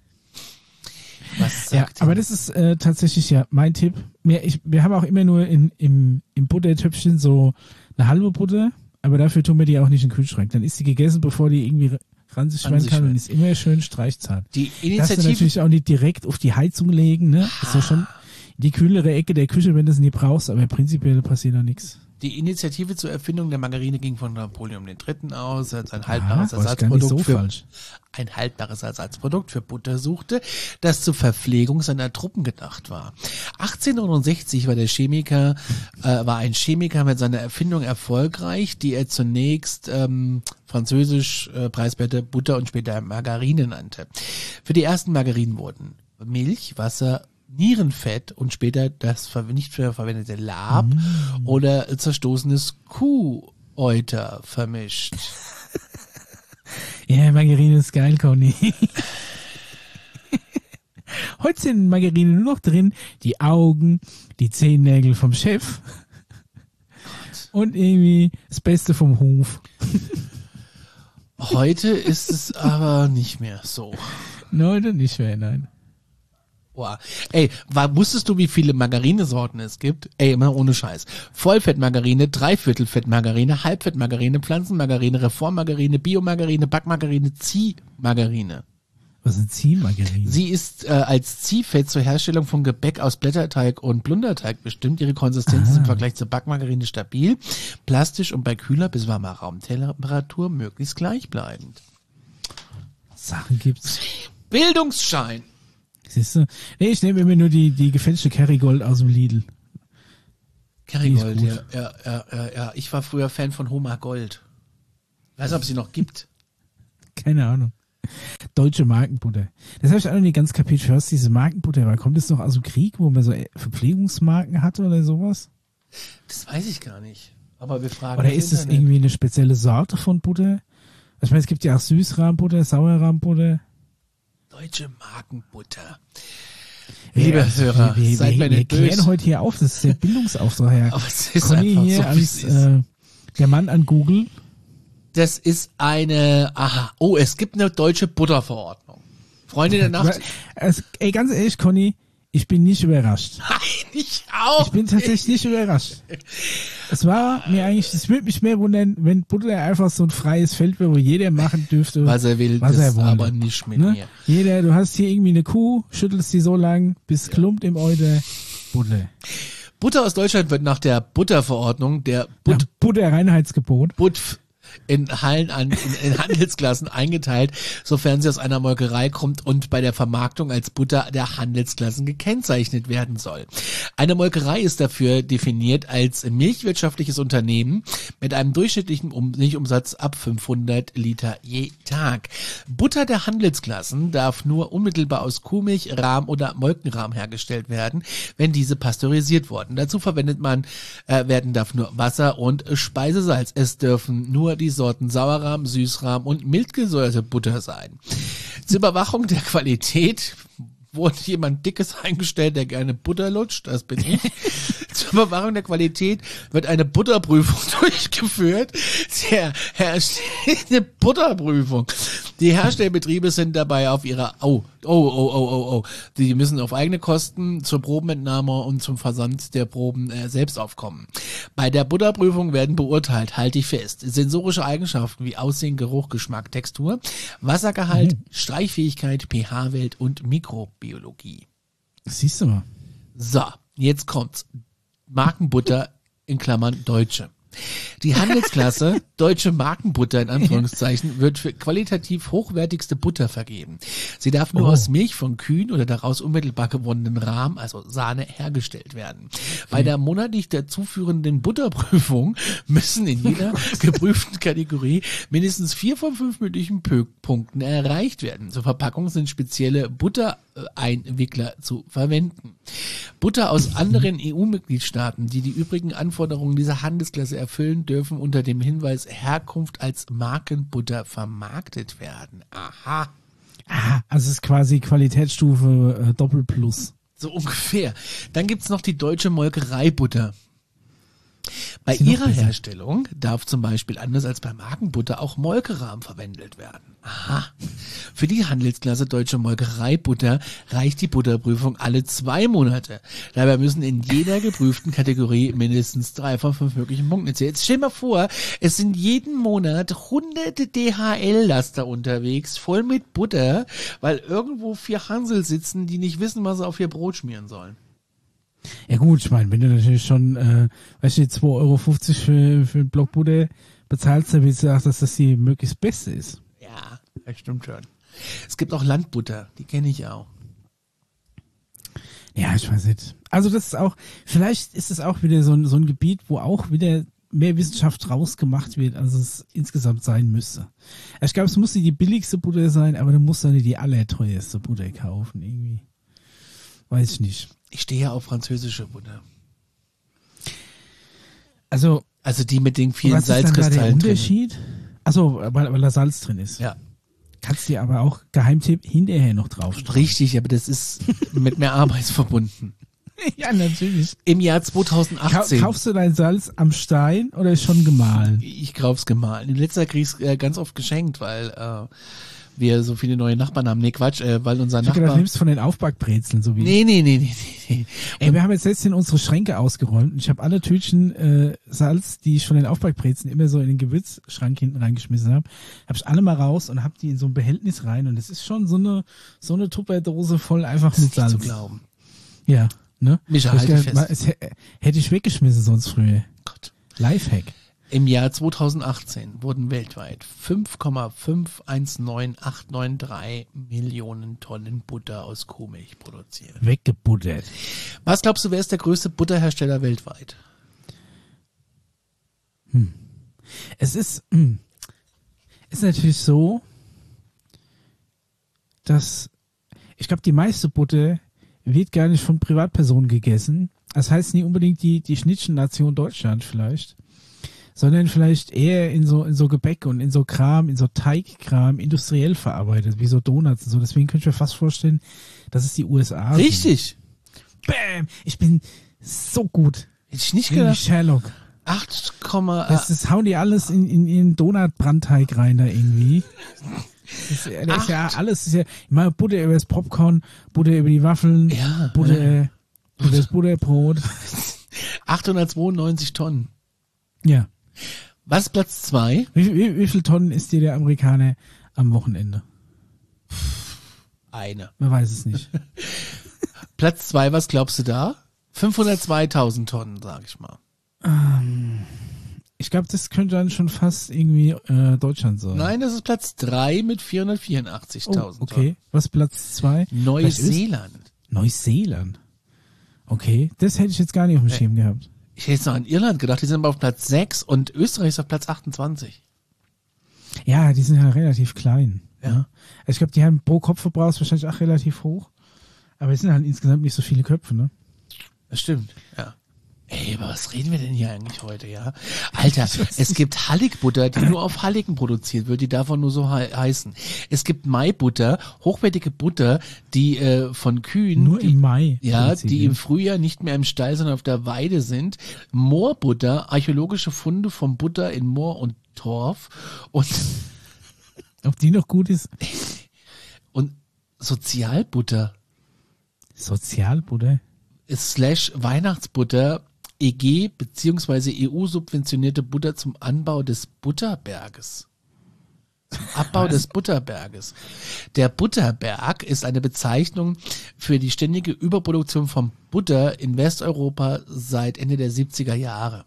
S1: Was sagt
S2: ja, aber das ist äh, tatsächlich ja mein Tipp. Wir, ich, wir haben auch immer nur in, im, im Buttertöpfchen so eine halbe Butter, aber dafür tun wir die auch nicht in den Kühlschrank. Dann ist sie gegessen, bevor die irgendwie ran sich schwellen kann und ist immer schön streichzart.
S1: Die Initiative.
S2: Darfst du natürlich auch nicht direkt auf die Heizung legen, ne? Das ist ja schon die kühlere Ecke der Küche, wenn du es nie brauchst, aber prinzipiell passiert da nichts.
S1: Die Initiative zur Erfindung der Margarine ging von Napoleon der Dritte aus, als ein
S2: Aha,
S1: haltbares
S2: war ich gar nicht
S1: Ersatzprodukt
S2: so
S1: für
S2: falsch.
S1: ein haltbares Ersatzprodukt für Butter suchte, das zur Verpflegung seiner Truppen gedacht war. achtzehnhundertsechzig war der Chemiker, äh, war ein Chemiker mit seiner Erfindung erfolgreich, die er zunächst ähm, französisch äh, preiswerte Butter und später Margarine nannte. Für die ersten Margarinen wurden Milch, Wasser, Nierenfett und später das nicht für verwendete Lab mm. oder zerstoßenes Kuhäuter vermischt.
S2: Ja, Margarine ist geil, Conny. Heute sind in Margarine nur noch drin die Augen, die Zehennägel vom Chef und irgendwie das Beste vom Hof.
S1: Heute ist es aber nicht mehr so.
S2: Heute nicht mehr, nein.
S1: Wow. Ey, war, wusstest du, wie viele Margarinesorten es gibt? Ey, immer ohne Scheiß. Vollfettmargarine, Dreiviertelfettmargarine, Halbfettmargarine, Pflanzenmargarine, Reformmargarine, Biomargarine, Backmargarine, Ziehmargarine.
S2: Was ist Ziehmargarine?
S1: Sie ist äh, als Ziehfett zur Herstellung von Gebäck aus Blätterteig und Blunderteig bestimmt. Ihre Konsistenz
S2: Aha.
S1: ist im Vergleich zur Backmargarine stabil, plastisch und bei kühler bis warmer Raumtemperatur möglichst gleichbleibend.
S2: Sachen gibt's.
S1: Bildungsschein.
S2: Siehst du? Nee, ich nehme immer nur die, die gefälschte Kerrygold aus dem Lidl.
S1: Kerrygold, ja, ja, ja, ja, ja. Ich war früher Fan von Homa Gold. Weiß nicht, ob es sie noch gibt.
S2: Keine Ahnung. Deutsche Markenbutter. Das habe ich auch noch nicht ganz kapiert, was diese Markenbutter war. Kommt das noch aus dem Krieg, wo man so Verpflegungsmarken hatte oder sowas?
S1: Das weiß ich gar nicht. Aber wir fragen.
S2: Oder ist das
S1: Internet.
S2: irgendwie eine spezielle Sorte von Butter? Ich meine, es gibt ja auch Süßrahmbutter, Sauerrahmbutter.
S1: Deutsche Markenbutter.
S2: Ja,
S1: Liebe
S2: also
S1: Hörer,
S2: wir, wir,
S1: seid
S2: wir,
S1: mir
S2: wir
S1: nicht
S2: klären
S1: böse.
S2: heute hier auf, das ist der Bildungsauftrag, Herr
S1: Aber es ist
S2: Conny
S1: einfach
S2: hier
S1: so, wie
S2: als
S1: es ist.
S2: äh, der Mann an Google.
S1: Das ist eine, aha, oh, es gibt eine deutsche Butterverordnung. Freunde der Nacht.
S2: Also, ey, ganz ehrlich, Conny, ich bin nicht überrascht.
S1: Nein, ich auch.
S2: Ich bin tatsächlich nicht überrascht. Es war mir eigentlich, es würde mich mehr wundern, wenn Butter einfach so ein freies Feld wäre, wo jeder machen dürfte,
S1: was er will,
S2: was
S1: das
S2: er wollte.
S1: aber nicht mit
S2: Ne?
S1: mir.
S2: Jeder, du hast hier irgendwie eine Kuh, schüttelst die so lang, bis klumpt im Euter, Butter.
S1: Butter aus Deutschland wird nach der Butterverordnung, der But,
S2: Nach Butter-Reinheitsgebot.
S1: Butf, in Hallen an, in, in Handelsklassen eingeteilt, sofern sie aus einer Molkerei kommt und bei der Vermarktung als Butter der Handelsklassen gekennzeichnet werden soll. Eine Molkerei ist dafür definiert als milchwirtschaftliches Unternehmen mit einem durchschnittlichen um Milchumsatz ab fünfhundert Liter je Tag. Butter der Handelsklassen darf nur unmittelbar aus Kuhmilch, Rahm oder Molkenrahm hergestellt werden, wenn diese pasteurisiert wurden. Dazu verwendet man, äh, werden darf nur Wasser und Speisesalz. Es dürfen nur die Sorten Sauerrahm, Süßrahm und mildgesäuerte Butter sein. Zur Überwachung der Qualität wurde jemand Dickes eingestellt, der gerne Butter lutscht, das bin ich. Zur Überwachung der Qualität wird eine Butterprüfung durchgeführt. Der Herst- eine Butterprüfung. Die Herstellbetriebe sind dabei auf ihrer, oh, oh, oh, oh, oh, oh, die müssen auf eigene Kosten zur Probenentnahme und zum Versand der Proben äh, selbst aufkommen. Bei der Butterprüfung werden beurteilt, halte ich fest, sensorische Eigenschaften wie Aussehen, Geruch, Geschmack, Textur, Wassergehalt, mhm. Streichfähigkeit, pH-Wert und Mikrobiologie.
S2: Siehst du mal.
S1: So, jetzt kommt's. Markenbutter in Klammern Deutsche. Die Handelsklasse Deutsche Markenbutter in Anführungszeichen wird für qualitativ hochwertigste Butter vergeben. Sie darf nur
S2: Oh.
S1: aus Milch von Kühen oder daraus unmittelbar gewonnenen Rahm, also Sahne, hergestellt werden. Bei der monatlich dazuführenden Butterprüfung müssen in jeder geprüften Kategorie mindestens vier von fünf möglichen Pö- Punkten erreicht werden. Zur Verpackung sind spezielle Buttereinwickler zu verwenden. Butter aus anderen E U-Mitgliedstaaten, die die übrigen Anforderungen dieser Handelsklasse erfüllen, dürfen unter dem Hinweis Herkunft als Markenbutter vermarktet werden. Aha.
S2: Ah, also es ist quasi Qualitätsstufe äh, Doppelplus.
S1: So ungefähr. Dann gibt's noch die deutsche Molkereibutter. Bei
S2: Ist die noch
S1: ihrer
S2: besser?
S1: Herstellung darf zum Beispiel anders als bei Markenbutter auch Molkerahm verwendet werden. Aha. Für die Handelsklasse Deutsche Molkereibutter reicht die Butterprüfung alle zwei Monate. Dabei müssen in jeder geprüften Kategorie mindestens drei von fünf möglichen Punkten erzielt. Jetzt stell dir mal vor, es sind jeden Monat hunderte D H L-Laster unterwegs, voll mit Butter, weil irgendwo vier Hansel sitzen, die nicht wissen, was sie auf ihr Brot schmieren sollen.
S2: Ja gut, ich meine, wenn du natürlich schon, äh, weißt du, zwei Euro fünfzig für, für einen Block Butter bezahlst, dann willst du auch, dass das die möglichst beste ist.
S1: Ja, das stimmt schon. Es gibt auch Landbutter, die kenne ich auch.
S2: Ja, ich weiß nicht. Also das ist auch, vielleicht ist es auch wieder so ein, so ein Gebiet, wo auch wieder mehr Wissenschaft rausgemacht wird, als es insgesamt sein müsste. Ich glaube, es muss nicht die billigste Butter sein, aber du musst dann nicht die allerteuerste Butter kaufen, irgendwie. Weiß ich nicht.
S1: Ich stehe ja auf französische Butter.
S2: Also,
S1: Also die mit den vielen
S2: was ist dann da der
S1: Salzkristallen drin.
S2: Unterschied? Achso, weil, weil da Salz drin ist.
S1: Ja,
S2: Kannst dir aber auch Geheimtipp hinterher noch drauf.
S1: richtig, aber das ist mit mehr Arbeit verbunden.
S2: Ja, natürlich.
S1: Im Jahr
S2: Kau
S1: zweitausendachtzehn.
S2: kaufst du dein Salz am Stein oder ist schon gemahlen?
S1: Ich kauf's gemahlen. In letzter Jahr krieg ich's äh, ganz oft geschenkt, weil äh, wir so viele neue Nachbarn haben. Nee, Quatsch, äh, weil unser
S2: Ich hab gedacht,
S1: Nachbar...
S2: du nimmst von den Aufbackbrezeln, so wie
S1: Nee, nee, nee, nee, nee, nee.
S2: Ey, wir haben jetzt letztens unsere Schränke ausgeräumt und ich habe alle Tütchen äh, Salz, die ich von den Aufbackbrezeln immer so in den Gewürzschrank hinten reingeschmissen habe, habe ich alle mal raus und habe die in so ein Behältnis rein und es ist schon so eine so eine Tupperdose voll einfach
S1: Das
S2: mit
S1: ist nicht
S2: Salz.
S1: zu glauben.
S2: Ja, ne?
S1: Micha,
S2: Ich
S1: halte
S2: glaub,
S1: fest.
S2: mal, es, hä- hätte ich weggeschmissen sonst früher.
S1: Gott.
S2: Lifehack.
S1: Im Jahr zweitausendachtzehn wurden weltweit fünf Komma fünf eins neun acht neun drei Millionen Tonnen Butter aus Kuhmilch produziert.
S2: Weggebuttert.
S1: Was glaubst du, wer ist der größte Butterhersteller weltweit?
S2: Es ist, mh, ist natürlich so, dass ich glaube, die meiste Butter wird gar nicht von Privatpersonen gegessen. Das heißt nicht unbedingt die, die Schnittchen-Nation Deutschland vielleicht, sondern vielleicht eher in so, in so Gebäck und in so Kram, in so Teigkram industriell verarbeitet, wie so Donuts und so. Deswegen könnte ich mir fast vorstellen, dass es die U S A sind.
S1: Richtig.
S2: Bam! Ich bin so gut.
S1: Hätte ich nicht
S2: Wie
S1: gedacht.
S2: Sherlock.
S1: acht, äh,
S2: Das, das hauen die alles in, in ihren Donutbrandteig rein da irgendwie. Das ist, ja- das ist ja alles, das ist ja, ich meine, Butter über das Popcorn, Butter über die Waffeln,
S1: Ja,
S2: Butter über das Butterbrot.
S1: achthundertzweiundneunzig Tonnen.
S2: Ja.
S1: Was ist Platz zwei?
S2: Wie, wie, wie viel Tonnen isst dir der Amerikaner am Wochenende?
S1: Eine.
S2: Man weiß es nicht.
S1: Platz zwei, was glaubst du da? fünfhundertzweitausend Tonnen, sag ich mal.
S2: Ich glaube, das könnte dann schon fast irgendwie äh, Deutschland sein.
S1: Nein, das ist Platz drei mit
S2: Oh,
S1: vierhundertvierundachtzigtausend
S2: okay. Was Platz zwei?
S1: Tonnen. Neuseeland.
S2: Neuseeland. Okay, das hätte ich jetzt gar nicht auf dem Schirm gehabt.
S1: Ich hätte jetzt noch an Irland gedacht, die sind aber auf Platz sechs und Österreich ist auf Platz achtundzwanzig.
S2: Ja, die sind ja relativ klein.
S1: Ja.
S2: Ja. Also ich glaube, die haben pro Kopfverbrauch ist wahrscheinlich auch relativ hoch. Aber es sind halt insgesamt nicht so viele Köpfe, ne?
S1: Das stimmt, ja. Ey, aber was reden wir denn hier eigentlich heute, ja? Alter, es gibt Halligbutter, die nur auf Halligen produziert wird, die davon nur so he heißen. Es gibt Maibutter, hochwertige Butter, die äh, von Kühen,
S2: Nur
S1: die,
S2: im Mai.
S1: ja,
S2: produziert
S1: die im
S2: wird.
S1: Frühjahr nicht mehr im Stall, sondern auf der Weide sind. Moorbutter, archäologische Funde von Butter in Moor und Torf und
S2: Ob die noch gut ist?
S1: und Sozialbutter
S2: Sozialbutter.
S1: slash Weihnachtsbutter E G beziehungsweise E U-subventionierte Butter zum Anbau des Butterberges. Zum Abbau des Butterberges. Der Butterberg ist eine Bezeichnung für die ständige Überproduktion von Butter in Westeuropa seit Ende der siebziger Jahre.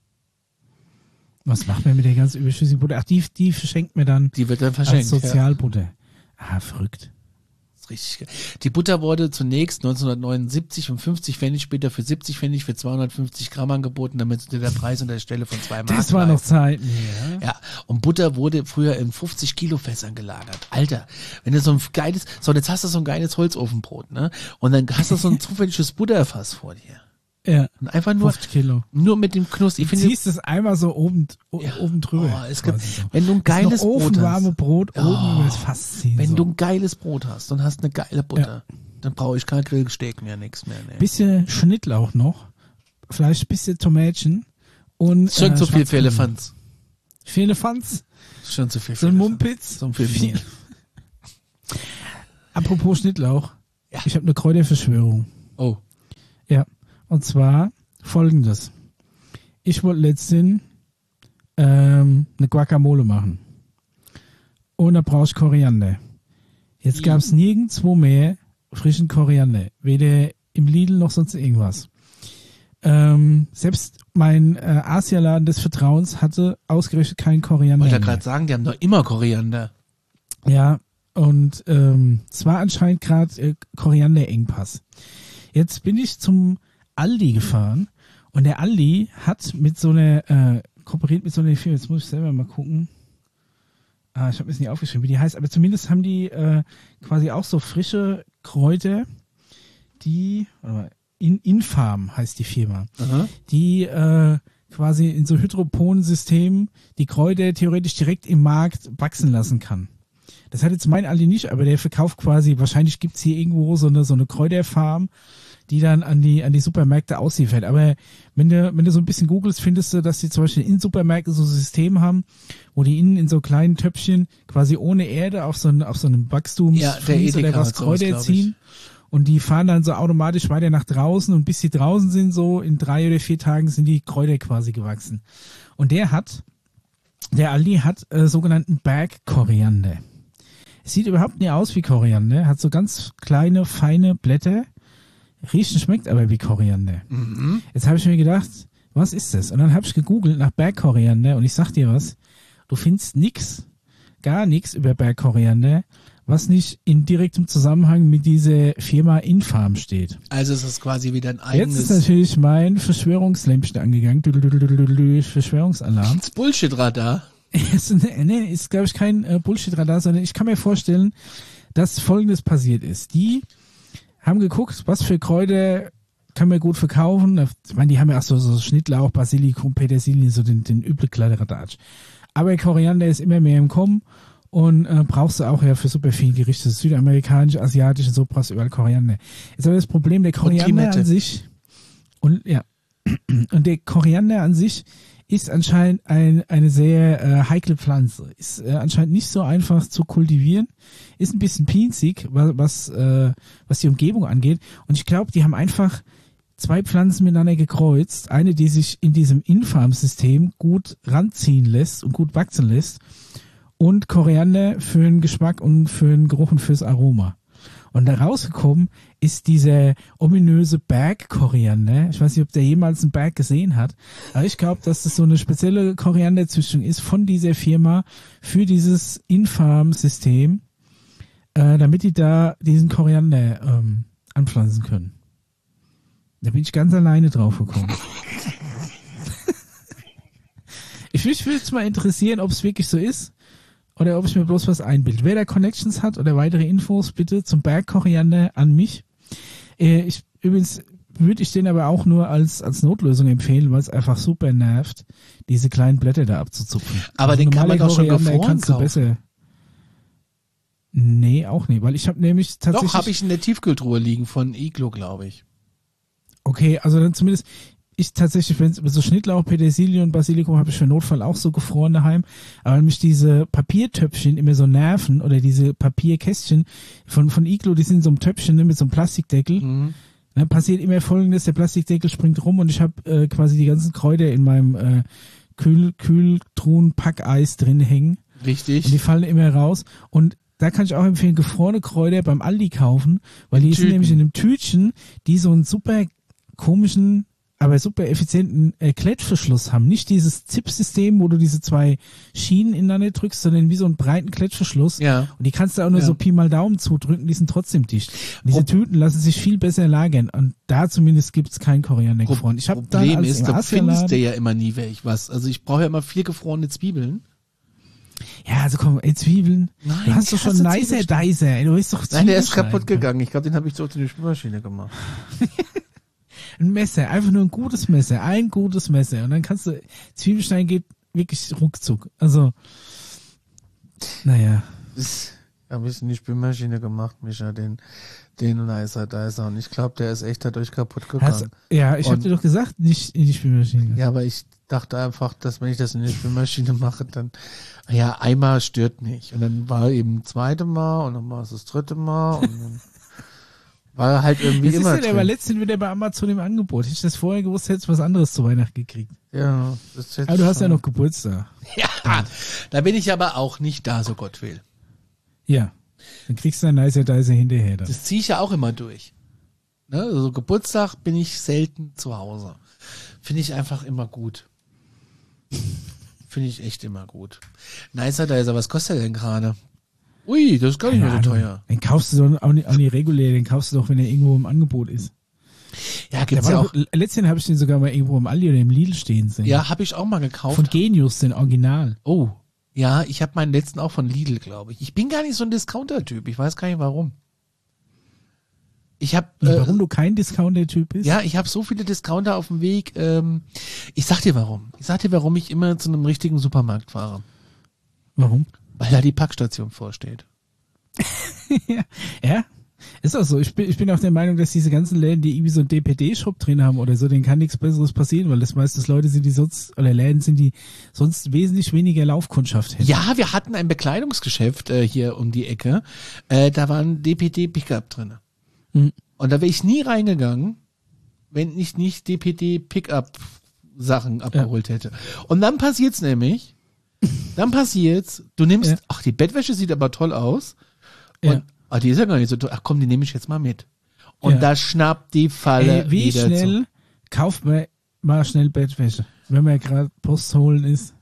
S2: Was macht man mit der ganzen überschüssigen Butter? Ach, die, die verschenkt mir dann
S1: Die wird dann
S2: als
S1: verschenkt. Ja.
S2: Sozialbutter. Ah, verrückt.
S1: Das ist richtig geil. Die Butter wurde zunächst neunzehnhundertneunundsiebzig um fünfzig Pfennig, später für siebzig Pfennig für zweihundertfünfzig Gramm angeboten, damit der Preis an der Stelle von zwei Mark
S2: Das war
S1: bleibt.
S2: noch Zeiten. Ja.
S1: Ja, und Butter wurde früher in fünfzig Kilo Fässern gelagert. Alter, wenn du so ein geiles, so, und jetzt hast du so ein geiles Holzofenbrot, ne? Und dann hast du so ein zufälliges Butterfass vor dir.
S2: Ja.
S1: Und einfach nur,
S2: fünfzig Kilo.
S1: nur mit dem Knuss. Ich
S2: Du
S1: finde,
S2: ziehst es einmal so oben, o-
S1: Ja.
S2: oben drüber.
S1: Oh, es gibt,
S2: quasi so.
S1: wenn du ein
S2: Das ist
S1: geiles
S2: noch
S1: Brot
S2: ofenwarme
S1: hast,
S2: Brot oben
S1: Oh.
S2: über das Fass ziehen.
S1: wenn
S2: so.
S1: du ein geiles Brot hast und hast eine geile Butter, dann brauche ich kein Grillsteak mehr, nix mehr, ne.
S2: Bisschen Schnittlauch noch, vielleicht bisschen Tomätchen und
S1: Schon
S2: äh,
S1: zu viel für
S2: Schwarzkümmel.
S1: Elefants.
S2: Für Elefants,
S1: Schon zu viel für
S2: so ein
S1: Elefants.
S2: Mumpitz.
S1: So viel
S2: Viel. Apropos Schnittlauch,
S1: Ja.
S2: ich habe eine Kräuterverschwörung.
S1: Oh.
S2: Ja, und zwar folgendes. Ich wollte letztens ähm, eine Guacamole machen. Und da brauche ich Koriander. Jetzt gab es nirgendwo mehr frischen Koriander. Weder im Lidl noch sonst irgendwas. Ähm, selbst mein äh, Asialaden des Vertrauens hatte ausgerechnet keinen Koriander
S1: Wollte ja
S2: mehr.
S1: gerade sagen, die haben doch immer Koriander.
S2: Ja, und ähm, es war anscheinend gerade äh, Korianderengpass. Jetzt bin ich zum Aldi gefahren und der Aldi hat mit so einer, äh, kooperiert mit so einer Firma, jetzt muss ich selber mal gucken. Ah, ich habe mir das nicht aufgeschrieben, wie die heißt, aber zumindest haben die äh, quasi auch so frische Kräuter, die, warte mal, In, Infarm heißt die Firma,
S1: Aha.
S2: die äh, quasi in so Hydroponensystemen die Kräuter theoretisch direkt im Markt wachsen lassen kann. Das hat jetzt mein Aldi nicht, aber der verkauft quasi, wahrscheinlich gibt's hier irgendwo so eine, so eine Kräuterfarm, die dann an die, an die Supermärkte ausliefert. Aber wenn du, wenn du so ein bisschen googelst, findest du, dass die zum Beispiel in Supermärkten so ein System haben, wo die innen in so kleinen Töpfchen quasi ohne Erde auf so, einen, auf so einem Wachstums
S1: Ja, der Edeka
S2: oder was
S1: hat sowas,
S2: Kräuter
S1: glaub ich.
S2: ziehen. Und die fahren dann so automatisch weiter nach draußen und bis sie draußen sind, so in drei oder vier Tagen sind die Kräuter quasi gewachsen. Und der hat, der Aldi hat äh, sogenannten Bergkoriander. Sieht überhaupt nicht aus wie Koriander, hat so ganz kleine, feine Blätter, riecht und schmeckt aber wie Koriander.
S1: Mhm.
S2: Jetzt habe ich mir gedacht, was ist das? Und dann habe ich gegoogelt nach Bergkoriander und ich sag dir was, du findest nix, gar nichts über Bergkoriander, was nicht in direktem Zusammenhang mit dieser Firma Infarm steht.
S1: Also es ist quasi wieder ein
S2: Jetzt
S1: eigenes
S2: ist natürlich mein Verschwörungslämpchen angegangen, Verschwörungsalarm.
S1: das Bullshit-Radar.
S2: Ist, nee, ist glaube ich kein äh, Bullshit-Radar, sondern ich kann mir vorstellen, dass Folgendes passiert ist. Die haben geguckt, was für Kräuter können wir gut verkaufen. Ich meine, die haben ja auch so, so Schnittlauch, Basilikum, Petersilie, so den, den üblichen Kladderadatsch. Aber Koriander ist immer mehr im Kommen und äh, brauchst du auch ja für super viele Gerichte, südamerikanisch, asiatisch und so brauchst du überall Koriander. Jetzt aber das Problem, der Koriander
S1: Limette.
S2: an sich und ja, Und der Koriander an sich ist anscheinend ein, eine sehr äh, heikle Pflanze. Ist äh, anscheinend nicht so einfach zu kultivieren. Ist ein bisschen pinzig, was, was, äh, was die Umgebung angeht. Und ich glaube, die haben einfach zwei Pflanzen miteinander gekreuzt. Eine, die sich in diesem Infarm-System gut ranziehen lässt und gut wachsen lässt. Und Koriander für den Geschmack und für den Geruch und fürs Aroma. Und da rausgekommen ist dieser ominöse Berg-Koriander. Ich weiß nicht, ob der jemals einen Berg gesehen hat. Aber ich glaube, dass das so eine spezielle Korianderzüchtung ist von dieser Firma für dieses Infarm-System, äh, damit die da diesen Koriander ähm, anpflanzen können. Da bin ich ganz alleine drauf gekommen. ich mich würde es mal interessieren, ob es wirklich so ist. Oder ob ich mir bloß was einbilde. Wer da Connections hat oder weitere Infos, bitte zum Bergkoriander an mich. Äh, ich, übrigens würde ich den aber auch nur als, als Notlösung empfehlen, weil es einfach super nervt, diese kleinen Blätter da abzuzupfen.
S1: Aber
S2: also
S1: den kann man doch schon
S2: Koriander
S1: gefroren
S2: kannst du
S1: kaufen.
S2: besser. Nee, auch nicht, weil ich habe nämlich tatsächlich...
S1: Doch, habe ich in der Tiefkühltruhe liegen von Iglo, glaube ich.
S2: Okay, also dann zumindest... Ich tatsächlich, wenn so Schnittlauch, Petersilie und Basilikum habe ich für Notfall auch so gefroren daheim. Aber wenn mich diese Papiertöpfchen immer so nerven oder diese Papierkästchen von, von Iglo, die sind in so einem Töpfchen ne, mit so einem Plastikdeckel,
S1: Mhm.
S2: dann passiert immer Folgendes, der Plastikdeckel springt rum und ich habe äh, quasi die ganzen Kräuter in meinem äh, Kühl, Kühltruhen-Packeis drin hängen.
S1: Richtig.
S2: Und die fallen immer raus. Und da kann ich auch empfehlen, gefrorene Kräuter beim Aldi kaufen, weil
S1: In
S2: die sind
S1: Tüten.
S2: nämlich in einem Tütchen, die so einen super komischen, aber super effizienten äh, Klettverschluss haben. Nicht dieses Zip-System, wo du diese zwei Schienen ineinander drückst, sondern wie so einen breiten Klettverschluss.
S1: Ja.
S2: Und die kannst du auch nur
S1: Ja.
S2: so Pi mal Daumen zudrücken, die sind trotzdem dicht. Und diese
S1: Pro-
S2: Tüten lassen sich viel besser lagern. Und da zumindest gibt's kein Koriander
S1: Pro-
S2: gefroren. Ich habe dann
S1: Problem
S2: als
S1: ist,
S2: im
S1: da findest du
S2: Asialaden-
S1: ja immer nie welch was. Also ich brauche ja immer vier gefrorene Zwiebeln.
S2: Ja, also komm, ey, Zwiebeln.
S1: Nein,
S2: du hast doch
S1: ich
S2: schon
S1: hasse
S2: Nicer
S1: Zwiebeln.
S2: Dicer. Ey, du weißt doch
S1: Nein, der ist
S2: Zwiebeln
S1: kaputt
S2: schneiden.
S1: gegangen. Ich glaube, den habe ich zurück in die Spülmaschine gemacht.
S2: Ein Messer, einfach nur ein gutes Messer, ein gutes Messer. Und dann kannst du, Zwiebelschneiden geht wirklich ruckzuck. Also, naja.
S1: Das habe ich in die Spülmaschine gemacht, Micha, den, den Nicer Dicer. Und ich glaube, der ist echt dadurch kaputt
S2: Hast,
S1: gegangen.
S2: ja, ich hab
S1: Und-
S2: dir doch gesagt, nicht in die Spülmaschine.
S1: Ja, aber ich dachte einfach, dass wenn ich das in die Spülmaschine mache, dann, ja, einmal stört nicht. Und dann war eben das zweite Mal und dann war es das dritte Mal und dann war halt irgendwie
S2: Das ist
S1: immer
S2: ja, der war
S1: drin.
S2: letztens wieder bei Amazon im Angebot. Hätte ich das vorher gewusst, hättest du was anderes zu Weihnachten gekriegt.
S1: Ja, das ist jetzt
S2: Aber du hast ja
S1: schon-
S2: noch Geburtstag.
S1: Ja, da bin ich aber auch nicht da, so Gott will.
S2: Ja. Dann kriegst du ein Nicer Dicer hinterher dann.
S1: Das ziehe ich ja auch immer durch. Ne? Also Geburtstag bin ich selten zu Hause. Finde ich einfach immer gut. Finde ich echt immer gut. Nicer Dicer, was kostet der denn gerade? Ui, das ist gar nicht mehr so
S2: Keine Ahnung.
S1: teuer.
S2: Den kaufst du doch auch nicht, auch nicht regulär, den kaufst du doch, wenn er irgendwo im Angebot ist.
S1: Ja,
S2: Der
S1: gibt's
S2: war
S1: ja
S2: doch,
S1: auch.
S2: letztens habe ich den sogar mal irgendwo im Aldi oder im Lidl stehen sehen.
S1: Ja, habe ich auch mal gekauft.
S2: Von Genius, den Original.
S1: Oh, ja, ich habe meinen letzten auch von Lidl, glaube ich. Ich bin gar nicht so ein Discounter-Typ. Ich weiß gar nicht warum. Ich habe
S2: Und
S1: äh,
S2: warum du kein Discounter-Typ bist?
S1: ja, ich habe so viele Discounter auf dem Weg. Ähm, ich sag dir warum. Ich sag dir, warum ich immer zu einem richtigen Supermarkt fahre.
S2: Warum?
S1: Weil da die Packstation vorsteht.
S2: ja. ja, ist auch so. Ich bin, ich bin auch der Meinung, dass diese ganzen Läden, die irgendwie so einen D P D-Shop drin haben oder so, denen kann nichts Besseres passieren, weil das meistens Leute sind, die sonst, oder Läden sind, die sonst wesentlich weniger Laufkundschaft hätten.
S1: Ja, wir hatten ein Bekleidungsgeschäft äh, hier um die Ecke. Äh, da war ein D P D-Pickup drin.
S2: Hm.
S1: Und da wäre ich nie reingegangen, wenn ich nicht D P D-Pickup-Sachen abgeholt hätte. Und dann passiert's nämlich, dann passiert's, du nimmst,
S2: Ja.
S1: ach, die Bettwäsche sieht aber toll aus. Und,
S2: Ja.
S1: ah, die ist ja gar nicht so toll. Ach komm, die nehme ich jetzt mal mit. Und
S2: Ja.
S1: da schnappt die Falle
S2: Ey, wie
S1: wieder
S2: schnell
S1: zu.
S2: kauft man mal schnell Bettwäsche, wenn man gerade Post holen ist?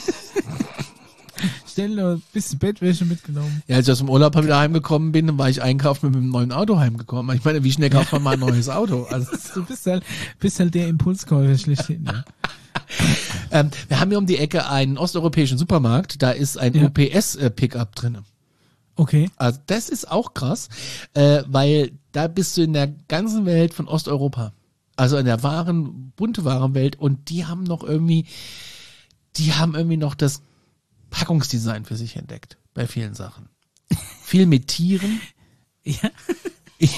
S2: Schnell noch ein bisschen Bettwäsche mitgenommen.
S1: Ja, als ich aus dem Urlaub wieder heimgekommen bin, war ich einkaufen mit einem neuen Auto heimgekommen. Ich meine, wie schnell kauft man mal ein neues Auto? Also,
S2: Du bist halt, bist halt der Impulskäufer schlechthin. Ja.
S1: ähm, wir haben hier um die Ecke einen osteuropäischen Supermarkt. Da ist ein
S2: Ja.
S1: U P S-Pickup drin.
S2: Okay.
S1: Also das ist auch krass, äh, weil da bist du in der ganzen Welt von Osteuropa. Also in der wahren, bunte Warenwelt. Und die haben noch irgendwie, die haben irgendwie noch das Packungsdesign für sich entdeckt. Bei vielen Sachen. Viel mit Tieren.
S2: Ja.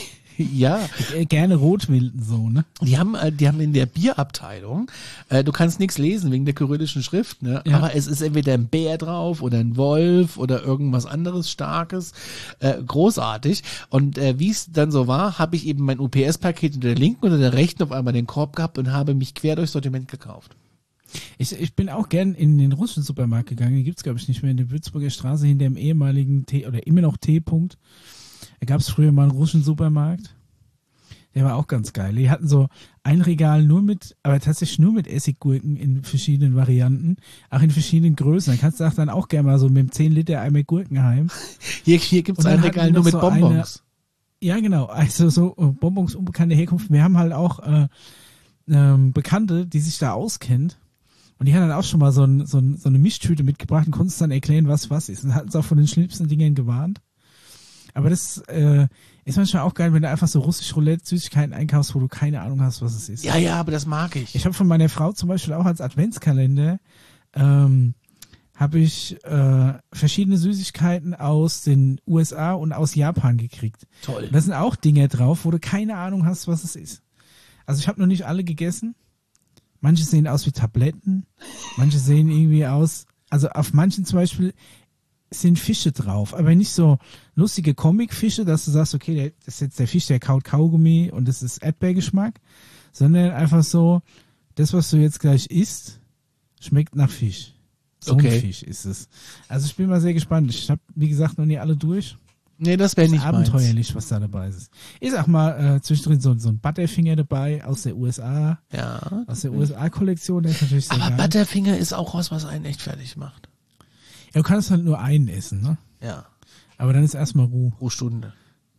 S1: Ja.
S2: Äh, Gerne Rotwilden so, ne?
S1: Die haben, äh, die haben in der Bierabteilung, äh, du kannst nichts lesen wegen der kyrillischen Schrift, ne?
S2: Ja.
S1: Aber es ist entweder ein Bär drauf oder ein Wolf oder irgendwas anderes Starkes. Äh, großartig. Und äh, wie es dann so war, habe ich eben mein U P S-Paket unter der linken oder der rechten auf einmal den Korb gehabt und habe mich quer durchs Sortiment gekauft.
S2: Ich, ich bin auch gern in den russischen Supermarkt gegangen. Den gibt's glaube ich, nicht mehr in der Würzburger Straße hinter dem ehemaligen T oder immer noch T-Punkt. Da gab's früher mal einen russischen Supermarkt. Der war auch ganz geil. Die hatten so ein Regal nur mit, aber tatsächlich nur mit Essiggurken in verschiedenen Varianten, auch in verschiedenen Größen. Dann kannst du auch dann auch gerne mal so mit dem zehn Liter Eimer Gurken heim.
S1: Hier, hier gibt's
S2: Und dann
S1: ein
S2: hatten
S1: Regal
S2: die
S1: nur
S2: noch
S1: mit
S2: so
S1: Bonbons.
S2: Eine, ja, genau. Also so äh, Bonbons unbekannte Herkunft. Wir haben halt auch äh, ähm, Bekannte, die sich da auskennt. Und die haben dann auch schon mal so, ein, so, ein, so eine Mischtüte mitgebracht und konnten dann erklären, was was ist. Und hatten es auch von den schlimmsten Dingen gewarnt. Aber das äh, ist manchmal auch geil, wenn du einfach so russisch Roulette Süßigkeiten einkaufst, wo du keine Ahnung hast, was es ist.
S1: Ja, ja, aber das mag ich.
S2: Ich habe von meiner Frau zum Beispiel auch als Adventskalender ähm, habe ich äh, verschiedene Süßigkeiten aus den U S A und aus Japan gekriegt.
S1: Toll.
S2: Da sind auch Dinge drauf, wo du keine Ahnung hast, was es ist. Also ich habe noch nicht alle gegessen. Manche sehen aus wie Tabletten, manche sehen irgendwie aus, also auf manchen zum Beispiel sind Fische drauf, aber nicht so lustige Comic-Fische, dass du sagst, okay, der, das ist jetzt der Fisch, der kaut Kaugummi und das ist Erdbeergeschmack, sondern einfach so, das, was du jetzt gleich isst, schmeckt nach Fisch. So
S1: Okay.
S2: ein Fisch ist es. Also ich bin mal sehr gespannt. Ich habe, wie gesagt, noch nie alle durch.
S1: Nee, das wäre
S2: Das ist
S1: nicht meins.
S2: abenteuerlich, was da dabei ist. Ist auch mal äh, zwischendrin so, so ein Butterfinger dabei aus der U S A,
S1: Ja.
S2: aus der U S A-Kollektion, der ist natürlich sehr
S1: Aber
S2: geil.
S1: Butterfinger ist auch was, was einen echt fertig macht.
S2: Ja, du kannst halt nur einen essen, ne?
S1: Ja.
S2: Aber dann ist erstmal Ruhe.
S1: Pro Stunde.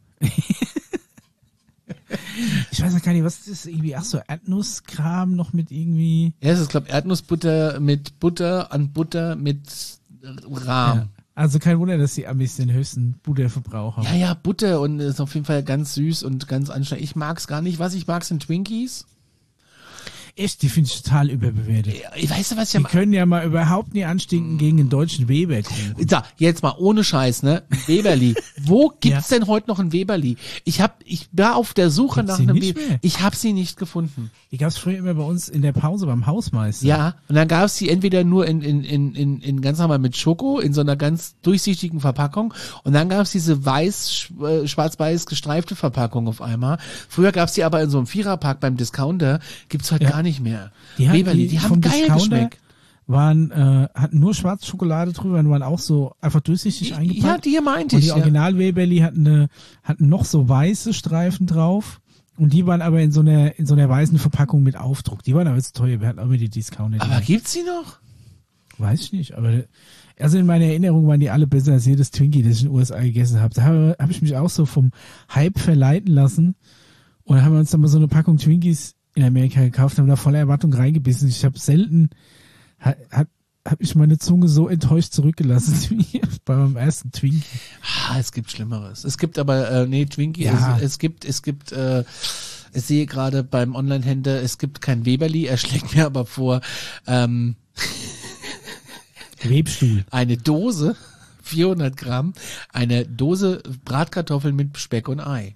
S2: Ich weiß auch gar nicht, was ist das irgendwie? Ach so, Erdnusskram noch mit irgendwie.
S1: Ja, es ist, glaube ich, Erdnussbutter mit Butter an Butter mit Rahm.
S2: Ja. Also kein Wunder, dass die Amis den höchsten Butterverbrauch haben.
S1: Ja, ja, Butter und ist auf jeden Fall ganz süß und ganz anstrengend. Ich mag's gar nicht. Was ich mag, sind Twinkies.
S2: Echt, die finde ich total überbewertet.
S1: Ja, weißt du, was ich
S2: Die
S1: am
S2: können ja mal überhaupt nicht anstinken gegen den deutschen Weberkuchen.
S1: So, jetzt mal ohne Scheiß, ne? Weberli. Wo gibt's denn heute noch ein Weberli? Ich hab, ich war auf der Suche
S2: Gibt's
S1: nach
S2: sie
S1: einem
S2: nicht
S1: Weberli.
S2: mehr?
S1: Ich habe sie nicht gefunden.
S2: Die gab's früher immer bei uns in der Pause beim Hausmeister.
S1: Ja, und dann gab's die entweder nur in, in, in, in, in ganz normal mit Schoko, in so einer ganz durchsichtigen Verpackung. Und dann gab's diese weiß, sch- äh, schwarz-weiß gestreifte Verpackung auf einmal. Früher gab's die aber in so einem Viererpack beim Discounter. Gibt's heute
S2: Ja.
S1: gar nicht mehr.
S2: Die hatten
S1: Weberli, die haben
S2: vom
S1: geil
S2: Discounter
S1: geschmeckt.
S2: Waren, äh, hatten nur schwarze Schokolade drüber und waren auch so einfach durchsichtig eingepackt.
S1: Ja, die hier meinte
S2: Und
S1: ich.
S2: die
S1: Ja.
S2: Original-Weberli hatten, eine, hatten noch so weiße Streifen drauf. Und die waren aber in so einer, in so einer weißen Verpackung mit Aufdruck. Die waren aber jetzt teuer. Wir hatten auch immer die Discounter.
S1: Aber gibt's die noch?
S2: Weiß ich nicht, aber also in meiner Erinnerung waren die alle besser als jedes Twinkie, das ich in den U S A gegessen habe. Da habe hab ich mich auch so vom Hype verleiten lassen. Und dann haben wir uns dann mal so eine Packung Twinkies in Amerika gekauft, haben da voller Erwartung reingebissen. Ich habe selten, hat, hat, hab ich meine Zunge so enttäuscht zurückgelassen wie bei meinem ersten Twinkie.
S1: Ah, es gibt Schlimmeres. Es gibt aber, äh, nee, Twinkie,
S2: Ja.
S1: es, es gibt, es gibt, äh, ich sehe gerade beim Online-Händler, es gibt kein Weberli, er schlägt mir aber vor, ähm,
S2: Webstuhl.
S1: eine Dose, vierhundert Gramm, eine Dose Bratkartoffeln mit Speck und Ei.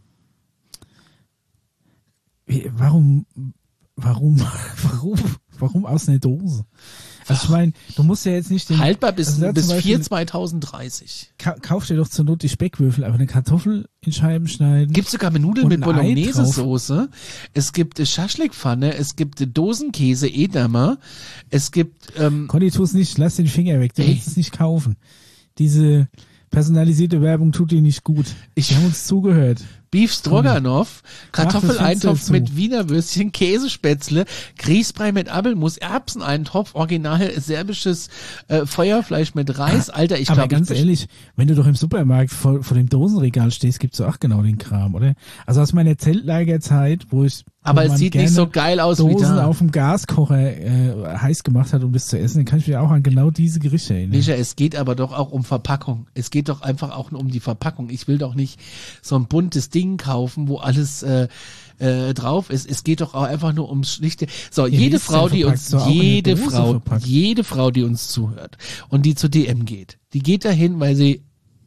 S2: Wie- Warum, warum, warum, warum aus einer Dose? Also ich meine, du musst ja jetzt nicht den,
S1: Haltbar bis,
S2: also da
S1: bis
S2: zum Beispiel-
S1: vier zwanzig dreißig.
S2: ka kauf dir doch zur Not die Speckwürfel, aber eine Kartoffel in Scheiben schneiden.
S1: Gibt sogar mit Nudeln
S2: Und
S1: mit
S2: ein Ei
S1: Bolognese-Soße. Es gibt äh, Schaschlikpfanne, es gibt äh, Dosenkäse, Edamer. Es gibt, ähm,
S2: Conny, tu es nicht, lass den Finger weg, du
S1: Ey.
S2: willst es nicht kaufen. Diese personalisierte Werbung tut dir nicht gut.
S1: Ich-
S2: Wir haben uns zugehört.
S1: Beef Stroganoff, Kartoffeleintopf
S2: Fenster
S1: mit
S2: zu.
S1: Wiener Würstchen, Käsespätzle, Grießbrei mit Apfelmus, Erbseneintopf, original serbisches äh, Feuerfleisch mit Reis. Alter, ich
S2: Aber
S1: glaube,
S2: ganz ehrlich, wenn du doch im Supermarkt vor, vor dem Dosenregal stehst, gibt's doch auch genau den Kram, oder? Also aus meiner Zeltlagerzeit, wo ich
S1: aber
S2: wo
S1: es
S2: man
S1: sieht nicht
S2: gerne
S1: so geil aus wie
S2: Dosen
S1: da.
S2: auf dem Gaskocher äh, heiß gemacht hat, um das zu essen, dann kann ich mich auch an genau diese Gerichte erinnern.
S1: Micha, es geht aber doch auch um Verpackung. Es geht doch einfach auch nur um die Verpackung. Ich will doch nicht so ein buntes Ding kaufen, wo alles äh, äh, drauf ist. Es geht doch auch einfach nur ums schlichte. So,
S2: wie
S1: jede
S2: ist
S1: Frau,
S2: denn
S1: die
S2: verpackt?
S1: uns,
S2: So auch in eine
S1: jede
S2: Dose
S1: Frau,
S2: verpackt?
S1: jede Frau, die uns zuhört und die zu D M geht, die geht dahin, weil sie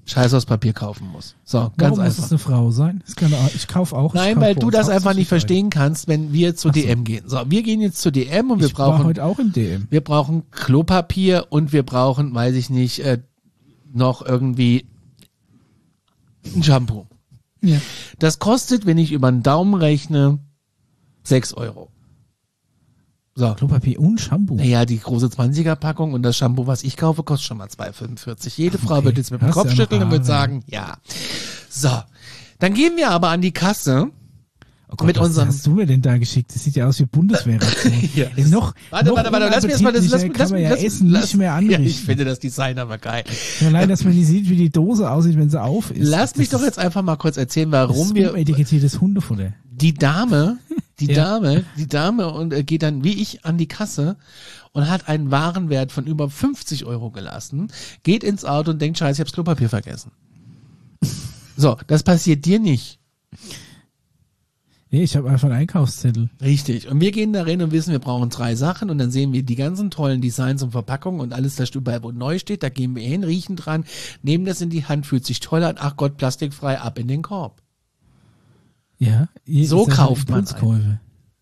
S1: Scheiß aus Papier kaufen muss. So, ganz
S2: Warum
S1: einfach.
S2: muss es eine Frau sein? Das kann, auch- ich kaufe auch. ich
S1: Nein,
S2: kauf
S1: weil
S2: bei
S1: du
S2: uns
S1: das einfach
S2: hauptsächlich
S1: nicht verstehen kannst, wenn wir zu
S2: Ach so.
S1: D M gehen. So, wir gehen jetzt zu D M und wir
S2: Ich war
S1: brauchen,
S2: heute auch im D M.
S1: wir brauchen Klopapier und wir brauchen, weiß ich nicht, äh, noch irgendwie ein Shampoo.
S2: Ja.
S1: Das kostet, wenn ich über den Daumen rechne, sechs Euro. So.
S2: Klopapier und Shampoo.
S1: Naja, die große zwanziger-Packung und das Shampoo, was ich kaufe, kostet schon mal zwei Euro fünfundvierzig. Jede Frau
S2: Okay.
S1: wird jetzt mit dem
S2: Hast
S1: Kopf
S2: ja noch
S1: schütteln und wird
S2: Haare.
S1: sagen, ja. So. Dann gehen wir aber an die Kasse.
S2: Oh Gott,
S1: mit
S2: was
S1: unserem-
S2: hast du mir denn da geschickt? Das sieht ja aus wie Bundeswehrration.
S1: Ja.
S2: Ist noch,
S1: Warte,
S2: noch
S1: warte, warte, lass mich erstmal das, lass,
S2: unappetitlicher
S1: lass,
S2: kann man ja
S1: lass,
S2: Essen
S1: lass,
S2: nicht mehr
S1: Ja,
S2: anrichten.
S1: ich finde das Design aber geil.
S2: Schon allein, dass man nicht sieht, wie die Dose aussieht, wenn sie auf ist.
S1: Lass mich
S2: Das
S1: doch
S2: ist-
S1: jetzt einfach mal kurz erzählen,
S2: das
S1: warum
S2: ist
S1: wir
S2: unetikettiertes Hundefutter.
S1: die Dame, die
S2: Ja.
S1: Dame, die Dame und äh, geht dann wie ich an die Kasse und hat einen Warenwert von über fünfzig Euro gelassen, geht ins Auto und denkt, scheiße, ich hab's Klopapier vergessen. So, das passiert dir nicht.
S2: Nee, ich habe einfach einen Einkaufszettel.
S1: Richtig. Und wir gehen da rein und wissen, wir brauchen drei Sachen und dann sehen wir die ganzen tollen Designs und Verpackungen und alles, das überall wo neu steht, da gehen wir hin, riechen dran, nehmen das in die Hand, fühlt sich toll an, ach Gott, plastikfrei, ab in den Korb.
S2: Ja. Ihr-
S1: So
S2: ist ja
S1: kauft man
S2: Impulskäufe.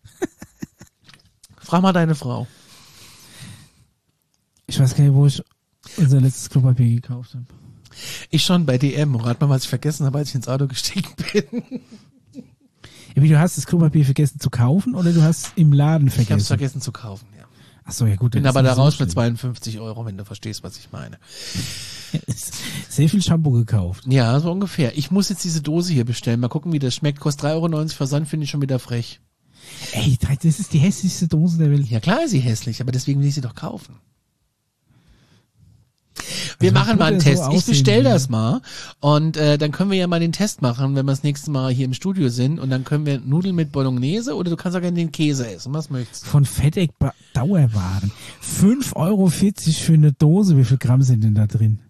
S1: Frag mal deine Frau.
S2: Ich weiß gar nicht, wo ich unser letztes Klopapier gekauft habe.
S1: Ich schon bei D M. Rat mal, was ich vergessen habe, als ich ins Auto gestiegen bin.
S2: Ja, wie, du hast das Klopapier vergessen zu kaufen oder du hast im Laden
S1: Ich habe es
S2: vergessen?
S1: vergessen zu kaufen, ja.
S2: Ach so, ja gut.
S1: Bin
S2: dann
S1: aber
S2: ist
S1: da
S2: nicht so
S1: raus mit
S2: schlimm.
S1: zweiundfünfzig Euro, wenn du verstehst, was ich meine.
S2: Sehr viel Shampoo gekauft.
S1: Ja, so ungefähr. Ich muss jetzt diese Dose hier bestellen. Mal gucken, wie das schmeckt. Kostet drei Euro neunzig Versand, finde ich schon wieder frech.
S2: Ey, das ist die hässlichste Dose der Welt.
S1: Ja, klar ist sie hässlich, aber deswegen will ich sie doch kaufen. Wir
S2: Also,
S1: machen
S2: wenn
S1: mal einen
S2: Butter
S1: Test.
S2: so
S1: Ich
S2: aussehen
S1: bestell
S2: würde.
S1: das mal und äh, dann können wir ja mal den Test machen, wenn wir das nächste Mal hier im Studio sind und dann können wir Nudeln mit Bolognese oder du kannst auch gerne den Käse essen. Was möchtest du?
S2: Von Fetteck Ba- Dauerwaren. fünf Euro vierzig für eine Dose. Wie viel Gramm sind denn da drin?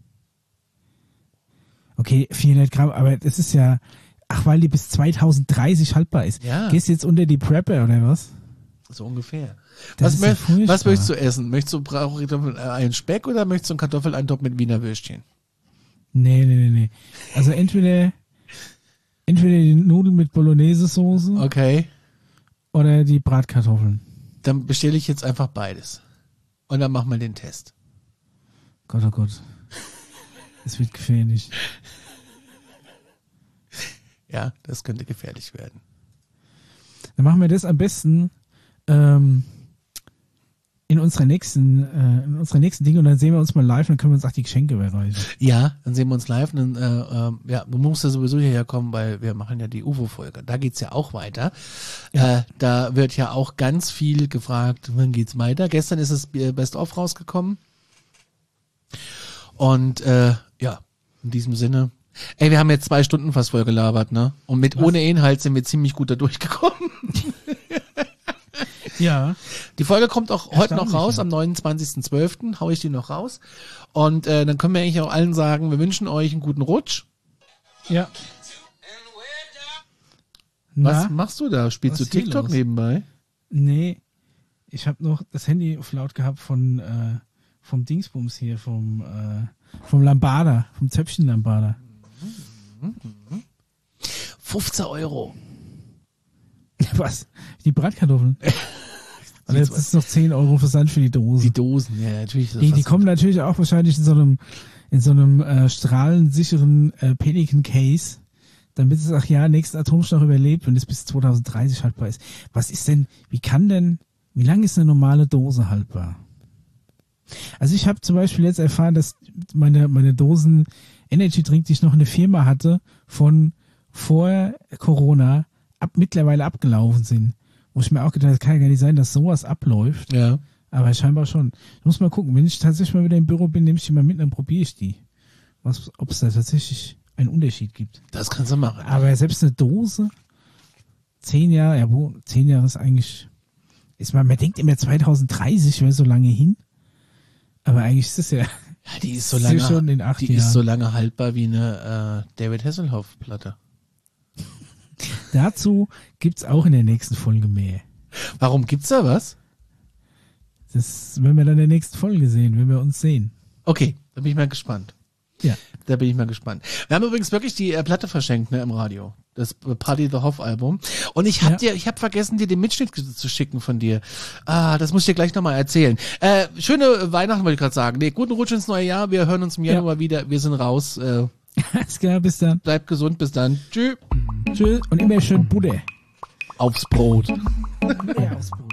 S2: Okay, vierhundert Gramm, aber das ist ja, ach, weil die bis zweitausenddreißig haltbar ist.
S1: Ja.
S2: Gehst du jetzt unter die Prepper oder was?
S1: So ungefähr.
S2: Das
S1: Was,
S2: ist ja
S1: mö
S2: furchtbar.
S1: was möchtest du essen? Möchtest du brauch ich äh, einen Speck oder möchtest du einen Kartoffeleintopf mit Wiener Würstchen?
S2: Nee, nee, nee, nee. Also entweder, entweder die Nudeln mit Bolognese-Soße
S1: Okay,
S2: oder die Bratkartoffeln.
S1: dann bestelle ich jetzt einfach beides. Und dann machen wir den Test.
S2: Gott, oh Gott. Es wird gefährlich.
S1: Ja, das könnte gefährlich werden.
S2: Dann machen wir das am besten ähm, in unserer nächsten, äh, in unserer nächsten Dinge und dann sehen wir uns mal live und dann können wir uns auch die Geschenke überreichen.
S1: Ja, dann sehen wir uns live. Und, dann, äh, äh, ja, du musst ja sowieso hierher kommen, weil wir machen ja die U F O-Folge. Da geht's ja auch weiter. Äh, da wird ja auch ganz viel gefragt, wann geht's weiter. Gestern ist das Best-of rausgekommen. Und äh, ja, in diesem Sinne. Ey, wir haben jetzt zwei Stunden fast voll gelabert, ne? Und mit
S2: Was?
S1: ohne Inhalt sind wir ziemlich gut da durchgekommen.
S2: Ja.
S1: Die Folge kommt auch heute noch
S2: Erstaunlich,
S1: raus,
S2: ja.
S1: am neunundzwanzigsten zwölften hau ich die noch raus. Und äh, dann können wir eigentlich auch allen sagen, wir wünschen euch einen guten Rutsch.
S2: Ja.
S1: Was
S2: Na?
S1: machst du da? Spielst
S2: Was
S1: du
S2: ist hier
S1: TikTok
S2: los?
S1: nebenbei?
S2: Nee. Ich habe noch das Handy auf laut gehabt von äh, vom Dingsbums hier, vom äh, vom Lambada, vom Zöpfchen Lambada.
S1: fünfzehn Euro.
S2: Was? Die Bratkartoffeln? Und jetzt ist noch zehn Euro Versand für die Dose.
S1: Die Dosen, ja, natürlich. ist das
S2: Die, die
S1: was-
S2: kommen natürlich auch wahrscheinlich in so einem, in so einem äh, strahlensicheren äh, Pelican Case, damit es auch ja nächsten Atomschlag überlebt, wenn es bis zweitausenddreißig haltbar ist. Was ist denn, wie kann denn, wie lange ist eine normale Dose haltbar? Also ich habe zum Beispiel jetzt erfahren, dass meine, meine Dosen Energy Drink, die ich noch in der Firma hatte, von vor Corona ab, mittlerweile abgelaufen sind. Wo ich mir auch gedacht habe, das kann ja gar nicht sein, dass sowas abläuft.
S1: Ja.
S2: Aber scheinbar schon. Ich muss mal gucken, wenn ich tatsächlich mal wieder im Büro bin, nehme ich die mal mit, dann probiere ich die. Was, ob es da tatsächlich einen Unterschied gibt.
S1: Das kannst du machen.
S2: Aber selbst eine Dose, zehn Jahre, ja, wo, zehn Jahre ist eigentlich, ist man, man denkt immer zweitausenddreißig wäre so lange hin. Aber eigentlich ist es ja,
S1: Ja, die ist so
S2: ist
S1: lange,
S2: ja schon in acht
S1: die
S2: Jahren.
S1: ist so lange haltbar wie eine äh, David Hasselhoff-Platte.
S2: Dazu gibt's auch in der nächsten Folge mehr.
S1: Warum gibt's da was?
S2: Das werden wir dann in der nächsten Folge sehen, wenn wir uns sehen.
S1: Okay, da bin ich mal gespannt.
S2: Ja.
S1: Da bin ich mal gespannt. Wir haben übrigens wirklich die äh, Platte verschenkt, ne, im Radio. Das Party the Hoff Album. Und ich hab
S2: Ja.
S1: dir, ich hab vergessen, dir den Mitschnitt zu schicken von dir. Ah, das muss ich dir gleich nochmal erzählen. Äh, schöne Weihnachten wollte ich gerade sagen. Nee, guten Rutsch ins neue Jahr. Wir hören uns im Januar ja. wieder. Wir sind raus. Äh,
S2: Alles klar, bis dann.
S1: Bleibt gesund, bis dann. Tschüss.
S2: Tschüss und immer schön Bude.
S1: Aufs Brot.
S2: Ja, aufs Brot.